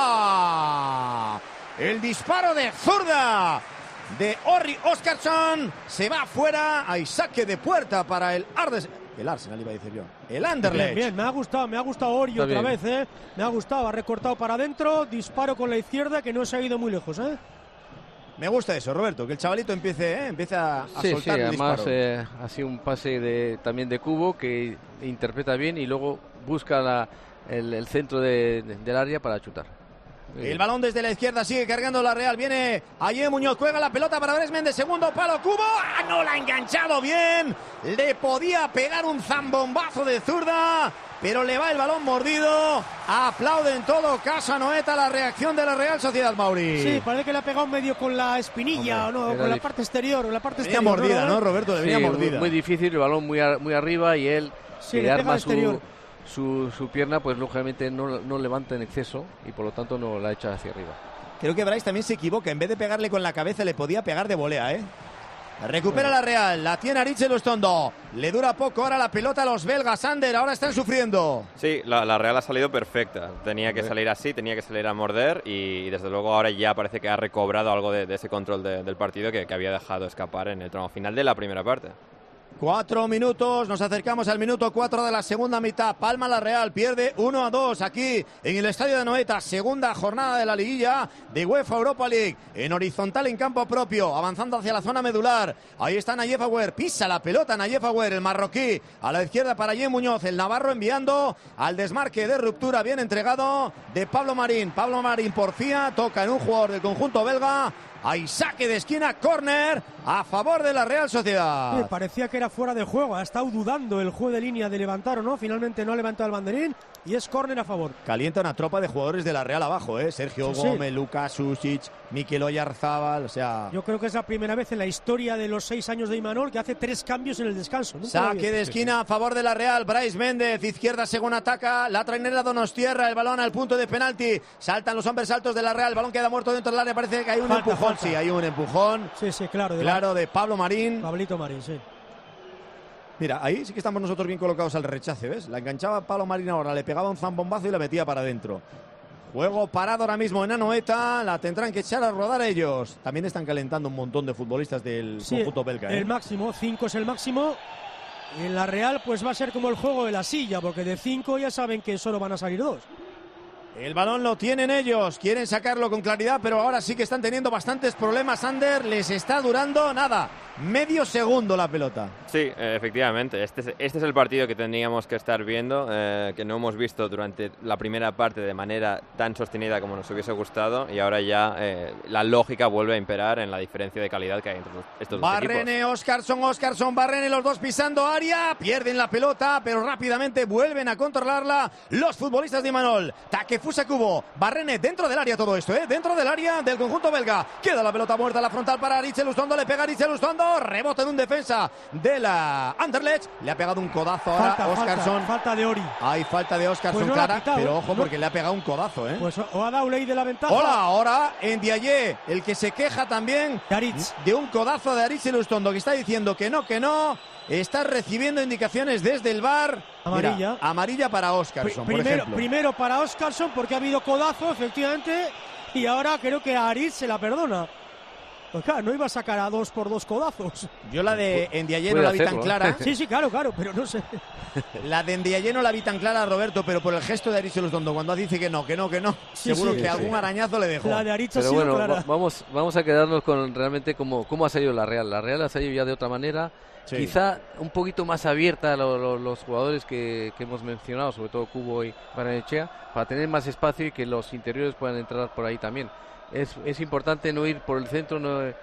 fuera, el disparo de zurda de Orri Óscarsson se va fuera, hay saque de puerta para el Arsenal, iba a decir yo. El Anderlecht. Bien, me ha gustado Ori otra vez, Me ha gustado, ha recortado para adentro, disparo con la izquierda que no se ha ido muy lejos, Me gusta eso, Roberto, que el chavalito empiece a soltar el además, disparo. ha sido un pase también de Kubo que interpreta bien y luego busca el centro del área para chutar. El balón desde la izquierda sigue cargando la Real. Viene Ayer Muñoz, juega la pelota para Bresmen de segundo palo. Kubo, no la ha enganchado bien. Le podía pegar un zambombazo de zurda, pero le va el balón mordido. Aplaude en todo caso a Noeta la reacción de la Real Sociedad, Mauri. Sí, parece que le ha pegado medio con la espinilla, o con la parte exterior. Venía mordida, ¿no, Roberto? Le venía mordida. Muy difícil, el balón muy arriba y él le arma su pierna, pues lógicamente no levanta en exceso y por lo tanto no la echa hacia arriba. Creo que Bryce también se equivoca, en vez de pegarle con la cabeza le podía pegar de volea, Recupera la Real, la tiene Aritz Elustondo, le dura poco ahora la pelota a los belgas, Ander, ahora están sufriendo. Sí, la Real ha salido perfecta, tenía que salir así, tenía que salir a morder y desde luego ahora ya parece que ha recobrado algo de ese control del partido que había dejado escapar en el tramo final de la primera parte. 4 minutos, nos acercamos al minuto 4 de la segunda mitad. Palma la Real, pierde 1-2 aquí en el estadio de Noeta. Segunda jornada de la liguilla de UEFA Europa League. En horizontal en campo propio, avanzando hacia la zona medular. Ahí está Nayef Aguer, pisa la pelota Nayef Aguer, el marroquí. A la izquierda para Ayer Muñoz, el navarro enviando al desmarque de ruptura bien entregado de Pablo Marín. Pablo Marín porfía, toca en un jugador del conjunto belga. Hay saque de esquina, córner a favor de la Real Sociedad. Sí, parecía que era fuera de juego, ha estado dudando el juego de línea de levantar o no, finalmente no ha levantado el banderín y es córner a favor. Calienta una tropa de jugadores de la Real abajo, Sergio Gómez, Lucas Susic, Mikel Oyarzábal, o sea... Yo creo que es la primera vez en la historia de los 6 años de Imanol que hace 3 cambios en el descanso. Saque de esquina a favor de la Real, Bryce Méndez, izquierda según ataca, la trainera Donostierra, el balón al punto de penalti, saltan los hombres altos de la Real, el balón queda muerto dentro del área, parece que hay un empujón. Sí, hay un empujón. Sí, claro. De Pablo Marín. Pablito Marín, sí. Mira, ahí sí que estamos nosotros bien colocados al rechace, ¿ves? La enganchaba Pablo Marín ahora, le pegaba un zambombazo y la metía para adentro. Juego parado ahora mismo en Anoeta, la tendrán que echar a rodar ellos. También están calentando un montón de futbolistas del conjunto belga. El máximo, 5 es el máximo. En la Real pues va a ser como el juego de la silla, porque de 5 ya saben que solo van a salir 2. El balón lo tienen ellos, quieren sacarlo con claridad, pero ahora sí que están teniendo bastantes problemas. Ander, les está durando nada. medio segundo la pelota. Sí, efectivamente. Este es el partido que tendríamos que estar viendo, que no hemos visto durante la primera parte de manera tan sostenida como nos hubiese gustado, y ahora ya la lógica vuelve a imperar en la diferencia de calidad que hay entre estos dos equipos. Barrene, Óscarsson, Barrene, los dos pisando área, pierden la pelota, pero rápidamente vuelven a controlarla los futbolistas de Imanol. Takefusa Kubo, Barrene dentro del área, todo esto, dentro del área del conjunto belga. Queda la pelota muerta a la frontal para Aritz Elustondo, le pega Aritz Elustondo, rebote de un defensa de la Anderlecht, le ha pegado un codazo ahora Óscarsson. Falta de Ori. Hay falta de Óscarsson, pues no clara, quitado, pero ojo porque le ha pegado un codazo, Pues o ha dado ley de la ventaja. Hola, ahora en Ndiaye, el que se queja también de un codazo de Aritz Elustondo, que está diciendo que no, está recibiendo indicaciones desde el VAR. Amarilla. Mira, amarilla para Óscarsson, por ejemplo. Primero para Óscarsson porque ha habido codazo, efectivamente, y ahora creo que a Aritz se la perdona. Pues claro, no iba a sacar a 2 por 2 codazos. Yo la de Ndiaye no la vi tan clara. Sí, claro, pero no sé. La de Ndiaye no la vi tan clara, Roberto, pero por el gesto de Aritz Elustondo, cuando dice que no, seguro que algún arañazo le dejó. La de Aritz pero ha sido bueno, clara. Vamos a quedarnos con realmente cómo ha salido la Real. La Real ha salido ya de otra manera. Sí. Quizá un poquito más abierta a los jugadores que hemos mencionado, sobre todo Kubo y Barrenechea, para tener más espacio y que los interiores puedan entrar por ahí también. Es importante no ir por el centro,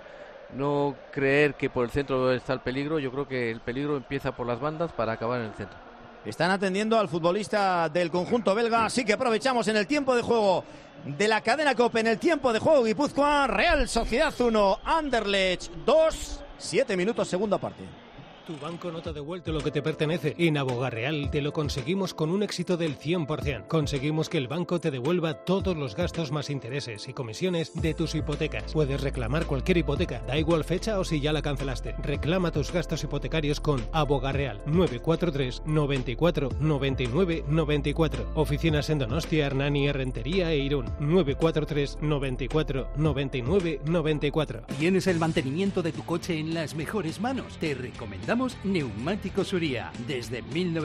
no creer que por el centro está el peligro. Yo creo que el peligro empieza por las bandas para acabar en el centro. Están atendiendo al futbolista del conjunto belga, así que aprovechamos en el tiempo de juego de la cadena COPE, en el tiempo de juego Guipúzcoa, Real Sociedad 1, Anderlecht 2, 7 minutos, segunda parte. Tu banco no te ha devuelto lo que te pertenece. En Abogarreal te lo conseguimos con un éxito del 100%. Conseguimos que el banco te devuelva todos los gastos más intereses y comisiones de tus hipotecas. Puedes reclamar cualquier hipoteca, da igual fecha o si ya la cancelaste. Reclama tus gastos hipotecarios con Abogarreal 943 94 99 94. Oficinas en Donostia, Hernani, Rentería e Irún. 943 94 99 94. ¿Tienes el mantenimiento de tu coche en las mejores manos? Te recomendamos Neumáticos Uría, desde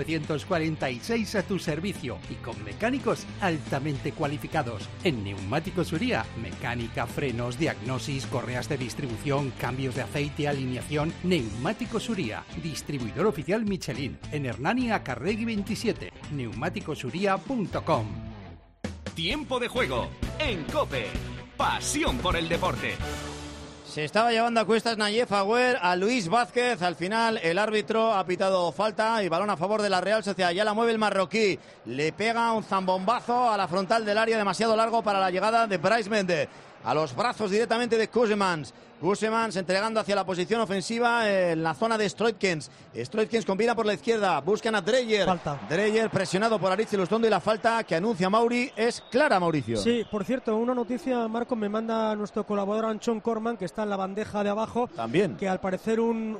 1946 a tu servicio y con mecánicos altamente cualificados. En Neumáticos Uría, mecánica, frenos, diagnosis, correas de distribución, cambios de aceite, alineación. Neumáticos Uría, distribuidor oficial Michelin, en Hernani Acarregui 27, neumáticosuría.com. Tiempo de juego en COPE. Pasión por el deporte. Se estaba llevando a cuestas Nayef Agüer a Luis Vázquez. Al final el árbitro ha pitado falta y balón a favor de la Real Sociedad. Ya la mueve el marroquí. Le pega un zambombazo a la frontal del área, demasiado largo para la llegada de Bryce Méndez. A los brazos directamente de Kusemans. Kusemans entregando hacia la posición ofensiva en la zona de Stroitkens. Stroitkens combina por la izquierda. Buscan a Dreyer. Falta. Dreyer presionado por Aritz Elustondo y la falta que anuncia Mauri es clara, Mauricio. Sí, por cierto, una noticia, Marco, me manda nuestro colaborador Anchón Corman, que está en la bandeja de abajo. También. Que al parecer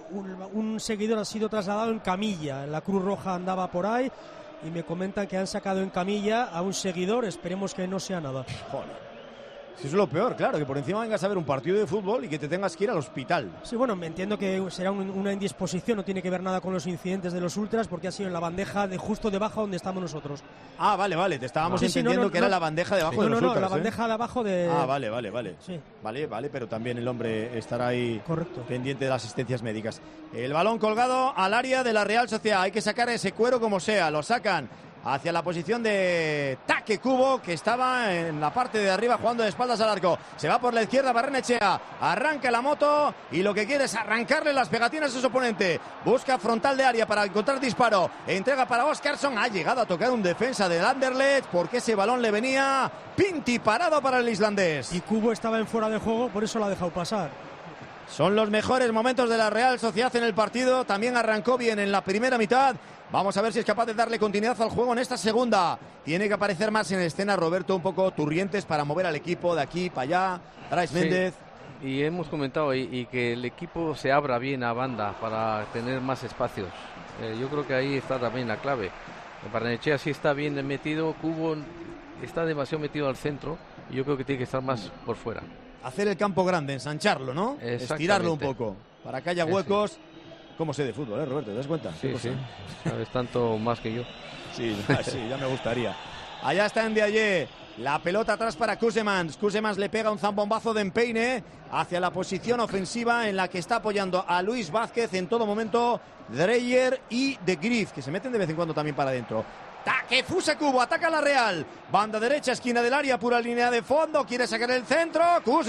un seguidor ha sido trasladado en camilla. La Cruz Roja andaba por ahí y me comentan que han sacado en camilla a un seguidor. Esperemos que no sea nada. Joder. Eso es lo peor, claro, que por encima vengas a ver un partido de fútbol y que te tengas que ir al hospital. Sí, bueno, me entiendo que será una indisposición, no tiene que ver nada con los incidentes de los ultras, porque ha sido en la bandeja de justo debajo donde estamos nosotros. Ah, vale, te estábamos entendiendo que era la bandeja de abajo de los ultras. No, la bandeja de abajo de... Ah, vale. Sí. Vale, pero también el hombre estará ahí. Correcto. Pendiente de las asistencias médicas. El balón colgado al área de la Real Sociedad, hay que sacar ese cuero como sea, lo sacan hacia la posición de Take Kubo, que estaba en la parte de arriba jugando de espaldas al arco. Se va por la izquierda Barrenechea, arranca la moto y lo que quiere es arrancarle las pegatinas a su oponente. Busca frontal de área para encontrar disparo, entrega para Óscarsson, ha llegado a tocar un defensa del Anderlecht porque ese balón le venía Pinti parado para el islandés. Y Kubo estaba en fuera de juego, por eso lo ha dejado pasar. Son los mejores momentos de la Real Sociedad en el partido. También arrancó bien en la primera mitad. Vamos a ver si es capaz de darle continuidad al juego en esta segunda. Tiene que aparecer más en escena Roberto, un poco Turrientes para mover al equipo de aquí para allá. Bryce Méndez. Y hemos comentado y que el equipo se abra bien a banda para tener más espacios. Yo creo que ahí está también la clave. Barrenechea sí está bien metido, Kubo está demasiado metido al centro y yo creo que tiene que estar más por fuera. Hacer el campo grande, ensancharlo, ¿no? Estirarlo un poco para que haya huecos. Sí. ¿Cómo sé de fútbol, Roberto? ¿Te das cuenta? Sí. Sabes tanto más que yo. Sí, ya me gustaría. Allá está Ndiaye, La pelota atrás para Kusemans. Kusemans le pega un zambombazo de empeine hacia la posición ofensiva en la que está apoyando a Luis Vázquez en todo momento Dreyer y De Grief, que se meten de vez en cuando también para adentro. Takefusa Kubo, ataca la Real. Banda derecha, esquina del área, pura línea de fondo. Quiere sacar el centro.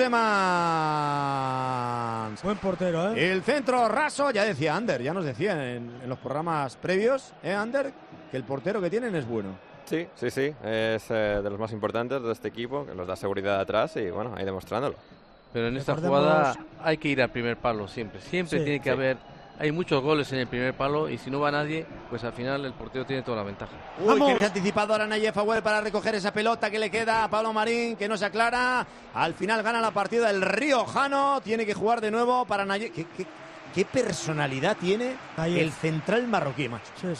Kusemans. Buen portero, ¿eh? El centro raso, ya decía Ander, ya nos decía en los programas previos, Ander, que el portero que tienen es bueno. Sí, es de los más importantes de este equipo, que nos da seguridad atrás y bueno, ahí demostrándolo. Pero en esta jugada hay que ir al primer palo siempre tiene que haber, hay muchos goles en el primer palo y si no va nadie, pues al final el portero tiene toda la ventaja. Uy, que anticipado ahora Nayef Agüer para recoger esa pelota que le queda a Pablo Marín, que no se aclara. Al final gana la partida el riojano, tiene que jugar de nuevo para Nayef. ¿Qué personalidad tiene el central marroquí, macho? Sí.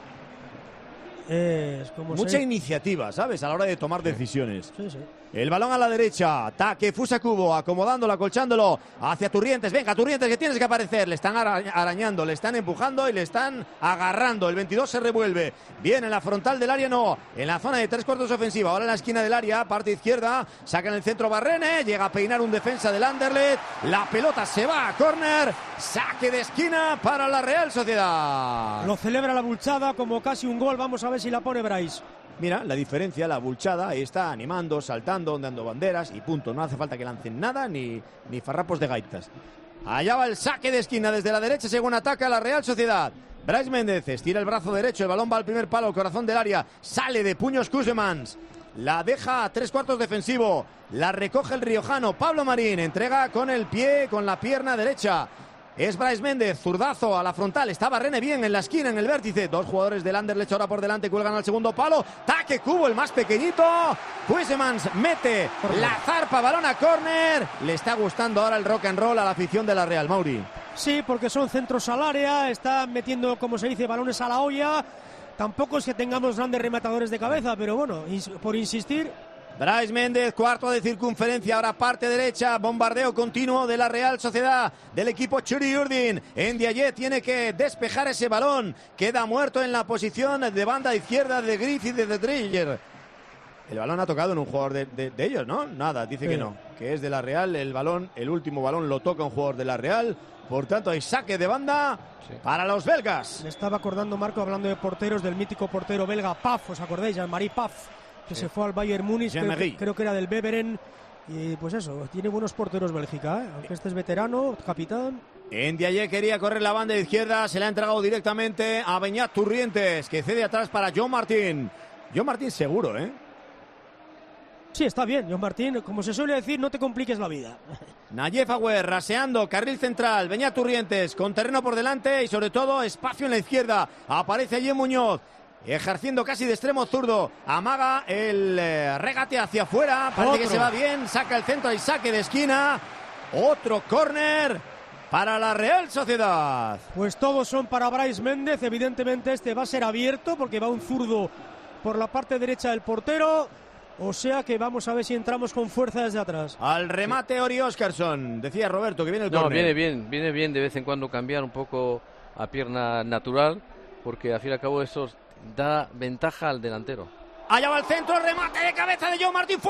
Mucha iniciativa, ¿sabes? A la hora de tomar decisiones. Sí. El balón a la derecha. Takefusa Kubo acomodándolo, acolchándolo hacia Turrientes. Venga, Turrientes, que tienes que aparecer. Le están arañando, le están empujando y le están agarrando. El 22 se revuelve. Bien en la frontal del área, no. En la zona de 3/4 ofensiva. Ahora en la esquina del área, parte izquierda. Saca en el centro Barrene. Llega a peinar un defensa del Anderlecht. La pelota se va a córner. Saque de esquina para la Real Sociedad. Lo celebra la Bulchada como casi un gol. Vamos a ver si la pone Brais. Mira, la diferencia, la Bulchada, ahí está animando, saltando, dando banderas y punto. No hace falta que lancen nada ni farrapos de gaitas. Allá va el saque de esquina desde la derecha según ataca la Real Sociedad. Brais Méndez estira el brazo derecho, el balón va al primer palo, corazón del área, sale de puños Kusemans. La deja a 3/4 defensivo, la recoge el riojano Pablo Marín, entrega con el pie, con la pierna derecha. Es Brais Méndez, zurdazo a la frontal, está Barrene bien en la esquina, en el vértice. Dos jugadores del Anderlecht ahora por delante, cuelgan al segundo palo. Taque Kubo, el más pequeñito. Kusemans mete la zarpa, balón a córner. Le está gustando ahora el rock and roll a la afición de la Real, Mauri. Sí, porque son centros al área, están metiendo, como se dice, balones a la olla. Tampoco es que tengamos grandes rematadores de cabeza, pero bueno, por insistir. Brais Méndez, cuarto de circunferencia, ahora parte derecha, bombardeo continuo de la Real Sociedad, del equipo Churi Urdin. Ndiaye tiene que despejar ese balón, queda muerto en la posición de banda izquierda de Griff y de Dreyer. El balón ha tocado en un jugador de ellos, ¿no? Nada, dice que no, que es de la Real. El balón, el último balón lo toca un jugador de la Real, por tanto hay saque de banda para los belgas. Me estaba acordando, Marco, hablando de porteros, del mítico portero belga Paf, ¿os acordáis? Jean-Marie Paf, que se fue al Bayern Múnich, creo que era del Beveren, y pues eso, tiene buenos porteros Bélgica, aunque este es veterano, capitán. Ndiaye quería correr la banda izquierda, se le ha entregado directamente a Beñat Turrientes, que cede atrás para John Martín. John Martín seguro, ¿eh? Sí, está bien, John Martín, como se suele decir, no te compliques la vida. Nayef Agüer raseando, carril central, Beñat Turrientes con terreno por delante y sobre todo espacio en la izquierda. Aparece allí Muñoz, ejerciendo casi de extremo zurdo, amaga el regate hacia afuera, parece que se va bien, saca el centro y saque de esquina, otro córner para la Real Sociedad. Pues todos son para Brais Méndez, evidentemente este va a ser abierto porque va un zurdo por la parte derecha del portero, o sea que vamos a ver si entramos con fuerza desde atrás. Al remate Ori Óscarsson, decía Roberto que viene el córner. Viene bien de vez en cuando cambiar un poco a pierna natural, porque al fin y al cabo eso da ventaja al delantero. Allá va el centro, remate de cabeza de John Martín,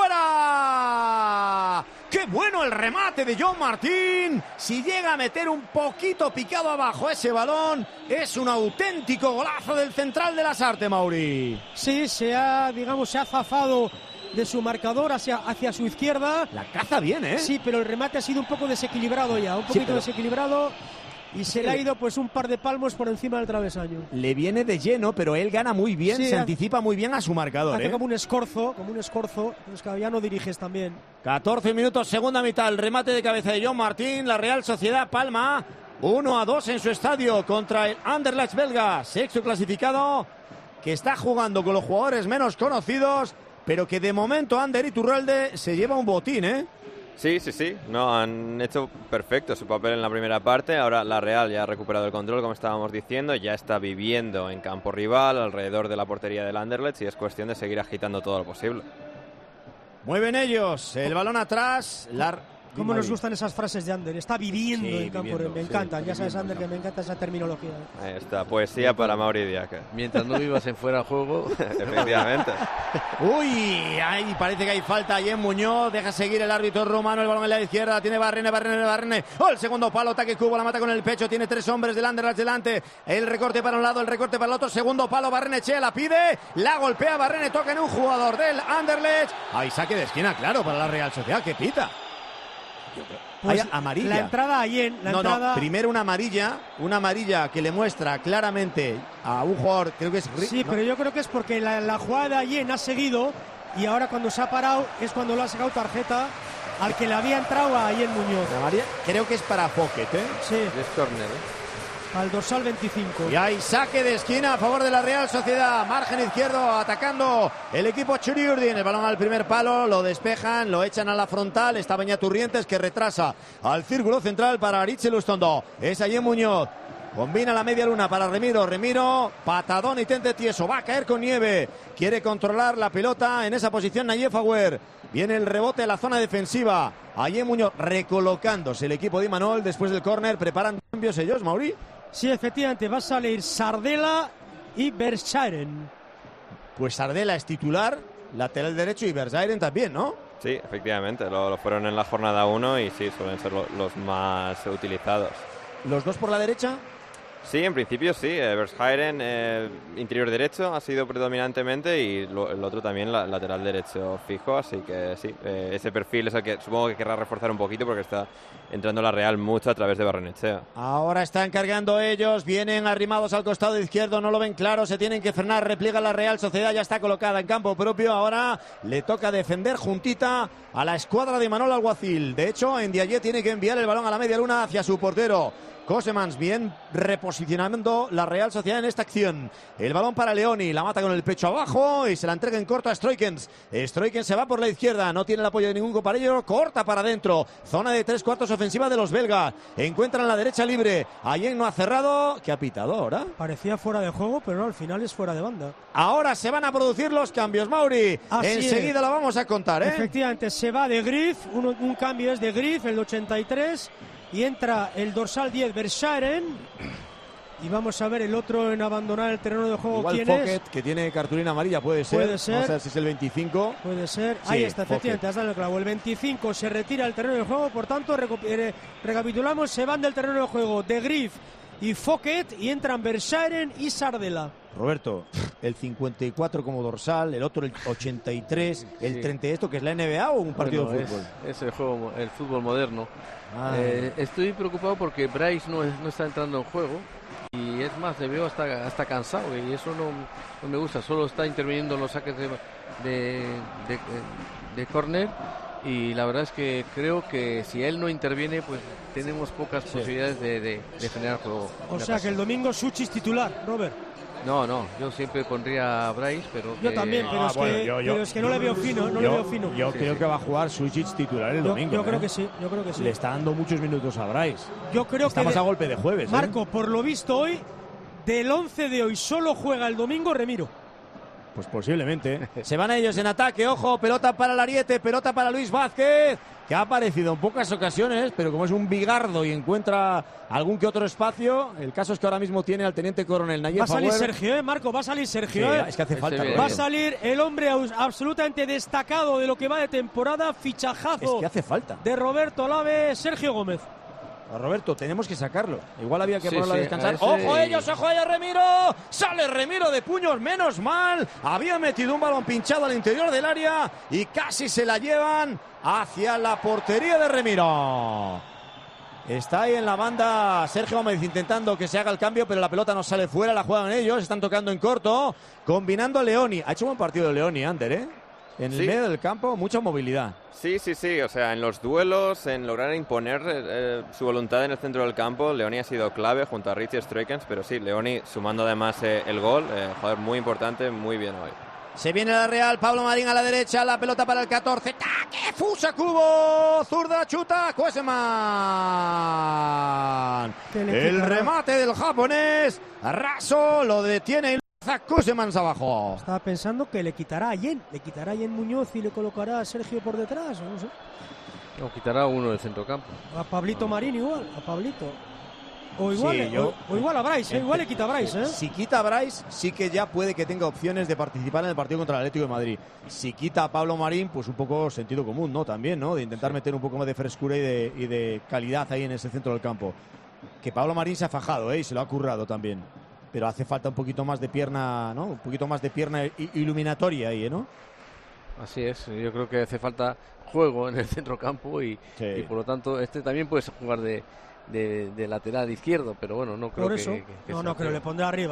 fuera. ¡Qué bueno el remate de John Martín! Si llega a meter un poquito picado abajo ese balón, es un auténtico golazo del central de Lasarte, Mauri. Sí, se ha zafado de su marcador hacia su izquierda. La caza bien, ¿eh? Sí, pero el remate ha sido un poco desequilibrado ya, desequilibrado. Y se le ha ido pues un par de palmos por encima del travesaño. Le viene de lleno, pero él gana muy bien, sí, se anticipa muy bien a su marcador. Hace como un escorzo, es que ya no diriges también. 14 minutos, segunda mitad, el remate de cabeza de John Martín, la Real Sociedad palma 1-2 en su estadio contra el Anderlecht belga, sexto clasificado, que está jugando con los jugadores menos conocidos, pero que de momento Ander Iturralde se lleva un botín, ¿eh? Sí, no, han hecho perfecto su papel en la primera parte. Ahora la Real ya ha recuperado el control, como estábamos diciendo, ya está viviendo en campo rival, alrededor de la portería del Anderlecht, y es cuestión de seguir agitando todo lo posible. Mueven ellos, el balón atrás, Cómo nos gustan esas frases de Ander. Está viviendo en campo. Me encantan. Ya sabes, Ander, que me encanta esa terminología. Ahí está, poesía para Mauri Diaca. Mientras no vivas en fuera de juego. Efectivamente. Uy, ahí parece que hay falta. Ahí en Muñoz, deja seguir el árbitro rumano, el balón en la izquierda, tiene Barrene. Oh, el segundo palo, ataque Cubo, la mata con el pecho, tiene 3 hombres del Anderlecht delante. El recorte para un lado, el recorte para el otro, segundo palo, Barrenechea la pide, la golpea Barrene, toca en un jugador del Anderlecht. Ahí saque de esquina, claro, para la Real Sociedad, que pita. Pues amarilla. La entrada ahí No, primero una amarilla que le muestra claramente a un jugador, creo que es Rick. Sí, ¿no? Pero yo creo que es porque la jugada de Allen ha seguido y ahora cuando se ha parado es cuando lo ha sacado tarjeta al que le había entrado a Allen Muñoz. La amarilla creo que es para Pocket, ¿eh? Sí. Es córner, Al dorsal 25. Y hay saque de esquina a favor de la Real Sociedad. Margen izquierdo atacando el equipo Churiurdin. El balón al primer palo, lo despejan, lo echan a la frontal. Está Beñaturrientes que retrasa al círculo central para Aritz Lustondo. Es allí Muñoz. Combina la media luna para Remiro, patadón y tente tieso, va a caer con nieve. Quiere controlar la pelota en esa posición Nayef Aguer. Viene el rebote a la zona defensiva. Allí Muñoz recolocándose el equipo de Imanol después del córner. Preparan cambios ellos, Mauri. Sí, efectivamente, va a salir Sardela y Verschaeren. Pues Sardela es titular, lateral derecho, y Verschaeren también, ¿no? Sí, efectivamente, lo fueron en la jornada 1 y sí, suelen ser los más utilizados. ¿Los dos por la derecha? Sí, en principio sí. Verschaeren, interior derecho, ha sido predominantemente, y el otro también lateral derecho fijo, así que sí, ese perfil es el que supongo que querrá reforzar un poquito porque está entrando la Real mucho a través de Barrenechea. Ahora están cargando ellos, vienen arrimados al costado izquierdo, no lo ven claro, se tienen que frenar, repliega la Real Sociedad, ya está colocada en campo propio, ahora le toca defender juntita a la escuadra de Manol Alguacil. De hecho, Ndiaye tiene que enviar el balón a la media luna hacia su portero. Kosemans bien reposicionando la Real Sociedad en esta acción. El balón para Leoni, la mata con el pecho abajo y se la entrega en corto a Stroikens. Stroikens se va por la izquierda, no tiene el apoyo de ningún compañero, corta para adentro. Zona de 3/4 ofensiva de los belgas. Encuentran la derecha libre. Allen no ha cerrado. ¿Qué ha pitado ahora? Parecía fuera de juego, pero no, al final es fuera de banda. Ahora se van a producir los cambios, Mauri. Enseguida lo vamos a contar, ¿eh? Efectivamente, se va de Griff, un cambio es de Griff, el 83. Y entra el dorsal 10, Verschaeren. Y vamos a ver el otro en abandonar el terreno de juego. Igual ¿Quién Foket, es? Que tiene cartulina amarilla, puede ser. Puede ser. Vamos a ver si es el 25. Puede ser. Sí, ahí está, efectivamente, Foket. has dado el clavo. El 25 se retira del terreno de juego. Por tanto, recapitulamos, se van del terreno de juego de Griff y Foket y entran Verschaeren y Sardela. Roberto, el 54 como dorsal, el otro el 83, el 30, ¿esto que es la NBA o un partido de fútbol? Es el juego, el fútbol moderno. Estoy preocupado porque Bryce no está entrando en juego y es más, le veo hasta cansado y eso no me gusta. Solo está interviniendo en los saques de córner y la verdad es que creo que si él no interviene pues tenemos pocas posibilidades de generar juego. O sea que el domingo Suchi es titular, Robert. No, yo siempre pondría a Bryce, pero... Yo también, pero es que no le veo fino, Yo creo que va a jugar Suchic titular el domingo. Yo creo que sí. Le está dando muchos minutos a Bryce. Yo creo Estamos a golpe de jueves. Marco, por lo visto hoy, del 11 de hoy solo juega el domingo Remiro. Pues posiblemente. Se van ellos en ataque, ojo, pelota para el Ariete, pelota para Luis Vázquez, que ha aparecido en pocas ocasiones, pero como es un bigardo y encuentra algún que otro espacio, el caso es que ahora mismo tiene al teniente coronel Nayef Aguer. Va a salir Sergio, Marco, va a salir Sergio. Sí, es que hace falta. Va a salir el hombre absolutamente destacado de lo que va de temporada, fichajazo. Es que hace falta. De Roberto Olave, Sergio Gómez. A Roberto, tenemos que sacarlo. Igual había que ponerlo a descansar. Ese... ¡Ojo ellos! Remiro! ¡Sale Remiro de puños! ¡Menos mal! Había metido un balón pinchado al interior del área y casi se la llevan hacia la portería de Remiro. Está ahí en la banda Sergio Gómez intentando que se haga el cambio, pero la pelota no sale fuera, la juegan ellos, están tocando en corto, combinando a Leoni. Ha hecho un buen partido Leoni, Ander, ¿eh? En el medio del campo, mucha movilidad. Sí, o sea, en los duelos, en lograr imponer su voluntad en el centro del campo, Leoni ha sido clave junto a Richie Stroikens, pero sí, Leoni sumando además el gol, jugador muy importante, muy bien hoy. Se viene la Real, Pablo Marín a la derecha, la pelota para el 14, ¡taque! ¡Fusa Cubo! ¡Zurda, chuta! ¡Koseman! El remate del japonés, raso, lo detiene y Kosemans abajo. Estaba pensando que le quitará a Allen Muñoz y le colocará a Sergio por detrás, no sé. O quitará uno del centrocampo. A Pablito Marín igual, a Pablito. O igual, Sí, o igual a Bryce, igual le quita a Bryce. Si quita a Bryce, sí que ya puede que tenga opciones de participar en el partido contra el Atlético de Madrid. Si quita a Pablo Marín, pues un poco sentido común, ¿no? También, ¿no? De intentar meter un poco más de frescura y de calidad ahí en ese centro del campo. Que Pablo Marín se ha fajado, y se lo ha currado también. Pero hace falta un poquito más de pierna, ¿no? Un poquito más de pierna iluminatoria ahí, ¿no? Así es, yo creo que hace falta juego en el centrocampo y por lo tanto también puede jugar de lateral izquierdo, pero bueno, no creo por eso. que no creo, le pondrá arriba.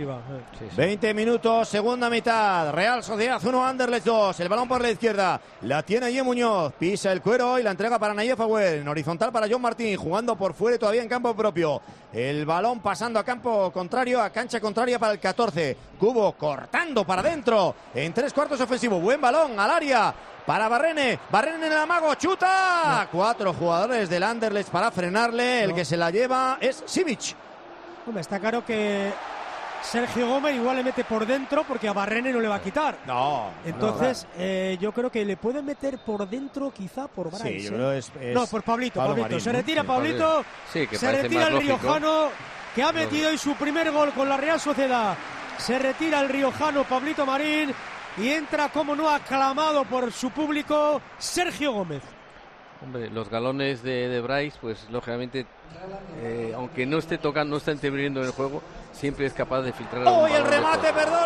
Sí. 20 minutos, segunda mitad, Real Sociedad 1, Anderlecht 2, el balón por la izquierda, la tiene allí Muñoz, pisa el cuero y la entrega para Nayef Agüer, en horizontal para John Martín, jugando por fuera y todavía en campo propio, el balón pasando a campo contrario, a cancha contraria para el 14, Cubo cortando para adentro, en 3/4 ofensivo, buen balón al área, para Barrene en el amago, chuta. 4 jugadores del Anderlecht para frenarle. El que se la lleva es Simic. Hombre, está claro que Sergio Gómez igual le mete por dentro porque a Barrene no le va a quitar. Entonces, yo creo que le puede meter por dentro quizá por Bryce. Sí, yo creo es no, por Pablito. Marín, se retira ¿no? Pablito. Sí, que se retira el riojano que ha metido hoy su primer gol con la Real Sociedad. Se retira el riojano Pablito Marín. Y entra, como no, aclamado por su público, Sergio Gómez. Hombre, los galones de Bryce, pues lógicamente, aunque no esté tocando, no está interviniendo en el juego, siempre es capaz de filtrar. ¡Hoy el remate,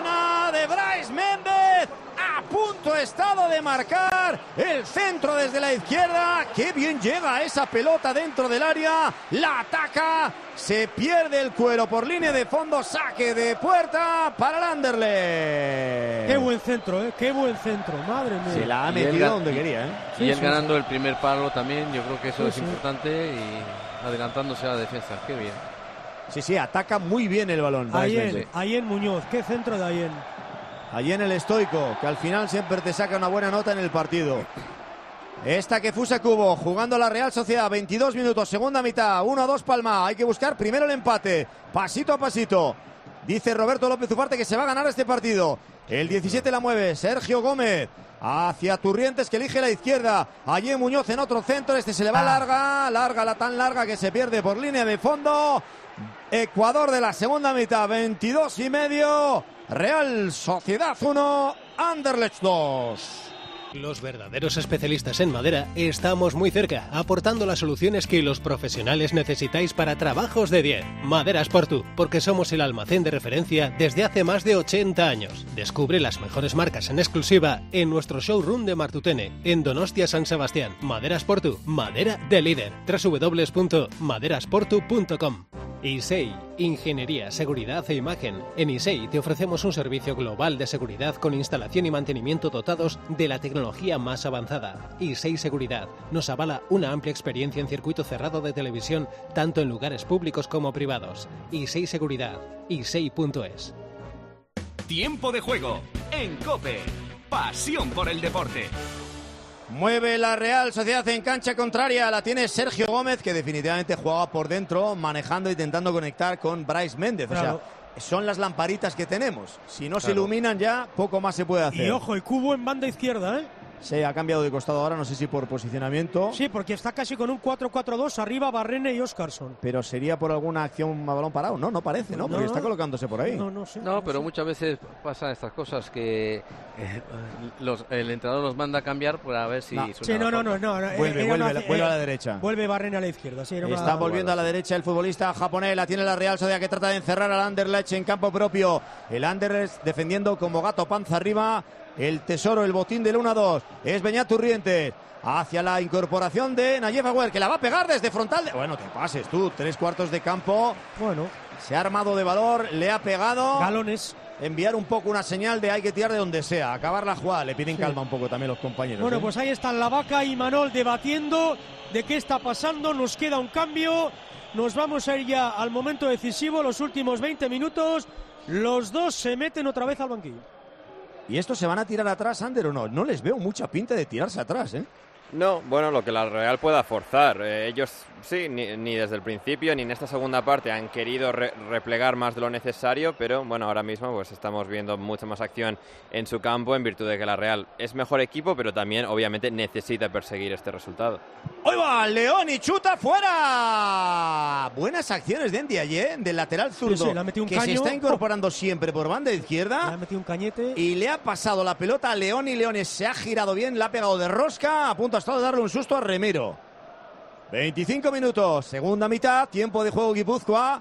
de Bryce Méndez! A punto estado de marcar el centro desde la izquierda. ¡Qué bien llega esa pelota dentro del área! La ataca, se pierde el cuero por línea de fondo, saque de puerta para el Anderlecht. ¡Qué buen centro, qué buen centro! Madre mía. Se la ha metido donde quería, Y él ganando el primer palo también, yo creo que eso es importante y adelantándose a la defensa. ¡Qué bien! Sí, ataca muy bien el balón. Ayen Muñoz, qué centro de Ayen. Allí en el estoico, que al final siempre te saca una buena nota en el partido. Esta que Fusa Cubo, jugando la Real Sociedad, 22 minutos, segunda mitad, 1-2 Palma. Hay que buscar primero el empate, pasito a pasito. Dice Roberto López Ufarte que se va a ganar este partido. El 17 la mueve Sergio Gómez. Hacia Turrientes, que elige la izquierda. Allí Muñoz en otro centro, este se le va larga, tan larga que se pierde por línea de fondo. Ecuador de la segunda mitad, 22:30. Real Sociedad 1, Anderlecht 2. Los verdaderos especialistas en madera estamos muy cerca, aportando las soluciones que los profesionales necesitáis para trabajos de 10. Maderas Portu, porque somos el almacén de referencia desde hace más de 80 años. Descubre las mejores marcas en exclusiva en nuestro showroom de Martutene, en Donostia San Sebastián. Maderas Portu, madera de líder. www.maderasportu.com. ISEI, Ingeniería, Seguridad e Imagen. En ISEI te ofrecemos un servicio global de seguridad con instalación y mantenimiento dotados de la tecnología más avanzada. ISEI Seguridad nos avala una amplia experiencia en circuito cerrado de televisión, tanto en lugares públicos como privados. ISEI Seguridad, isei.es. Tiempo de juego en COPE. Pasión por el deporte. Mueve la Real Sociedad en cancha contraria, la tiene Sergio Gómez, que definitivamente jugaba por dentro, manejando, intentando conectar con Bryce Méndez. Claro. O sea, son las lamparitas que tenemos. Si no se iluminan ya, poco más se puede hacer. Y ojo, el Cubo en banda izquierda, Se ha cambiado de costado ahora, no sé si por posicionamiento. Sí, porque está casi con un 4-4-2, arriba Barrene y Óscarson. Pero sería por alguna acción a balón parado. No parece, ¿no? Porque está colocándose por ahí. No sé. No, pero muchas veces pasan estas cosas que el entrenador los manda a cambiar para ver si... No. Vuelve a la derecha. Vuelve Barrene a la izquierda. Sí, está volviendo a la derecha el futbolista japonés. La tiene la Real Sociedad, que trata de encerrar al Anderlecht en campo propio. El Anderlecht defendiendo como gato panza arriba. El tesoro, el botín del 1-2. Es Beñat Turrientes. Hacia la incorporación de Nayef Agüer, que la va a pegar desde frontal. Bueno, te pases tú. 3/4 de campo. Bueno. Se ha armado de valor. Le ha pegado. Galones. Enviar un poco una señal de hay que tirar de donde sea. Acabar la jugada. Le piden calma un poco también los compañeros. Bueno, pues ahí están la Vaca y Manol debatiendo de qué está pasando. Nos queda un cambio. Nos vamos a ir ya al momento decisivo. Los últimos 20 minutos. Los dos se meten otra vez al banquillo. ¿Y estos se van a tirar atrás, Ander, o no? No les veo mucha pinta de tirarse atrás, No, bueno, lo que la Real pueda forzar. Ellos sí, ni desde el principio ni en esta segunda parte han querido replegar más de lo necesario, pero bueno, ahora mismo pues estamos viendo mucha más acción en su campo en virtud de que la Real es mejor equipo, pero también obviamente necesita perseguir este resultado. ¡Hoy va! León y chuta fuera. Buenas acciones de Ndiaye, del lateral zurdo, le ha metido un que caño. se está incorporando siempre por banda izquierda. Le ha metido un cañete. Y le ha pasado la pelota a León y Leones se ha girado bien, le ha pegado de rosca, a punto ha estado de darle un susto a Remiro. 25 minutos, segunda mitad, tiempo de juego Guipúzcoa.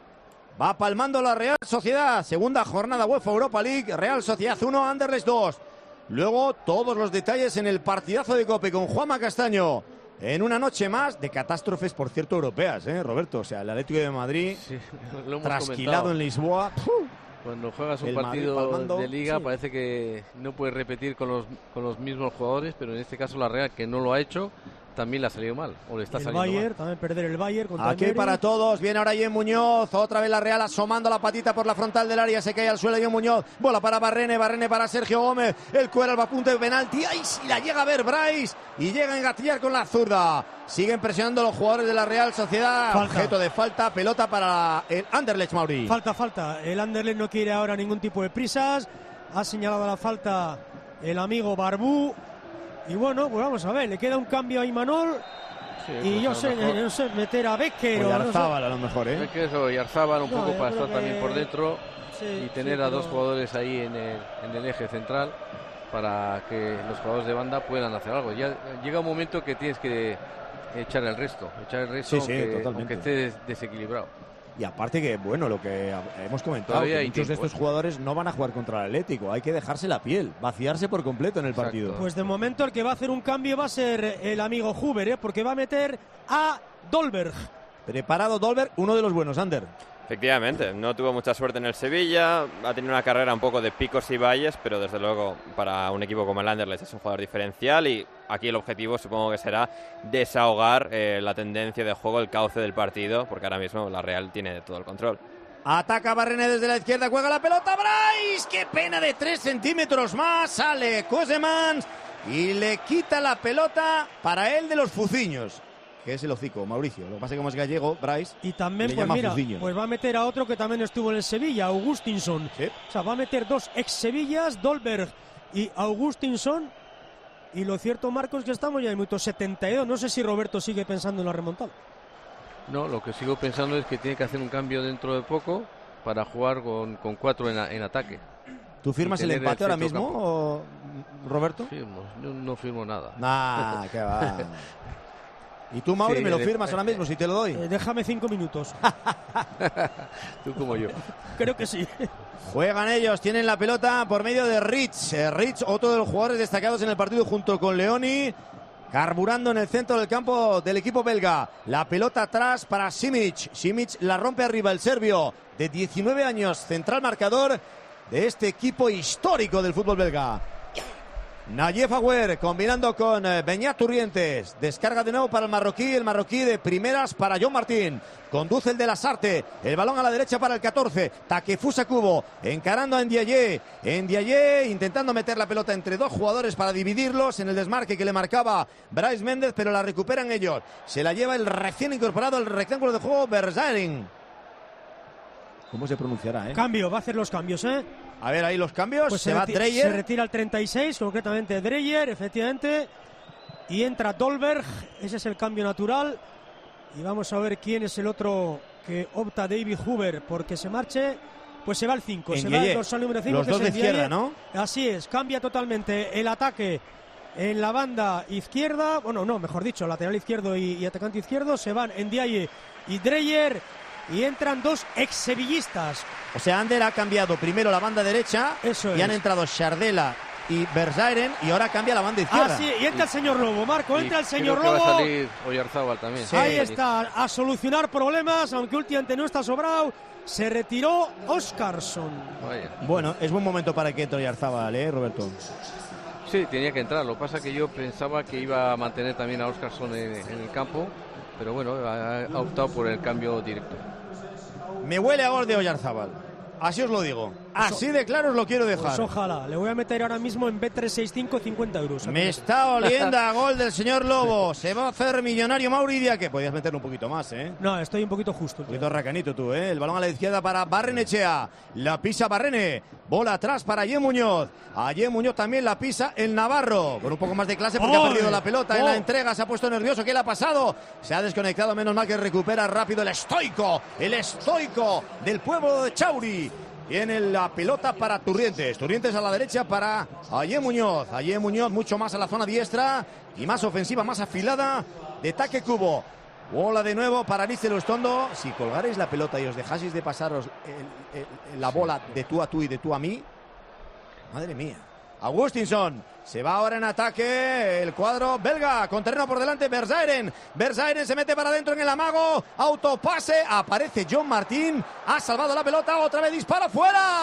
Va palmando la Real Sociedad, segunda jornada UEFA Europa League, Real Sociedad 1, Anderlecht 2. Luego todos los detalles en el partidazo de COPE con Juanma Castaño. En una noche más de catástrofes, por cierto, europeas, Roberto. O sea, el Atlético de Madrid, sí, lo hemos trasquilado comentado. en Lisboa. Cuando juegas un El partido Madrid palmando, de liga, sí. parece que no puedes repetir con los mismos jugadores, pero en este caso la Real, que no lo ha hecho, también le ha salido mal, o le está El saliendo Bayern, mal. también perder el Bayern contra Aquí el para Meri. todos, viene ahora Jen Muñoz, otra vez la Real asomando la patita por la frontal del área, se cae al suelo Jen Muñoz, bola para Barrene para Sergio Gómez, el cuero va a punto de penalti, ¡ay, si la llega a ver Bryce! Y llega a engatillar con la zurda. Siguen presionando los jugadores de la Real Sociedad, Falta. objeto de falta, pelota para el Anderlecht, Mauri. Falta. El Anderlecht no quiere ahora ningún tipo de prisas. Ha señalado la falta el amigo Barbú. Y bueno, pues vamos a ver, le queda un cambio a Imanol. Sí, Y pues yo sé meter a Becker O o no sé. Arzábal a lo mejor, Becker o Yarzábal un No, poco yo para creo estar también que- por dentro Sí, y tener sí, a dos pero- jugadores ahí en el eje central para que los jugadores de banda puedan hacer algo. Ya llega un momento que tienes que echar el resto Sí, aunque totalmente. esté desequilibrado. Y aparte que, bueno, lo que hemos comentado, Todavía que hay muchos de tiempo, estos jugadores no van a jugar contra el Atlético, hay que dejarse la piel, vaciarse por completo en el Exacto. partido. Pues de momento el que va a hacer un cambio va a ser el amigo Huber, porque va a meter a Dolberg. Preparado Dolberg, uno de los buenos, Ander. Efectivamente, no tuvo mucha suerte en el Sevilla, ha tenido una carrera un poco de picos y valles, pero desde luego para un equipo como el Anderlecht es un jugador diferencial y aquí el objetivo supongo que será desahogar la tendencia de juego, el cauce del partido, porque ahora mismo la Real tiene todo el control. Ataca Barrene desde la izquierda, juega la pelota, Bryce, qué pena de 3 centímetros más, sale Kosemans y le quita la pelota para él de los fuciños, que es el hocico, Mauricio. Lo que pasa es que como es gallego, Bryce, Y también, le pues llama mira, fuciño. pues va a meter a otro que también estuvo en el Sevilla, Augustinson. Sí. O sea, va a meter dos ex-Sevillas, Dolberg y Augustinson. Y lo cierto, Marcos, es que estamos ya en el minuto 72. No sé si Roberto sigue pensando en la remontada. No, lo que sigo pensando es que tiene que hacer un cambio dentro de poco para jugar con 4 en ataque. ¿Tú firmas y el tener empate ahora mismo, centrocampo. o, Roberto? No firmo nada. Nah, qué va. ¿Y tú, Mauri, Sí, me lo firmas ahora mismo si te lo doy? Déjame 5 minutos. Tú como yo. Creo que sí. Juegan ellos, tienen la pelota por medio de Rich. Rich, otro de los jugadores destacados en el partido junto con Leoni. Carburando en el centro del campo del equipo belga. La pelota atrás para Simic. Simic la rompe arriba el serbio de 19 años, central marcador de este equipo histórico del fútbol belga. Nayef Aguer combinando con Beñat Turrientes. Descarga de nuevo para el marroquí de primeras para John Martín. Conduce el de Lasarte. El balón a la derecha para el 14. Takefusa Kubo encarando a Ndiaye. Ndiaye intentando meter la pelota entre dos jugadores para dividirlos en el desmarque que le marcaba Bryce Méndez, pero la recuperan ellos. Se la lleva el recién incorporado al rectángulo de juego Berzairing. ¿Cómo se pronunciará, Cambio, va a hacer los cambios, A ver, ahí los cambios. Pues se va se Dreyer. retira el 36, concretamente Dreyer, efectivamente. Y entra Dolberg, ese es el cambio natural. Y vamos a ver quién es el otro que opta David Huber porque se marche. Pues se va el 5, se va el dorsal número 5. Los dos de izquierda, ¿no? Así es, cambia totalmente el ataque en la banda izquierda. Bueno, no, mejor dicho, lateral izquierdo y atacante izquierdo. Se van Ndiaye y Dreyer. Y entran dos ex-sevillistas. O sea, Ander ha cambiado primero la banda derecha. Eso y han es. entrado Shardela y Berzairen y ahora cambia la banda izquierda. Ah, sí, y entra el señor Lobo, Marco, entra el señor creo que Lobo. va a salir Oyarzábal también. Ahí está, a solucionar problemas, aunque últimamente no está sobrado. Se retiró Óscarsson. Vaya. Bueno, es buen momento para que entre Oyarzábal, Roberto. Sí, tenía que entrar. Lo que pasa es que yo pensaba que iba a mantener también a Óscarsson en el campo, pero bueno, ha optado por el cambio directo. Me huele a gol de Oyarzábal. Así os lo digo. Así de claro os lo quiero dejar. Pues ojalá, le voy a meter ahora mismo en B365 50 euros. Me está oliendo a gol del señor Lobo. Se va a hacer millonario Mauridia, que podías meterle un poquito más, ¿eh? No, estoy un poquito justo. Un poquito racanito tú, ¿eh? El balón a la izquierda para Barrenechea. La pisa Barrene. Bola atrás para Ayer Muñoz. Ayer Muñoz también la pisa el Navarro. Con un poco más de clase porque ha perdido la pelota en la entrega. Se ha puesto nervioso. ¿Qué le ha pasado? Se ha desconectado. Menos mal que recupera rápido el estoico del pueblo de Chauri. Tiene la pelota para Turrientes. Turrientes a la derecha para Ayer Muñoz. Ayer Muñoz mucho más a la zona diestra y más ofensiva, más afilada de Taque Cubo. Bola de nuevo para Anísel Ustondo. Si colgarais la pelota y os dejaseis de pasaros la bola de tú a tú y de tú a mí, madre mía. Agustinson se va ahora en ataque el cuadro belga con terreno por delante. Verzairen se mete para adentro en el amago, autopase, aparece John Martín, ha salvado la pelota, otra vez dispara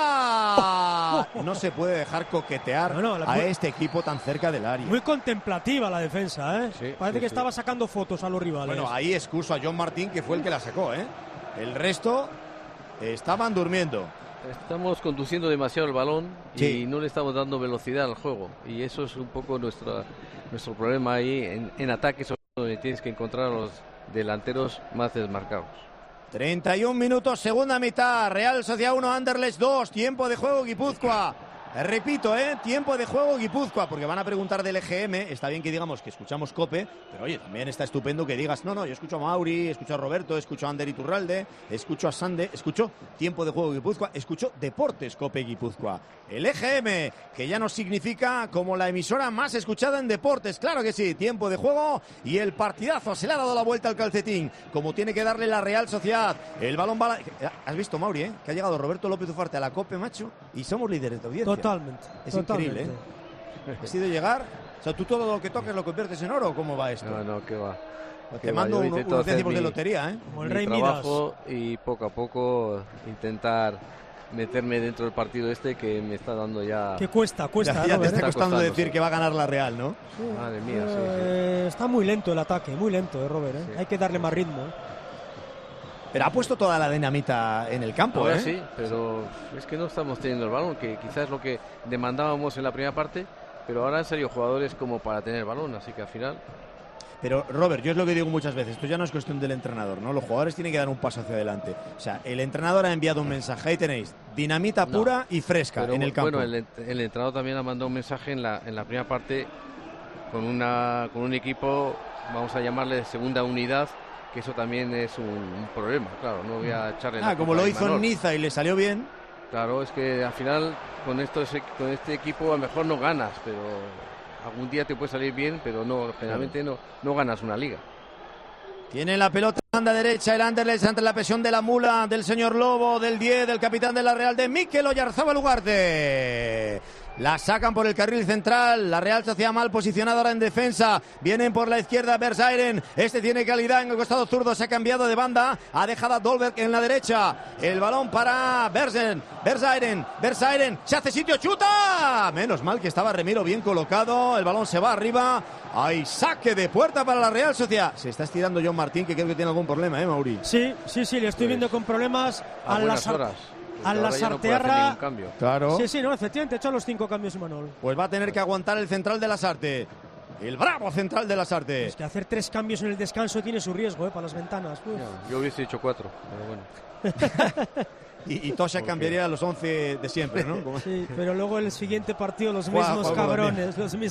fuera. No se puede dejar coquetear a este equipo tan cerca del área. Muy contemplativa la defensa, ¿eh? Sí, parece que estaba sacando fotos a los rivales. Bueno, ahí excuso a John Martín, que fue el que la sacó, ¿eh? El resto estaban durmiendo. Estamos conduciendo demasiado el balón y no le estamos dando velocidad al juego. Y eso es un poco nuestro problema ahí en ataque, donde tienes que encontrar a los delanteros más desmarcados. 31 minutos, segunda mitad. Real Sociedad 1, Anderlecht 2. Tiempo de juego Guipúzcoa. Repito, tiempo de juego Guipúzcoa, porque van a preguntar del EGM. Está bien que digamos que escuchamos COPE, pero oye, también está estupendo que digas, no, yo escucho a Mauri, escucho a Roberto, escucho a Ander Iturralde, escucho a Sande, escucho tiempo de juego Guipúzcoa, escucho Deportes COPE Guipúzcoa. El EGM, que ya nos significa como la emisora más escuchada en deportes, claro que sí, tiempo de juego y el partidazo, se le ha dado la vuelta al calcetín, como tiene que darle la Real Sociedad. El balón va... ¿Has visto, Mauri, que ha llegado Roberto López Ufarte a la COPE, macho? Y somos líderes de audiencia. Totalmente. Es increíble, ¿eh? Ha sido llegar... O sea, ¿tú todo lo que toques lo conviertes en oro o cómo va esto? No, qué va. Te mando unos décimos de lotería, ¿eh? Como el Rey trabajo y poco a poco intentar meterme dentro del partido que me está dando ya... Que cuesta. Ya te está costando decir que va a ganar la Real, ¿no? Sí. Madre mía, sí. Está muy lento el ataque, muy lento, Robert, ¿eh? Sí. Hay que darle más ritmo, ¿eh? Pero ha puesto toda la dinamita en el campo, ahora sí, pero es que no estamos teniendo el balón, que quizás es lo que demandábamos en la primera parte, pero ahora han salido jugadores como para tener el balón, así que al final... Pero, Robert, yo es lo que digo muchas veces, esto ya no es cuestión del entrenador, ¿no? Los jugadores tienen que dar un paso hacia adelante. O sea, el entrenador ha enviado un mensaje, ahí tenéis, dinamita pura y fresca en el campo. Bueno, el entrenador también ha mandado un mensaje en la primera parte con un equipo, vamos a llamarle segunda unidad, que eso también es un problema, claro, no voy a echarle la como lo hizo en Niza y le salió bien. Claro, es que al final con este equipo a lo mejor no ganas, pero algún día te puede salir bien, pero no, generalmente no ganas una liga. Tiene la pelota en banda derecha el Anderlecht ante la presión de la mula del señor Lobo, del 10, del capitán de la Real, de Mikel Oyarzábal Ugarte. La sacan por el carril central. La Real Sociedad mal posicionada ahora en defensa. Vienen por la izquierda Verzairen. Este tiene calidad en el costado zurdo. Se ha cambiado de banda. Ha dejado a Dolberg en la derecha. El balón para Verzairen. Se hace sitio. ¡Chuta! Menos mal que estaba Remiro bien colocado. El balón se va arriba. Hay saque de puerta para la Real Sociedad. Se está estirando John Martín, que creo que tiene algún problema, Mauri? Sí, le estoy viendo con problemas a buenas horas. A la Sartearra. No claro. Sí, efectivamente, ha hecho los 5 cambios Imanol. Pues va a tener que aguantar el central de la Sarte. El bravo central de la Sarte. Es que hacer 3 cambios en el descanso tiene su riesgo, para las ventanas. Yo hubiese dicho 4, pero bueno. y Tosha cambiaría a los 11 de siempre, ¿no? Sí, pero luego el siguiente partido los mismos cabrones.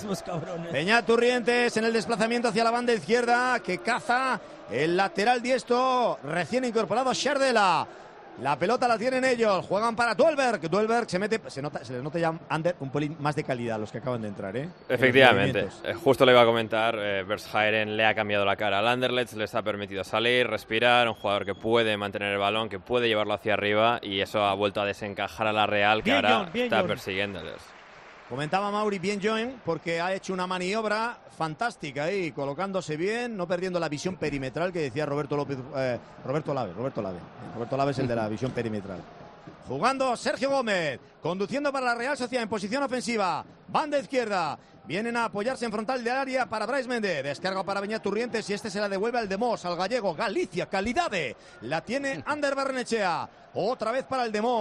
Peña Turrientes en el desplazamiento hacia la banda izquierda, que caza el lateral diestro recién incorporado Sherdela. La pelota la tienen ellos, juegan para Dolberg. Dolberg se les nota ya un pelín más de calidad los que acaban de entrar, ¿eh? Efectivamente, justo le iba a comentar, Verzairen le ha cambiado la cara al Anderlecht, les ha permitido salir, respirar, un jugador que puede mantener el balón, que puede llevarlo hacia arriba, y eso ha vuelto a desencajar a la Real, que ahora está persiguiéndoles. Comentaba Mauri, bien Joen, porque ha hecho una maniobra fantástica ahí, colocándose bien, no perdiendo la visión perimetral que decía Roberto Lave. Roberto Lave es el de la visión perimetral. Jugando Sergio Gómez, conduciendo para la Real Sociedad en posición ofensiva. Banda izquierda. Vienen a apoyarse en frontal de área para Brais Méndez. Descarga para Beñat Turrientes y este se la devuelve al Demos, al gallego. Galicia, calidad. La tiene Ander Barrenechea. Otra vez para el Demos.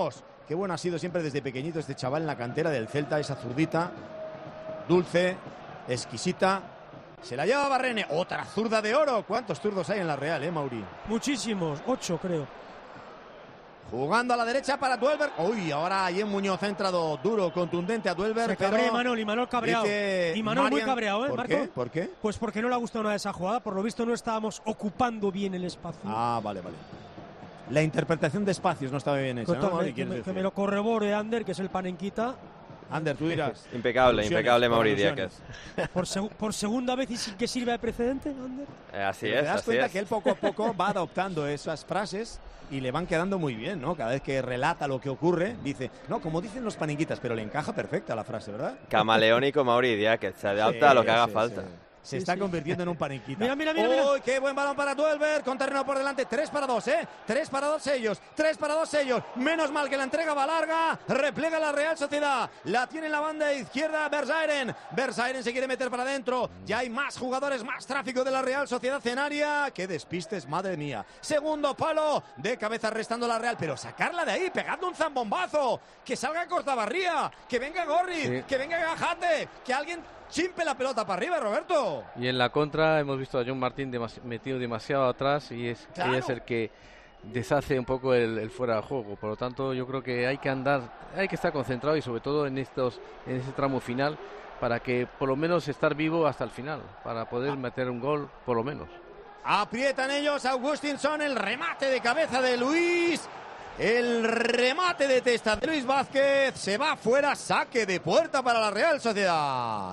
Qué bueno ha sido siempre desde pequeñito este chaval en la cantera del Celta, esa zurdita, dulce, exquisita. Se la lleva Barrene, otra zurda de oro. ¿Cuántos zurdos hay en la Real, Mauri? Muchísimos, 8 creo. Jugando a la derecha para Duelberg. Uy, ahora Ayem Muñoz ha entrado duro, contundente a Duelberg. Se cabrea Imanol cabreado. Imanol muy cabreado, ¿Por Marco? qué? ¿Por qué? Pues porque no le ha gustado nada esa jugada. Por lo visto no estábamos ocupando bien el espacio. Ah, vale. La interpretación de espacios no estaba bien hecha, ¿no, Mauri? Que me lo corrobore Ander, que es el panenquita. Ander, tú dirás. Impecable Mauri Diáquez. ¿Por segunda vez y sin que sirva de precedente, Ander? Así ¿Te es, das así cuenta es. que él poco a poco va adoptando esas frases y le van quedando muy bien, ¿no? Cada vez que relata lo que ocurre, dice, no, como dicen los panenquitas, pero le encaja perfecta la frase, ¿verdad? Camaleónico Mauri Diáquez, se adapta a lo que haga falta. Se está convirtiendo en un panenquita. Mira. ¡Uy, qué buen balón para Duelberg! Con terreno por delante. 3 para 2, ¿eh? 3 para 2 ellos. 3 para 2 ellos. Menos mal que la entrega va larga. Replega la Real Sociedad. La tiene en la banda izquierda Versairen. Versairen se quiere meter para adentro. Ya hay más jugadores, más tráfico de la Real Sociedad en área. ¡Qué despistes, madre mía! Segundo palo. De cabeza restando la Real. Pero sacarla de ahí, pegando un zambombazo. Que salga Cortabarría. Que venga Gorri. Sí. Que venga Gajate. Que alguien chimpe la pelota para arriba, Roberto. Y en la contra hemos visto a John Martín metido demasiado atrás y es el que deshace un poco el fuera de juego. Por lo tanto, yo creo que hay que estar concentrado y sobre todo en ese tramo final para que por lo menos estar vivo hasta el final, para poder meter un gol por lo menos. Aprietan ellos, Augustinson, el remate de cabeza de Luis. El remate de testa de Luis Vázquez se va fuera, saque de puerta para la Real Sociedad.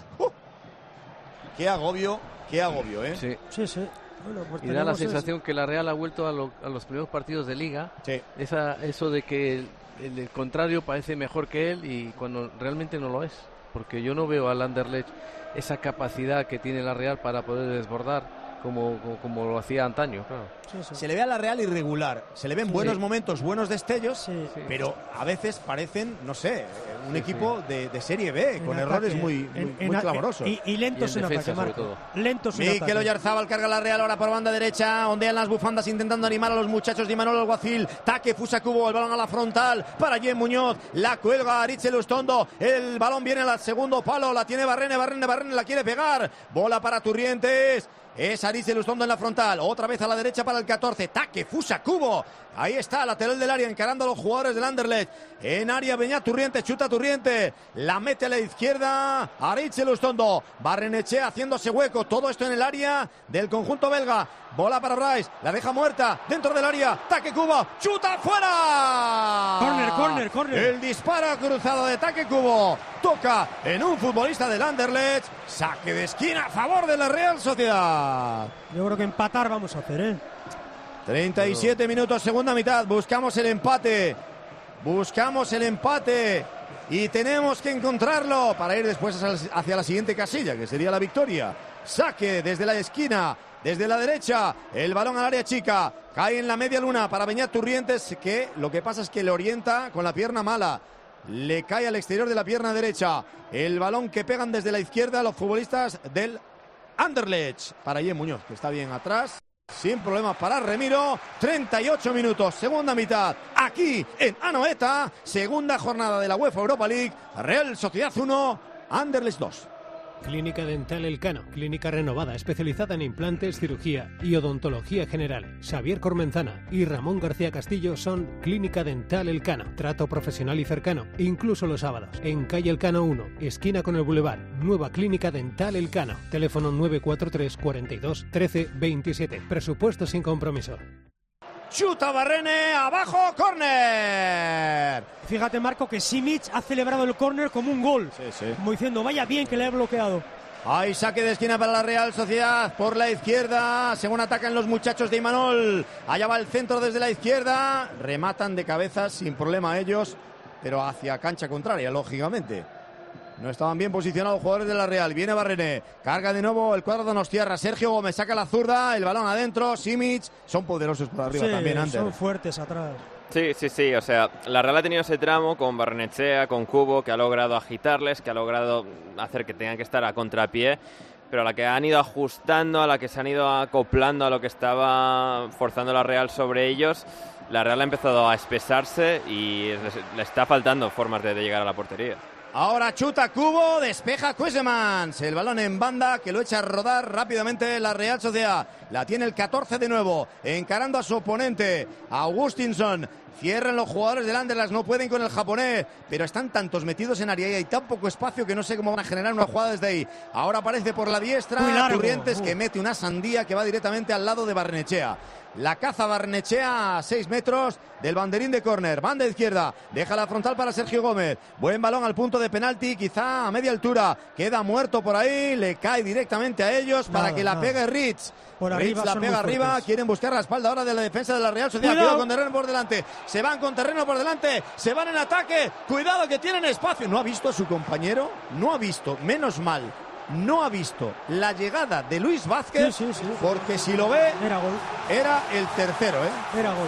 Qué agobio, ¿eh? Sí. Bueno, pues y da la sensación que la Real ha vuelto a los primeros partidos de Liga. Sí. Eso de que el contrario parece mejor que él y cuando realmente no lo es. Porque yo no veo al Anderlecht esa capacidad que tiene la Real para poder desbordar como lo hacía antaño, claro. Sí. Se le ve a la Real irregular, se le ven buenos momentos, buenos destellos, pero a veces parecen, no sé, un equipo de Serie B, con errores muy clamorosos. Y lentos en ataque, Marco. Lentos en ataque. Mikel Oyarzábal carga la Real ahora por banda derecha, ondean las bufandas intentando animar a los muchachos de Imanol Alguacil. Taque Fusakubo, el balón a la frontal para Ayem Muñoz, la cuelga Aritz Elustondo, el balón viene al segundo palo, la tiene Barrene la quiere pegar, bola para Turrientes. Es Aritz Elustondo en la frontal, otra vez a la derecha para el 14, Taque Fusakubo, ahí está, lateral del área, encarando a los jugadores del Anderlecht, en área Beñat Turrientes, chuta Turrientes, la mete a la izquierda, Aritz Elustondo, Barrenechea haciéndose hueco, todo esto en el área del conjunto belga, bola para Rice, la deja muerta, dentro del área, Taque Kubo, chuta fuera, corner, el disparo cruzado de Taque Kubo, toca en un futbolista del Anderlecht, saque de esquina a favor de la Real Sociedad. Yo creo que empatar vamos a hacer, 37 minutos, segunda mitad. Buscamos el empate y tenemos que encontrarlo para ir después hacia la siguiente casilla, que sería la victoria. Saque desde la esquina, desde la derecha, el balón al área chica, cae en la media luna para Beñat Turrientes, que lo que pasa es que le orienta con la pierna mala. Le cae al exterior de la pierna derecha. El balón que pegan desde la izquierda los futbolistas del Anderlecht para Ayem Muñoz, que está bien atrás, sin problemas para Remiro. 38 minutos, segunda mitad, aquí en Anoeta, segunda jornada de la UEFA Europa League. Real Sociedad 1, Anderlecht 2. Clínica Dental Elcano, clínica renovada especializada en implantes, cirugía y odontología general. Xavier Cormenzana y Ramón García Castillo son Clínica Dental Elcano. Trato profesional y cercano, incluso los sábados. En calle Elcano 1, esquina con el Boulevard. Nueva Clínica Dental Elcano. Teléfono 943 42 13 27. Presupuesto sin compromiso. Chuta Barrene, abajo, córner. Fíjate, Marco, que Simic ha celebrado el córner como un gol. Sí. Como diciendo, vaya bien que le he bloqueado. Hay saque de esquina para la Real Sociedad por la izquierda, según atacan los muchachos de Imanol. Allá va el centro desde la izquierda, rematan de cabeza sin problema ellos, pero hacia cancha contraria, lógicamente. No estaban bien posicionados los jugadores de la Real. Viene Barrene, carga de nuevo el cuadro de Donostiarra. Sergio Gómez saca la zurda, el balón adentro. Simic, son poderosos por arriba también, Ander. Son fuertes atrás. Sí, o sea, la Real ha tenido ese tramo con Barrenechea, con Kubo, que ha logrado agitarles, que ha logrado hacer que tengan que estar a contrapié, pero a la que han ido ajustando, a la que se han ido acoplando a lo que estaba forzando la Real sobre ellos, la Real ha empezado a espesarse y le está faltando formas de llegar a la portería. Ahora chuta Kubo, despeja Koesemans. El balón en banda que lo echa a rodar rápidamente la Real Sociedad. La tiene el 14 de nuevo, encarando a su oponente, Augustinsson. Cierran los jugadores del Anderlecht, no pueden con el japonés, pero están tantos metidos en área y hay tan poco espacio que no sé cómo van a generar una jugada desde ahí. Ahora aparece por la diestra Turrientes, que mete una sandía que va directamente al lado de Barrenechea. La caza Barrenechea a 6 metros del banderín de córner. Banda izquierda, deja la frontal para Sergio Gómez. Buen balón al punto de penalti, quizá a media altura. Queda muerto por ahí, le cae directamente a ellos para que la pegue Ritz. Ritz la pega arriba, quieren buscar la espalda ahora de la defensa de la Real Sociedad. Cuidado con terreno por delante, se van con terreno por delante, se van en ataque. Cuidado que tienen espacio. No ha visto a su compañero, no ha visto, menos mal. No ha visto la llegada de Luis Vázquez, porque si lo ve, era el tercero, Era gol.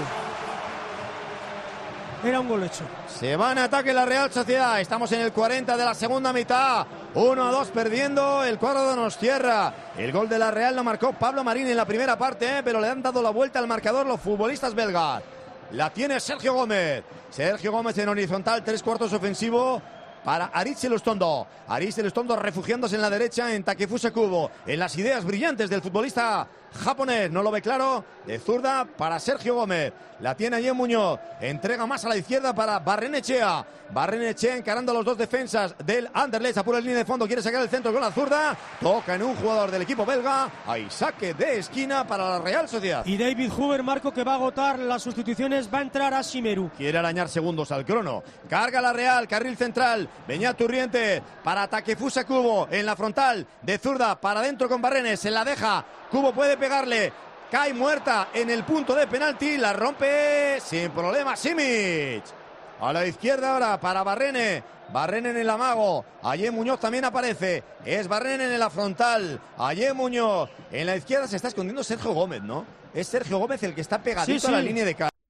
Era un gol hecho. Se va en ataque la Real Sociedad. Estamos en el 40 de la segunda mitad. 1-2 perdiendo el cuadro de Donostierra. El gol de la Real lo marcó Pablo Marín en la primera parte, pero le han dado la vuelta al marcador los futbolistas belgas. La tiene Sergio Gómez. Sergio Gómez en horizontal, 3/4 ofensivo para Aritz Elustondo. Aritz Elustondo refugiándose en la derecha en Takefusa Kubo. En las ideas brillantes del futbolista japonés. No lo ve claro. De zurda para Sergio Gómez. La tiene allí Muñoz. Entrega más a la izquierda para Barrenechea. Barrenechea encarando a los dos defensas del Anderlecht. Apura en línea de fondo. Quiere sacar el centro con la zurda. Toca en un jugador del equipo belga. Hay saque de esquina para la Real Sociedad. Y David Huber, Marco, que va a agotar las sustituciones. Va a entrar a Shimeru. Quiere arañar segundos al crono. Carga la Real. Carril central. Beñat Turriente para Takefusa Kubo. En la frontal. De zurda para adentro con Barrenes. Se la deja. Kubo puede pegarle. Cae muerta en el punto de penalti. La rompe sin problema Simic. A la izquierda ahora para Barrene. Barrene en el amago. Allí Muñoz también aparece. Es Barrene en la frontal. Allí Muñoz. En la izquierda se está escondiendo Sergio Gómez, ¿no? Es Sergio Gómez el que está pegadito a la línea de cárcel.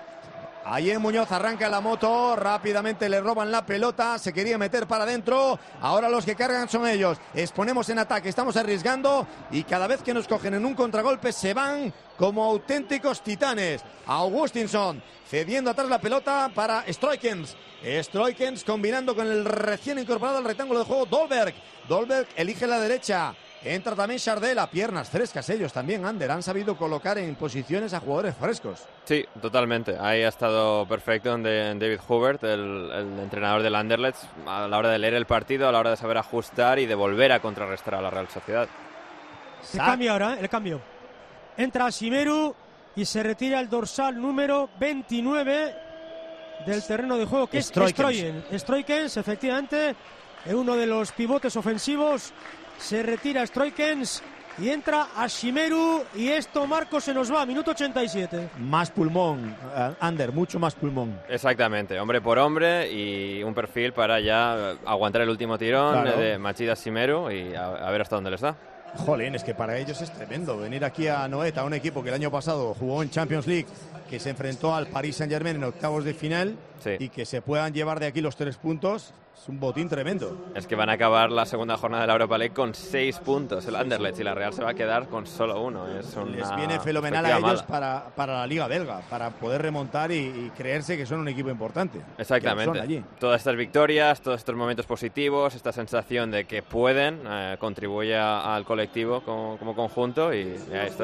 Allí Muñoz arranca la moto, rápidamente le roban la pelota, se quería meter para adentro, ahora los que cargan son ellos. Exponemos en ataque, estamos arriesgando y cada vez que nos cogen en un contragolpe se van como auténticos titanes. Augustinsson cediendo atrás la pelota para Stroikens. Stroikens combinando con el recién incorporado al rectángulo de juego Dolberg. Dolberg elige la derecha. Entra también Chardela, piernas frescas ellos también, Ander, han sabido colocar en posiciones a jugadores frescos. Sí, totalmente, ahí ha estado perfecto David Hubert, el entrenador del Anderlecht, a la hora de leer el partido, a la hora de saber ajustar y de volver a contrarrestar a la Real Sociedad. Se cambia ahora, el cambio. Entra Shimeru y se retira el dorsal número 29 del terreno de juego, que es Stroikens, efectivamente, uno de los pivotes ofensivos. Se retira Stroikens y entra a Shimeru y esto, Marco, se nos va, minuto 87. Más pulmón, Ander, mucho más pulmón. Exactamente, hombre por hombre y un perfil para ya aguantar el último tirón de Machida Shimeru y a ver hasta dónde les da. Jolín, es que para ellos es tremendo venir aquí a Anoeta, un equipo que el año pasado jugó en Champions League, que se enfrentó al Paris Saint-Germain en octavos de final y que se puedan llevar de aquí los 3 puntos. Es un botín tremendo. Es que van a acabar la segunda jornada de la Europa League con 6 puntos el Anderlecht y la Real se va a quedar con solo 1. Les viene fenomenal a ellos para la Liga Belga, para poder remontar y creerse que son un equipo importante. Exactamente. Todas estas victorias, todos estos momentos positivos, esta sensación de que pueden, contribuye al colectivo como conjunto y ahí está.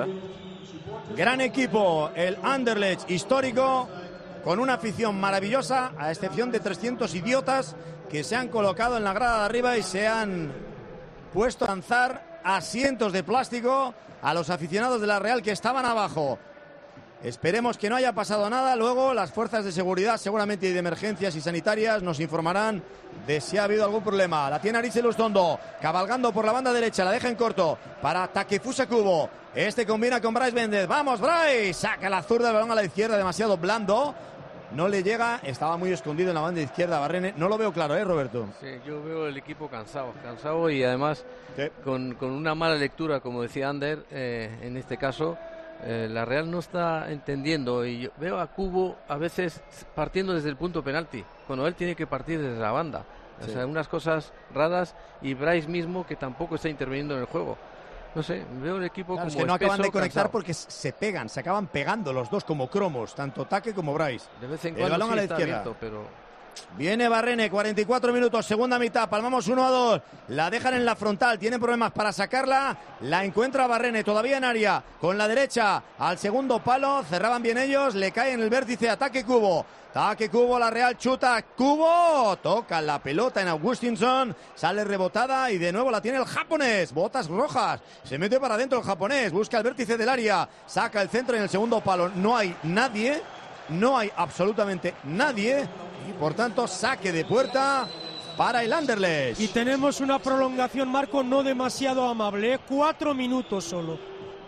Gran equipo, el Anderlecht histórico, con una afición maravillosa, a excepción de 300 idiotas que se han colocado en la grada de arriba y se han puesto a lanzar asientos de plástico a los aficionados de la Real que estaban abajo. Esperemos que no haya pasado nada. Luego las fuerzas de seguridad, seguramente de emergencias y sanitarias, nos informarán de si ha habido algún problema. La tiene Aritz Elustondo, cabalgando por la banda derecha, la deja en corto para Takefusa Kubo. Este combina con Bryce Méndez. ¡Vamos, Bryce! Saca la zurda, el balón a la izquierda, demasiado blando. No le llega, estaba muy escondido en la banda izquierda Barrene. No lo veo claro, Roberto. Sí, yo veo el equipo cansado y además con una mala lectura, como decía Ander, en este caso. La Real no está entendiendo y yo veo a Kubo a veces partiendo desde el punto penalti, cuando él tiene que partir desde la banda. O sea, unas cosas raras, y Bryce mismo que tampoco está interviniendo en el juego. No sé, veo el equipo claro, como es que no espeso, acaban de conectar cansado. porque se pegan, se acaban pegando los dos como cromos, tanto Take como Bryce. De vez en El cuando balón sí a la está izquierda. abierto, pero... Viene Barrene, 44 minutos, segunda mitad, palmamos 1-2, la dejan en la frontal, tienen problemas para sacarla, la encuentra Barrene, todavía en área, con la derecha al segundo palo, cerraban bien ellos, le cae en el vértice, ataque Cubo, la Real chuta, Cubo, toca la pelota en Augustinson, sale rebotada y de nuevo la tiene el japonés, botas rojas, se mete para adentro el japonés, busca el vértice del área, saca el centro en el segundo palo, no hay nadie, no hay absolutamente nadie. Y por tanto, saque de puerta para el Anderlecht. Y tenemos una prolongación, Marco, no demasiado amable, 4 minutos solo.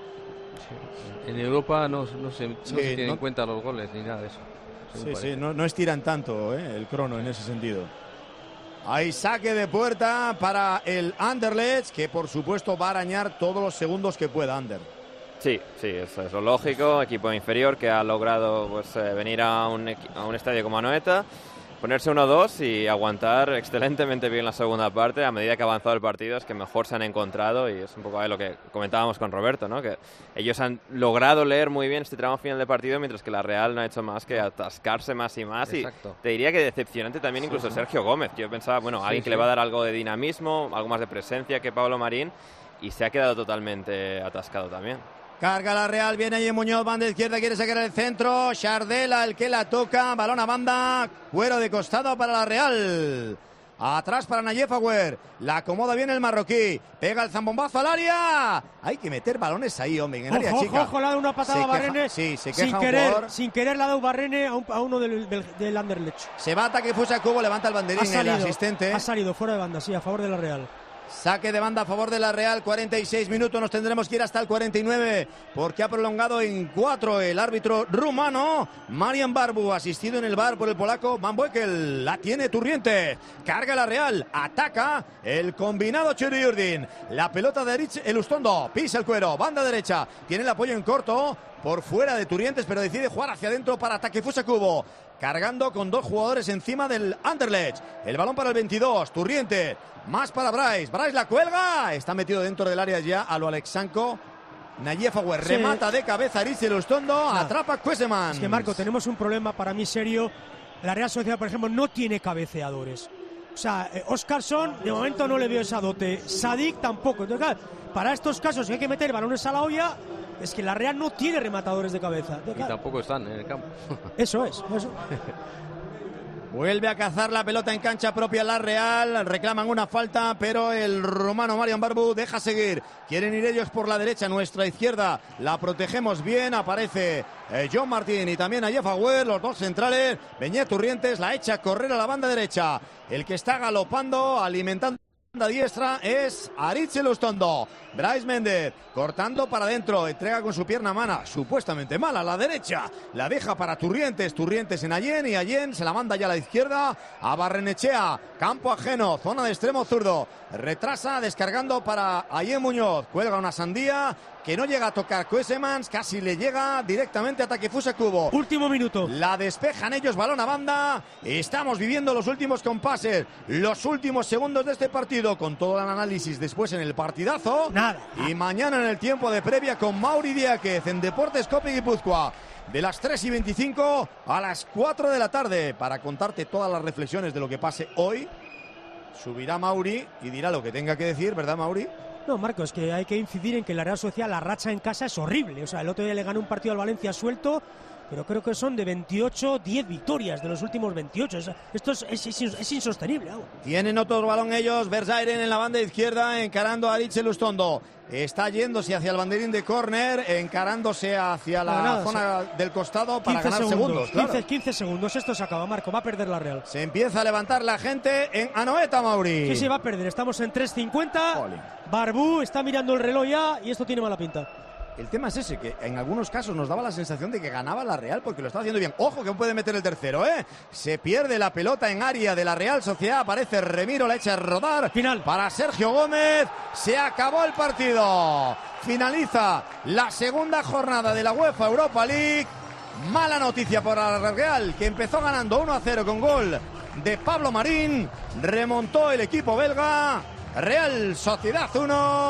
En Europa no se tienen en cuenta los goles ni nada de eso. Sí, no estiran tanto el crono en ese sentido. Hay saque de puerta para el Anderlecht, que por supuesto va a arañar todos los segundos que pueda Ander. Sí, eso es lo lógico. Equipo inferior que ha logrado pues, venir a un estadio como Anoeta, ponerse 1-2 y aguantar excelentemente bien la segunda parte. A medida que ha avanzado el partido es que mejor se han encontrado, y es un poco lo que comentábamos con Roberto, ¿no? Que ellos han logrado leer muy bien este tramo final del partido, mientras que la Real no ha hecho más que atascarse más y más. Exacto. Y te diría que decepcionante también incluso Sergio Gómez. Yo pensaba, bueno, alguien que le va a dar algo de dinamismo, algo más de presencia que Pablo Marín, y se ha quedado totalmente atascado también. Carga la Real, viene ahí Muñoz, banda izquierda, quiere sacar el centro, Chardela el que la toca, balón a banda, cuero de costado para la Real. Atrás para Nayef Aguer, la acomoda bien el marroquí, pega el zambombazo al área. Hay que meter balones ahí, hombre, en el área chica. Ojo, le ha dado una patada a Barrene. Sí, se queja sin querer le ha dado Barrene a uno del Anderlecht. Se va ataque Fusa Cubo, levanta el banderín el asistente. Ha salido fuera de banda, sí, a favor de la Real. Saque de banda a favor de la Real, 46 minutos, nos tendremos que ir hasta el 49, porque ha prolongado en 4 el árbitro rumano, Marian Barbu, asistido en el VAR por el polaco Van Boekel. La tiene Turriente, carga la Real, ataca el combinado Churiurdin, la pelota de Erich Elustondo, pisa el cuero, banda derecha, tiene el apoyo en corto, por fuera de Turrientes, pero decide jugar hacia adentro para Takefusa Kubo. Cargando con 2 jugadores encima del Anderlecht. El balón para el 22, Turriente. Más para Bryce. Bryce la cuelga. Está metido dentro del área ya a lo Alexanko. Nayef Aguer remata de cabeza Erich Elustondo. Atrapa Cuesemans. Es que, Marco, tenemos un problema para mí serio. La Real Sociedad, por ejemplo, no tiene cabeceadores. O sea, Óscarsson, de momento no le veo esa dote. Sadik tampoco. Entonces, claro, para estos casos hay que meter balones a la olla. Es que la Real no tiene rematadores de cabeza. Y tampoco están en el campo. Eso es. Vuelve a cazar la pelota en cancha propia la Real. Reclaman una falta, pero el rumano Marian Barbu deja seguir. Quieren ir ellos por la derecha, nuestra izquierda. La protegemos bien. Aparece John Martín y también Nayef Aguer, los dos centrales. Beñat Turrientes la echa a correr a la banda derecha. El que está galopando, alimentando la diestra es Erich Elustondo. Bryce Méndez cortando para adentro, entrega con su pierna mala, supuestamente mala, a la derecha, la deja para Turrientes en Allen, y Allen se la manda ya a la izquierda a Barrenechea, campo ajeno, zona de extremo zurdo, retrasa descargando para Allen Muñoz, cuelga una sandía que no llega a tocar Cuesemans, casi le llega directamente a Takefusa Kubo. Último minuto. La despejan ellos, balón a banda. Estamos viviendo los últimos compases, los últimos segundos de este partido, con todo el análisis después en el partidazo. Nada. Y mañana en el tiempo de previa con Mauri Diáquez en Deportes Cope Guipúzcoa. De las 3:25 a las 4 de la tarde, para contarte todas las reflexiones de lo que pase hoy. Subirá Mauri y dirá lo que tenga que decir, ¿verdad, Mauri? No, Marco, es que hay que incidir en que la Real Sociedad, la racha en casa es horrible. O sea, el otro día le ganó un partido al Valencia suelto, pero creo que son de 28, 10 victorias de los últimos 28. O sea, esto es insostenible. Tienen otro balón ellos, Verzairen en la banda izquierda, encarando a Erich Elustondo. Está yéndose hacia el banderín de córner, encarándose hacia la zona del costado para ganar segundos. 15 segundos, esto se acaba, Marco, va a perder la Real. Se empieza a levantar la gente en Anoeta, Mauri. Sí, va a perder, estamos en 3:50. Barbu está mirando el reloj ya y esto tiene mala pinta. El tema es ese, que en algunos casos nos daba la sensación de que ganaba la Real porque lo está haciendo bien. Ojo que puede meter el tercero, ¿eh? Se pierde la pelota en área de la Real Sociedad. Aparece Remiro, la echa a rodar. Final. Para Sergio Gómez. Se acabó el partido. Finaliza la segunda jornada de la UEFA Europa League. Mala noticia para la Real, que empezó ganando 1-0 con gol de Pablo Marín. Remontó el equipo belga. Real Sociedad 1,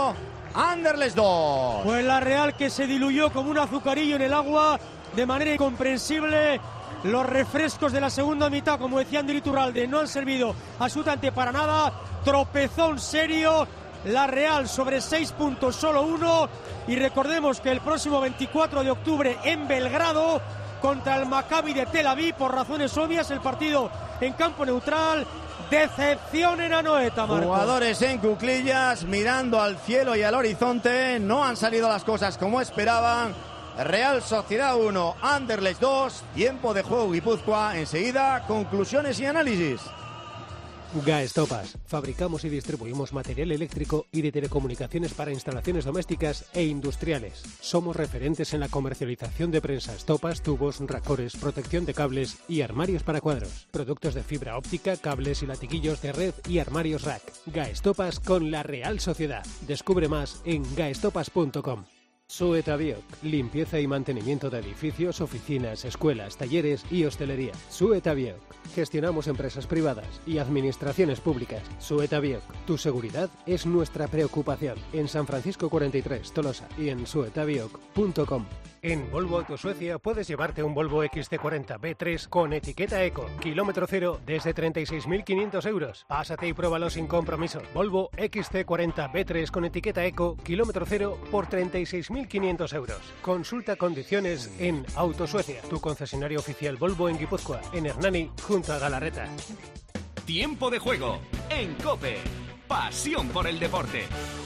Anderlecht 2. Pues la Real que se diluyó como un azucarillo en el agua de manera incomprensible. Los refrescos de la segunda mitad, como decía Ander Iturralde, no han servido absolutamente para nada. Tropezón serio. La Real sobre 6 puntos, solo 1. Y recordemos que el próximo 24 de octubre en Belgrado, contra el Maccabi de Tel Aviv, por razones obvias, el partido en campo neutral. Decepción en Anoeta, Marco. Jugadores en cuclillas, mirando al cielo y al horizonte. No han salido las cosas como esperaban. Real Sociedad 1, Anderlecht 2. Tiempo de juego Guipúzcoa. Enseguida, conclusiones y análisis. Gaestopas. Fabricamos y distribuimos material eléctrico y de telecomunicaciones para instalaciones domésticas e industriales. Somos referentes en la comercialización de prensas, topas, tubos, racores, protección de cables y armarios para cuadros. Productos de fibra óptica, cables y latiguillos de red y armarios rack. Gaestopas con la Real Sociedad. Descubre más en gaestopas.com. Suetabioc, limpieza y mantenimiento de edificios, oficinas, escuelas, talleres y hostelería. Suetabioc, gestionamos empresas privadas y administraciones públicas. Suetabioc, tu seguridad es nuestra preocupación. En San Francisco 43, Tolosa y en suetabioc.com. En Volvo Autosuecia puedes llevarte un Volvo XC40 B3 con etiqueta Eco, kilómetro cero desde 36.500 euros. Pásate y pruébalo sin compromiso. Volvo XC40 B3 con etiqueta Eco, kilómetro cero por 36.500 euros. Consulta condiciones en Autosuecia, tu concesionario oficial Volvo en Guipúzcoa, en Hernani, junto a Galarreta. Tiempo de juego en COPE. Pasión por el deporte.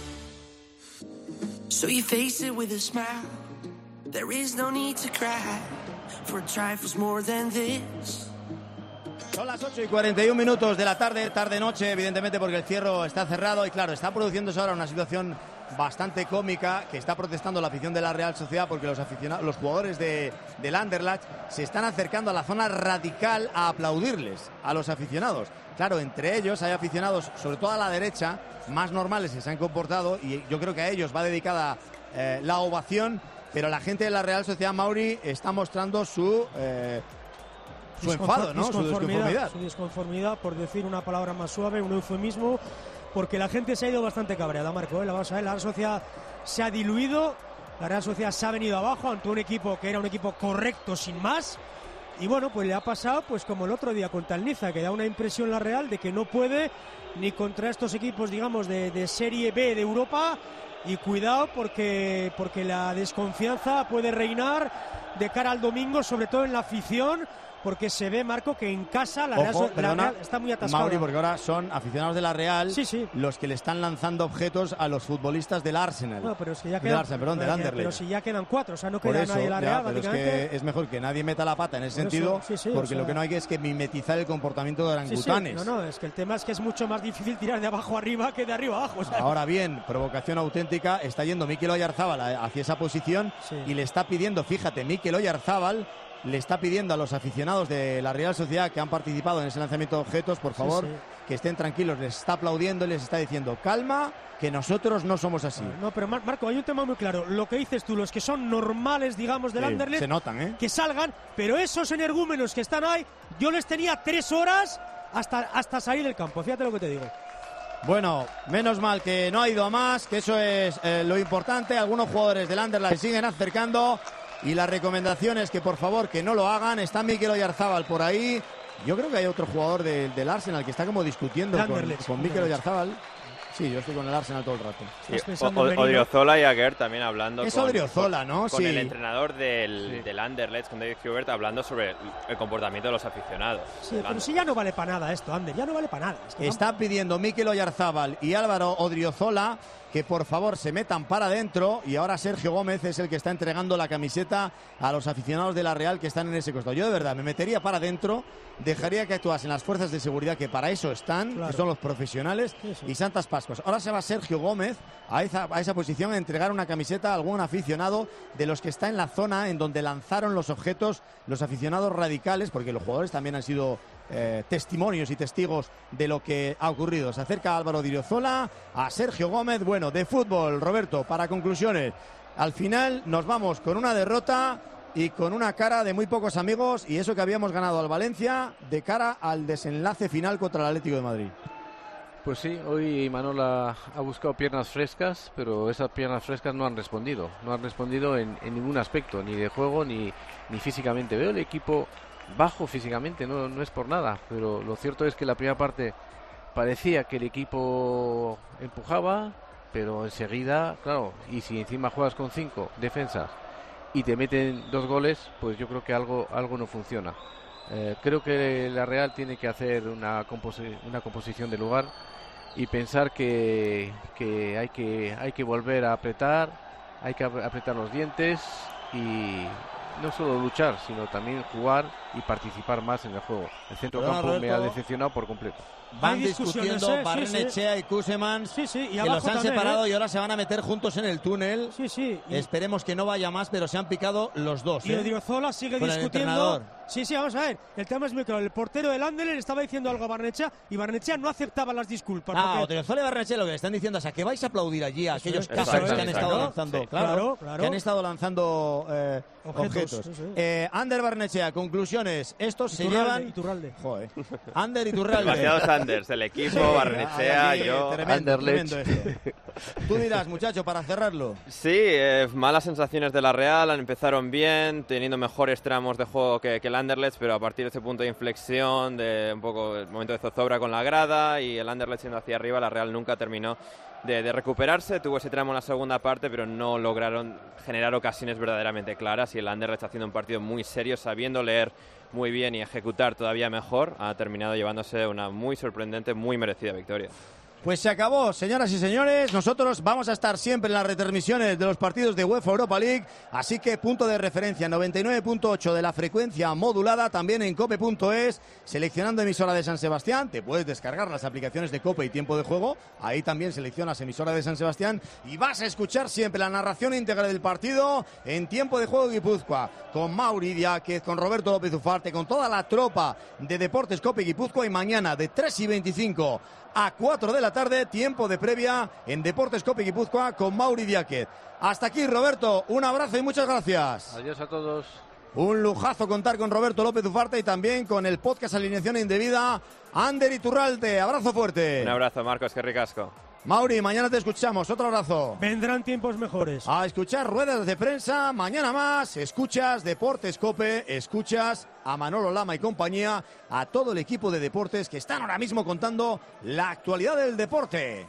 So you face it with a smile. There is no need to cry for trifles more than this. Son las 8:41 de la tarde, tarde-noche, evidentemente porque el cierre está cerrado y claro, está produciéndose ahora una situación bastante cómica que está protestando la afición de la Real Sociedad porque los jugadores del Anderlecht se están acercando a la zona radical a aplaudirles a los aficionados. Claro, entre ellos hay aficionados, sobre todo a la derecha, más normales que se han comportado y yo creo que a ellos va dedicada la ovación. Pero la gente de la Real Sociedad, Mauri, está mostrando su enfado, ¿no? Su disconformidad. Su disconformidad, por decir una palabra más suave, un eufemismo, porque la gente se ha ido bastante cabreada, Marco. La Real Sociedad se ha diluido, la Real Sociedad se ha venido abajo ante un equipo que era un equipo correcto sin más. Y bueno, pues le ha pasado pues como el otro día contra el Niza, que da una impresión la Real de que no puede ni contra estos equipos, digamos, de Serie B de Europa. Y cuidado porque la desconfianza puede reinar de cara al domingo, sobre todo en la afición, porque se ve, Marco, que en casa la Real está muy atascada. Mauri, porque ahora son aficionados de la Real los que le están lanzando objetos a los futbolistas del Arsenal. No, pero si ya quedan, del Anderlecht. Pero si ya quedan 4, o sea, no queda nadie de la Real. Pero es que es mejor que nadie meta la pata en ese sentido, porque lo que no hay que es que mimetizar el comportamiento de orangutanes. No, es que el tema es que es mucho más difícil tirar de abajo arriba que de arriba abajo. O sea. Ahora bien, provocación auténtica, está yendo Mikel Oyarzábal hacia esa posición y le está pidiendo, fíjate, Mikel Oyarzábal le está pidiendo a los aficionados de la Real Sociedad que han participado en ese lanzamiento de objetos, por favor, que estén tranquilos, les está aplaudiendo y les está diciendo, calma, que nosotros no somos así. No, pero Marco, hay un tema muy claro, lo que dices tú, los que son normales, digamos, del Anderlecht, se notan, que salgan, pero esos energúmenos que están ahí, yo les tenía 3 horas hasta salir del campo, fíjate lo que te digo. Bueno, menos mal que no ha ido a más, que eso es lo importante, algunos jugadores del Anderlecht se siguen acercando. Y la recomendación es que por favor que no lo hagan. Está Mikel Oyarzábal por ahí. Yo creo que hay otro jugador del Arsenal que está como discutiendo con Mikel Oyarzábal. Sí, yo estoy con el Arsenal todo el rato. Sí, Odriozola y Aguert también hablando es Odriozola, ¿no? Con el entrenador del Anderlecht, con David Hubert, hablando sobre el comportamiento de los aficionados. Sí, pero si ya no vale para nada esto, Ander, ya no vale para nada. Es que está pidiendo Mikel Oyarzábal y Álvaro Odriozola que por favor se metan para adentro y ahora Sergio Gómez es el que está entregando la camiseta a los aficionados de la Real que están en ese costado. Yo de verdad me metería para adentro, dejaría que actuasen las fuerzas de seguridad que para eso están, que son los profesionales y Santas Pascuas. Ahora se va Sergio Gómez a esa posición a entregar una camiseta a algún aficionado de los que está en la zona en donde lanzaron los objetos los aficionados radicales, porque los jugadores también han sido testimonios y testigos de lo que ha ocurrido. Se acerca Álvaro Odriozola a Sergio Gómez. Bueno, de fútbol, Roberto, para conclusiones, al final nos vamos con una derrota y con una cara de muy pocos amigos, y eso que habíamos ganado al Valencia de cara al desenlace final contra el Atlético de Madrid. Pues sí, hoy Imanol ha buscado piernas frescas, pero esas piernas frescas no han respondido. No han respondido en ningún aspecto, ni de juego ni físicamente. Veo el equipo bajo físicamente, no es por nada, pero lo cierto es que la primera parte parecía que el equipo empujaba, pero enseguida, claro, y si encima juegas con 5 defensas y te meten 2 goles, pues yo creo que algo no funciona. Creo que la Real tiene que hacer una composición de lugar y pensar que hay que volver a apretar, hay que apretar los dientes y no solo luchar, sino también jugar y participar más en el juego. El centrocampo me ha decepcionado por completo. Van discutiendo Barrenechea y Koeman, y que los han también, separado y ahora se van a meter juntos en el túnel. Esperemos que no vaya más, pero se han picado los dos. Y Odriozola sigue discutiendo. Sí, vamos a ver. El tema es muy claro. El portero del Anderlecht estaba diciendo algo a Barrenechea y Barrenechea no aceptaba las disculpas. Odriozola y Barrenechea lo que le están diciendo es a que vais a aplaudir allí a aquellos casos que han estado lanzando. Sí. Claro. Que han estado lanzando objetos. Ander Barrenechea, conclusiones. Estos se llevan. Iturralde. Joder. Ander Iturralde. Demasiados Anders, el equipo, Barrenechea, yo. Tremendo esto. Tú dirás, muchacho, para cerrarlo. Sí, malas sensaciones de la Real. Empezaron bien, teniendo mejores tramos de juego que el Anderlecht, pero a partir de ese punto de inflexión, de un poco el momento de zozobra con la grada y el Anderlecht siendo hacia arriba, la Real nunca terminó de recuperarse. Tuvo ese tramo en la segunda parte, pero no lograron generar ocasiones verdaderamente claras y el Anderlecht, haciendo un partido muy serio, sabiendo leer muy bien y ejecutar todavía mejor, ha terminado llevándose una muy sorprendente, muy merecida victoria. Pues se acabó, señoras y señores. Nosotros vamos a estar siempre en las retransmisiones de los partidos de UEFA Europa League, así que punto de referencia 99.8 de la frecuencia modulada, también en cope.es, seleccionando emisora de San Sebastián. Te puedes descargar las aplicaciones de Cope y Tiempo de Juego, ahí también seleccionas emisora de San Sebastián y vas a escuchar siempre la narración íntegra del partido en Tiempo de Juego Guipúzcoa, con Mauri Diáquez, con Roberto López Ufarte, con toda la tropa de Deportes Cope Guipúzcoa, y mañana de 3:25 a 4 de la tarde, tiempo de previa en Deportes Cope Guipúzcoa con Mauri Diáquez. Hasta aquí, Roberto, un abrazo y muchas gracias. Adiós a todos. Un lujazo contar con Roberto López Ufarte y también con el podcast Alineación Indebida, Ander Iturralde. Abrazo fuerte. Un abrazo, Marcos, qué ricasco. Mauri, mañana te escuchamos, otro abrazo. Vendrán tiempos mejores. A escuchar ruedas de prensa, mañana más, escuchas Deportes Cope, escuchas a Manolo Lama y compañía, a todo el equipo de deportes que están ahora mismo contando la actualidad del deporte.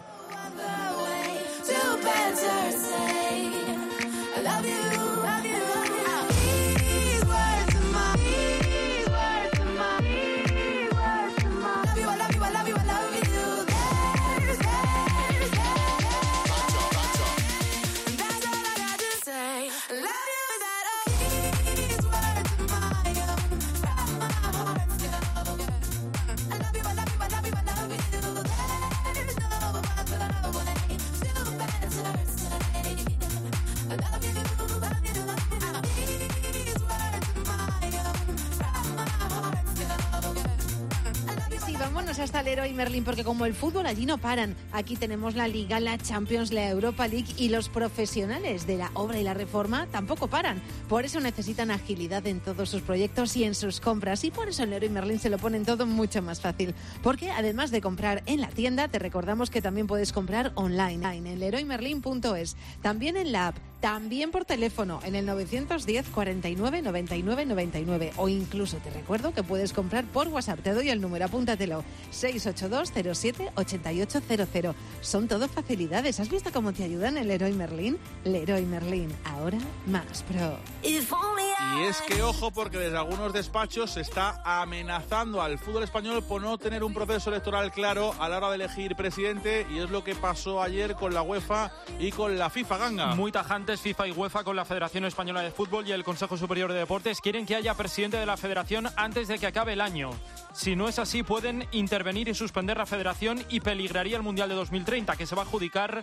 Vámonos hasta el Leroy Merlin, porque como el fútbol allí no paran, aquí tenemos la Liga, la Champions, la Europa League, y los profesionales de la obra y la reforma tampoco paran. Por eso necesitan agilidad en todos sus proyectos y en sus compras, y por eso en Leroy Merlin se lo ponen todo mucho más fácil, porque además de comprar en la tienda, te recordamos que también puedes comprar online en leroymerlin.es, también en la app, también por teléfono en el 910 49 99 99, o incluso te recuerdo que puedes comprar por WhatsApp. Te doy el número, apúntatelo: 682 07 8800. Son todo facilidades. ¿Has visto cómo te ayudan en Leroy Merlin? Leroy Merlin, ahora más pro. Y es que ojo, porque desde algunos despachos se está amenazando al fútbol español por no tener un proceso electoral claro a la hora de elegir presidente, y es lo que pasó ayer con la UEFA y con la FIFA, Ganga. Muy tajantes FIFA y UEFA con la Federación Española de Fútbol y el Consejo Superior de Deportes. Quieren que haya presidente de la Federación antes de que acabe el año. Si no es así, pueden intervenir y suspender la Federación, y peligraría el Mundial de 2030, que se va a adjudicar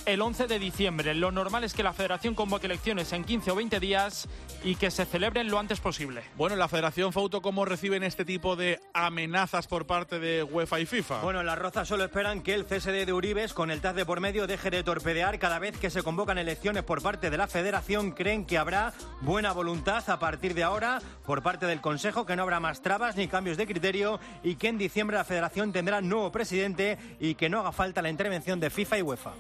el 11 de diciembre. Lo normal es que la Federación convoque elecciones en 15 o 20 días y que se celebren lo antes posible. Bueno, la Federación, Fauto, ¿cómo reciben este tipo de amenazas por parte de UEFA y FIFA? Bueno, las Rozas solo esperan que el CSD de Uribes, con el TAS de por medio, deje de torpedear cada vez que se convocan elecciones por parte de la Federación. Creen que habrá buena voluntad a partir de ahora por parte del Consejo, que no habrá más trabas ni cambios de criterio y que en diciembre la Federación tendrá nuevo presidente y que no haga falta la intervención de FIFA y UEFA.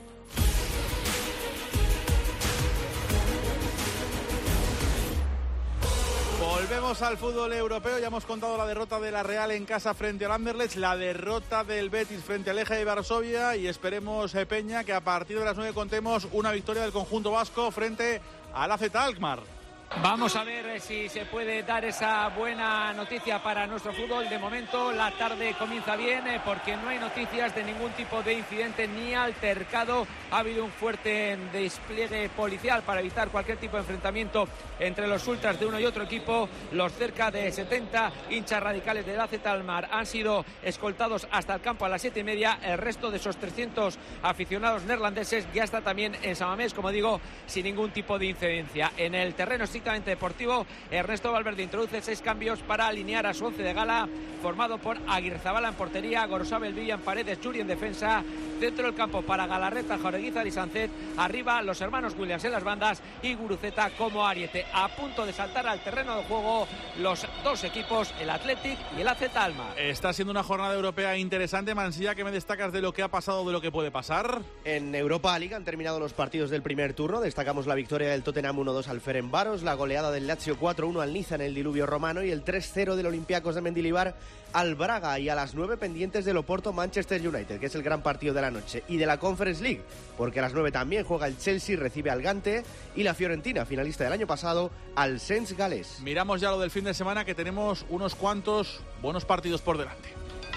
Volvemos al fútbol europeo. Ya hemos contado la derrota de la Real en casa frente al Anderlecht, la derrota del Betis frente al Legia de Varsovia y esperemos, Peña, que a partir de las 9 contemos una victoria del conjunto vasco frente al AZ Alkmaar. Vamos a ver si se puede dar esa buena noticia para nuestro fútbol. De momento la tarde comienza bien porque no hay noticias de ningún tipo de incidente ni altercado. Ha habido un fuerte despliegue policial para evitar cualquier tipo de enfrentamiento entre los ultras de uno y otro equipo. Los cerca de 70 hinchas radicales del AZ Alkmaar han sido escoltados hasta el campo a las 7:30. El resto de esos 300 aficionados neerlandeses ya está también en San Mamés, como digo, sin ningún tipo de incidencia. En el terreno deportivo, Ernesto Valverde introduce 6 cambios para alinear a su 11 de gala, formado por Aguirrezabala en portería, Gorosabel, Villa en paredes, Churi en defensa, centro del campo para Galarreta, Jaureguizar y Sánchez, arriba los hermanos Williams en las bandas y Guruceta como ariete. A punto de saltar al terreno de juego los dos equipos, el Athletic y el AZ Alkmaar. Está siendo una jornada europea interesante. Mansilla, ¿qué me destacas de lo que ha pasado, de lo que puede pasar? En Europa League han terminado los partidos del primer turno. Destacamos la victoria del Tottenham 1-2 al Ferencváros, la goleada del Lazio 4-1 al Niza en el diluvio romano y el 3-0 del Olympiacos de Mendilibar al Braga. Y a las 9 pendientes del Oporto Manchester United, que es el gran partido de la noche, y de la Conference League, porque a las 9 también juega el Chelsea, recibe al Gante, y la Fiorentina, finalista del año pasado, al Sens Galés. Miramos ya lo del fin de semana, que tenemos unos cuantos buenos partidos por delante.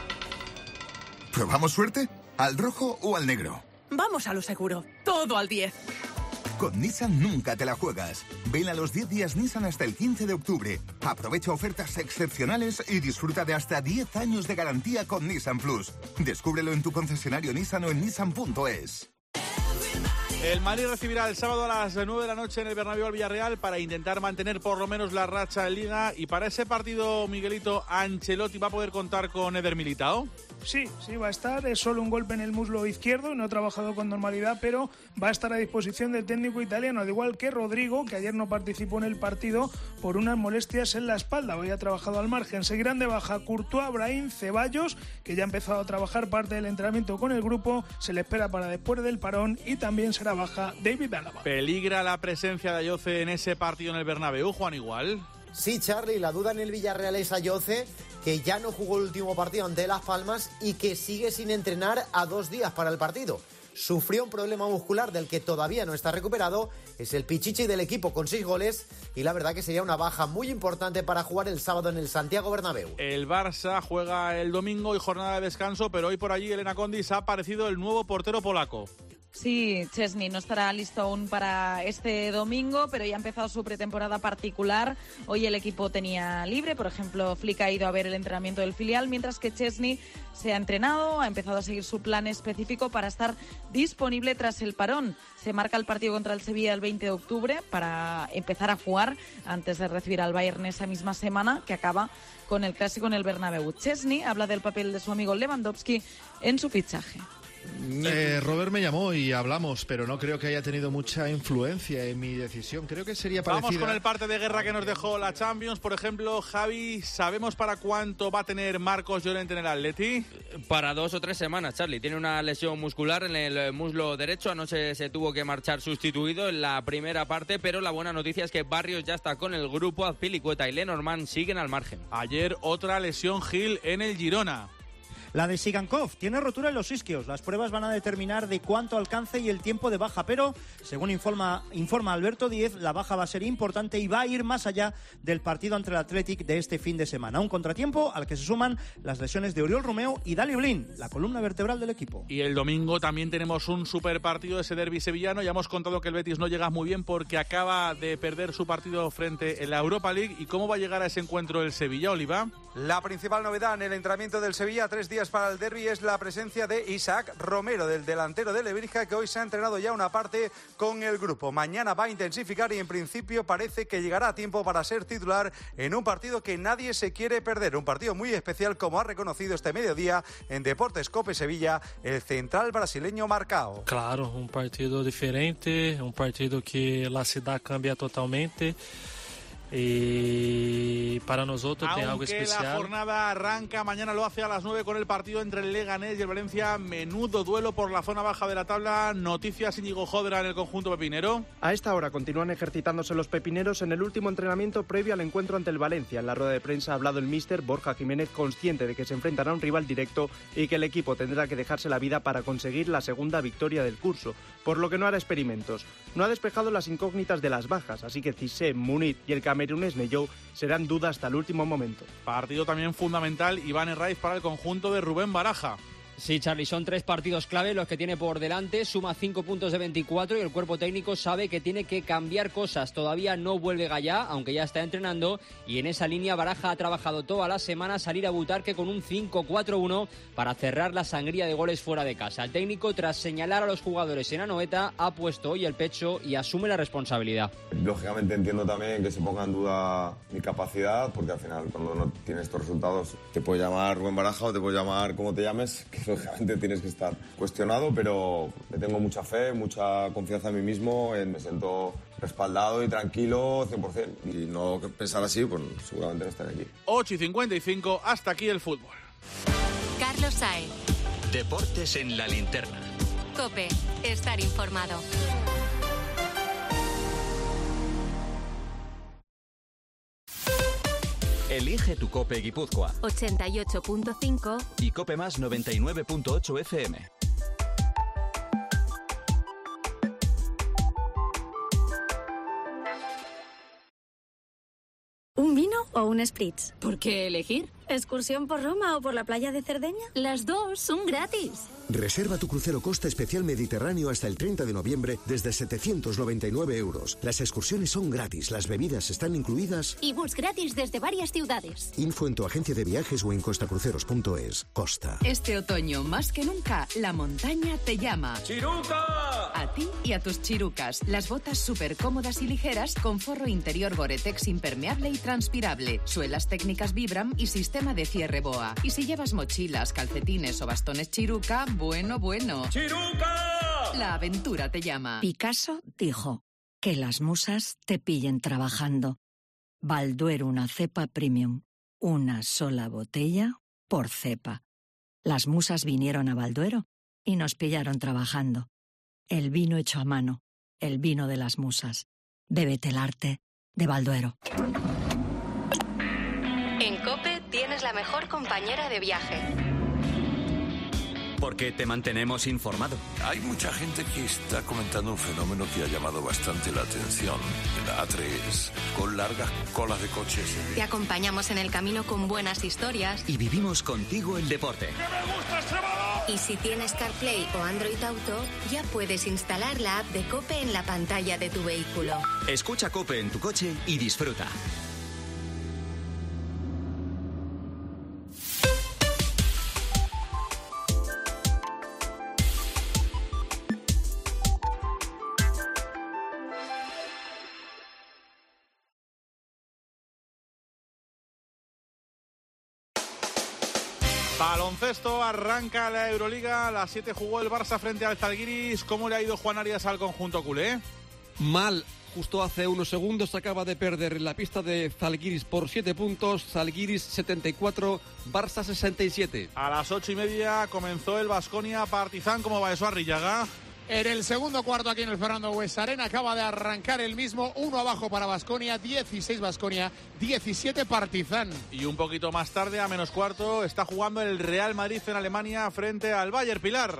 ¿Probamos suerte? ¿Al rojo o al negro? Vamos a lo seguro, todo al 10. Con Nissan nunca te la juegas. Ven a los 10 días Nissan hasta el 15 de octubre. Aprovecha ofertas excepcionales y disfruta de hasta 10 años de garantía con Nissan Plus. Descúbrelo en tu concesionario Nissan o en nissan.es. El Madrid recibirá el sábado a las 9 de la noche en el Bernabéu al Villarreal para intentar mantener por lo menos la racha en Liga. Y para ese partido, Miguelito, Ancelotti va a poder contar con Eder Militao. Sí, va a estar. Es solo un golpe en el muslo izquierdo, no ha trabajado con normalidad, pero va a estar a disposición del técnico italiano, al igual que Rodrigo, que ayer no participó en el partido por unas molestias en la espalda. Hoy ha trabajado al margen. Seguirán de baja Courtois, Brahim, Ceballos, que ya ha empezado a trabajar parte del entrenamiento con el grupo. Se le espera para después del parón y también será baja David Alaba. ¿Peligra la presencia de Ayoce en ese partido en el Bernabéu, Juan Igual? Sí, Charly, la duda en el Villarreal es Ayoce, que ya no jugó el último partido ante Las Palmas y que sigue sin entrenar a 2 días para el partido. Sufrió un problema muscular del que todavía no está recuperado, es el pichichi del equipo con 6 goles y la verdad que sería una baja muy importante para jugar el sábado en el Santiago Bernabéu. El Barça juega el domingo y jornada de descanso, pero hoy por allí Elena Condis ha aparecido el nuevo portero polaco. Sí, Szczesny no estará listo aún para este domingo, pero ya ha empezado su pretemporada particular. Hoy el equipo tenía libre, por ejemplo, Flick ha ido a ver el entrenamiento del filial, mientras que Szczesny se ha entrenado, ha empezado a seguir su plan específico para estar disponible tras el parón. Se marca el partido contra el Sevilla el 20 de octubre para empezar a jugar antes de recibir al Bayern esa misma semana, que acaba con el clásico en el Bernabéu. Szczesny habla del papel de su amigo Lewandowski en su fichaje. Robert me llamó y hablamos, pero no creo que haya tenido mucha influencia en mi decisión. Creo que sería parecida. Vamos con el parte de guerra que nos dejó la Champions. Por ejemplo, Javi, ¿sabemos para cuánto va a tener Marcos Llorente en el Atleti? Para 2 o 3 semanas, Charly. Tiene una lesión muscular en el muslo derecho. Anoche se tuvo que marchar sustituido en la primera parte, pero la buena noticia es que Barrios ya está con el grupo. Azpilicueta y Lenormand siguen al margen. Ayer otra lesión, Gil, en el Girona. La de Sigankov tiene rotura en los isquios. Las pruebas van a determinar de cuánto alcance y el tiempo de baja, pero según informa Alberto Díez, la baja va a ser importante y va a ir más allá del partido ante el Athletic de este fin de semana. Un contratiempo al que se suman las lesiones de Oriol Romeu y Dani Blin, la columna vertebral del equipo. Y el domingo también tenemos un super partido, ese derbi sevillano. Ya hemos contado que el Betis no llega muy bien porque acaba de perder su partido frente en la Europa League. ¿Y cómo va a llegar a ese encuentro el Sevilla, Oliva? La principal novedad en el entrenamiento del Sevilla, 3 días noticias para el derbi es la presencia de Isaac Romero, del delantero de Lebrija, que hoy se ha entrenado ya una parte con el grupo. Mañana va a intensificar y en principio parece que llegará a tiempo para ser titular en un partido que nadie se quiere perder. Un partido muy especial, como ha reconocido este mediodía en Deportes Cope Sevilla el central brasileño Marcao. Claro, un partido diferente, un partido que la ciudad cambia totalmente. Y para nosotros tiene algo especial. Aunque la jornada arranca, mañana lo hace a las 9 con el partido entre el Leganés y el Valencia. Menudo duelo por la zona baja de la tabla. Noticias, Íñigo Jodra en el conjunto pepinero. A esta hora continúan ejercitándose los pepineros en el último entrenamiento previo al encuentro ante el Valencia. En la rueda de prensa ha hablado el míster Borja Jiménez, consciente de que se enfrentan a un rival directo y que el equipo tendrá que dejarse la vida para conseguir la segunda victoria del curso, por lo que no hará experimentos. No ha despejado las incógnitas de las bajas, así que Cissé, Muniz y el camerunés Neyou serán duda hasta el último momento. Partido también fundamental, Iván Herraiz, para el conjunto de Rubén Baraja. Sí, Charly, son 3 partidos clave los que tiene por delante, suma 5 puntos de 24 y el cuerpo técnico sabe que tiene que cambiar cosas. Todavía no vuelve Gallá, aunque ya está entrenando, y en esa línea Baraja ha trabajado toda la semana salir a Butarque con un 5-4-1 para cerrar la sangría de goles fuera de casa. El técnico, tras señalar a los jugadores en Anoeta, ha puesto hoy el pecho y asume la responsabilidad. Lógicamente entiendo también que se ponga en duda mi capacidad, porque al final cuando no tienes estos resultados te puede llamar Rubén Baraja o te puede llamar como te llames, que lógicamente tienes que estar cuestionado, pero me tengo mucha fe, mucha confianza en mí mismo, me siento respaldado y tranquilo 100%. Y no pensar así, pues seguramente no estaré aquí. 8:55, hasta aquí el fútbol. Carlos Saez. Deportes en la linterna. COPE, estar informado. Elige tu COPE Guipúzcoa 88.5 y COPE Más 99.8 FM. ¿Un vino o un spritz? ¿Por qué elegir? ¿Excursión por Roma o por la playa de Cerdeña? Las dos son gratis. Reserva tu crucero Costa Especial Mediterráneo hasta el 30 de noviembre desde 799 €. Las excursiones son gratis, las bebidas están incluidas. Y bus gratis desde varias ciudades. Info en tu agencia de viajes o en costacruceros.es. Costa. Este otoño, más que nunca, la montaña te llama. ¡Chiruca! A ti y a tus chirucas. Las botas súper cómodas y ligeras con forro interior Gore-Tex impermeable y transpirable, suelas técnicas Vibram y sistema de cierre BOA. Y si llevas mochilas, calcetines o bastones Chiruca, bueno. ¡Chiruca! La aventura te llama. Picasso dijo que las musas te pillen trabajando. Balduero, una cepa premium. Una sola botella por cepa. Las musas vinieron a Balduero y nos pillaron trabajando. El vino hecho a mano, el vino de las musas. Bébete el arte de Balduero. En COPE tienes la mejor compañera de viaje. Porque te mantenemos informado. Hay mucha gente que está comentando un fenómeno que ha llamado bastante la atención. En la A3, con largas colas de coches. Te acompañamos en el camino con buenas historias. Y vivimos contigo el deporte. Y si tienes CarPlay o Android Auto, ya puedes instalar la app de COPE en la pantalla de tu vehículo. Escucha COPE en tu coche y disfruta. Baloncesto, arranca la Euroliga, a las 7 jugó el Barça frente al Zalgiris. ¿Cómo le ha ido Juan Arias al conjunto culé? Mal. Justo hace unos segundos acaba de perder en la pista de Zalgiris por 7 puntos. Zalgiris 74, Barça 67. A las 8:30 comenzó el Baskonia Partizan. ¿Cómo va eso, Arrillaga? En el segundo cuarto aquí en el Fernando Bues Arena acaba de arrancar el mismo, 1 abajo para Baskonia, 16 Baskonia, 17 Partizan. Y un poquito más tarde, a menos cuarto, está jugando el Real Madrid en Alemania frente al Bayern, Pilar.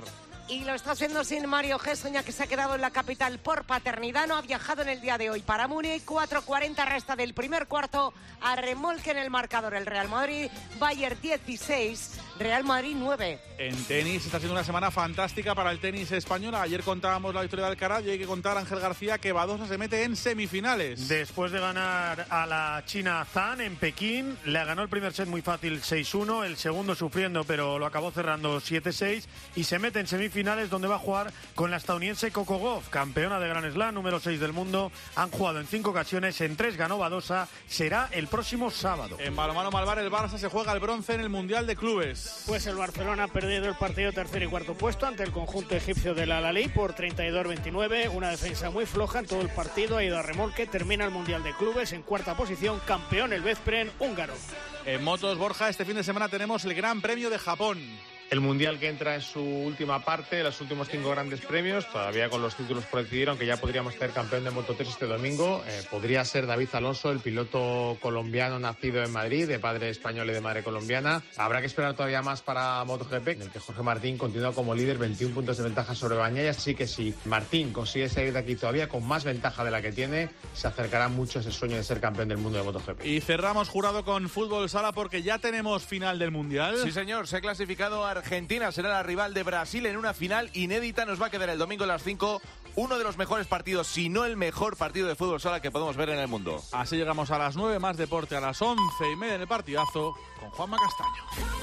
Y lo está haciendo sin Mario Gessoña, que se ha quedado en la capital por paternidad. No ha viajado en el día de hoy para Múnich. 4:40 resta del primer cuarto. A remolque en el marcador el Real Madrid. Bayern 16, Real Madrid 9. En tenis está siendo una semana fantástica para el tenis español. Ayer contábamos la victoria de Alcaraz y hay que contar, Ángel García, que Badosa se mete en semifinales. Después de ganar a la china Zhang en Pekín, le ganó el primer set muy fácil 6-1, el segundo sufriendo, pero lo acabó cerrando 7-6 y se mete en semifinales, donde va a jugar con la estadounidense Coco Gauff, campeona de Grand Slam, número 6 del mundo. Han jugado en 5 ocasiones, en 3 ganó Badosa. Será el próximo sábado. En balonmano Malvar, el Barça se juega el bronce en el Mundial de Clubes. Pues el Barcelona ha perdido el partido tercer y cuarto puesto ante el conjunto egipcio del Al-Ahly por 32-29. Una defensa muy floja en todo el partido, ha ido a remolque. Termina el Mundial de Clubes en cuarta posición, campeón el Veszprém húngaro. En motos, Borja, este fin de semana tenemos el Gran Premio de Japón. El Mundial que entra en su última parte, los últimos 5 grandes premios, todavía con los títulos por decidir, aunque ya podríamos tener campeón de Moto3 este domingo. Podría ser David Alonso, el piloto colombiano nacido en Madrid, de padre español y de madre colombiana. Habrá que esperar todavía más para MotoGP, en el que Jorge Martín continúa como líder, 21 puntos de ventaja sobre Bañaya. Así que si Martín consigue salir de aquí todavía con más ventaja de la que tiene, se acercará mucho a ese sueño de ser campeón del mundo de MotoGP. Y cerramos, Jurado, con fútbol sala, porque ya tenemos final del Mundial. Sí, señor, se ha clasificado Argentina, será la rival de Brasil en una final inédita. Nos va a quedar el domingo a las 5 uno de los mejores partidos, si no el mejor partido de fútbol sala que podemos ver en el mundo. Así llegamos a las 9, más deporte a las 11:30 en el partidazo con Juanma Castaño.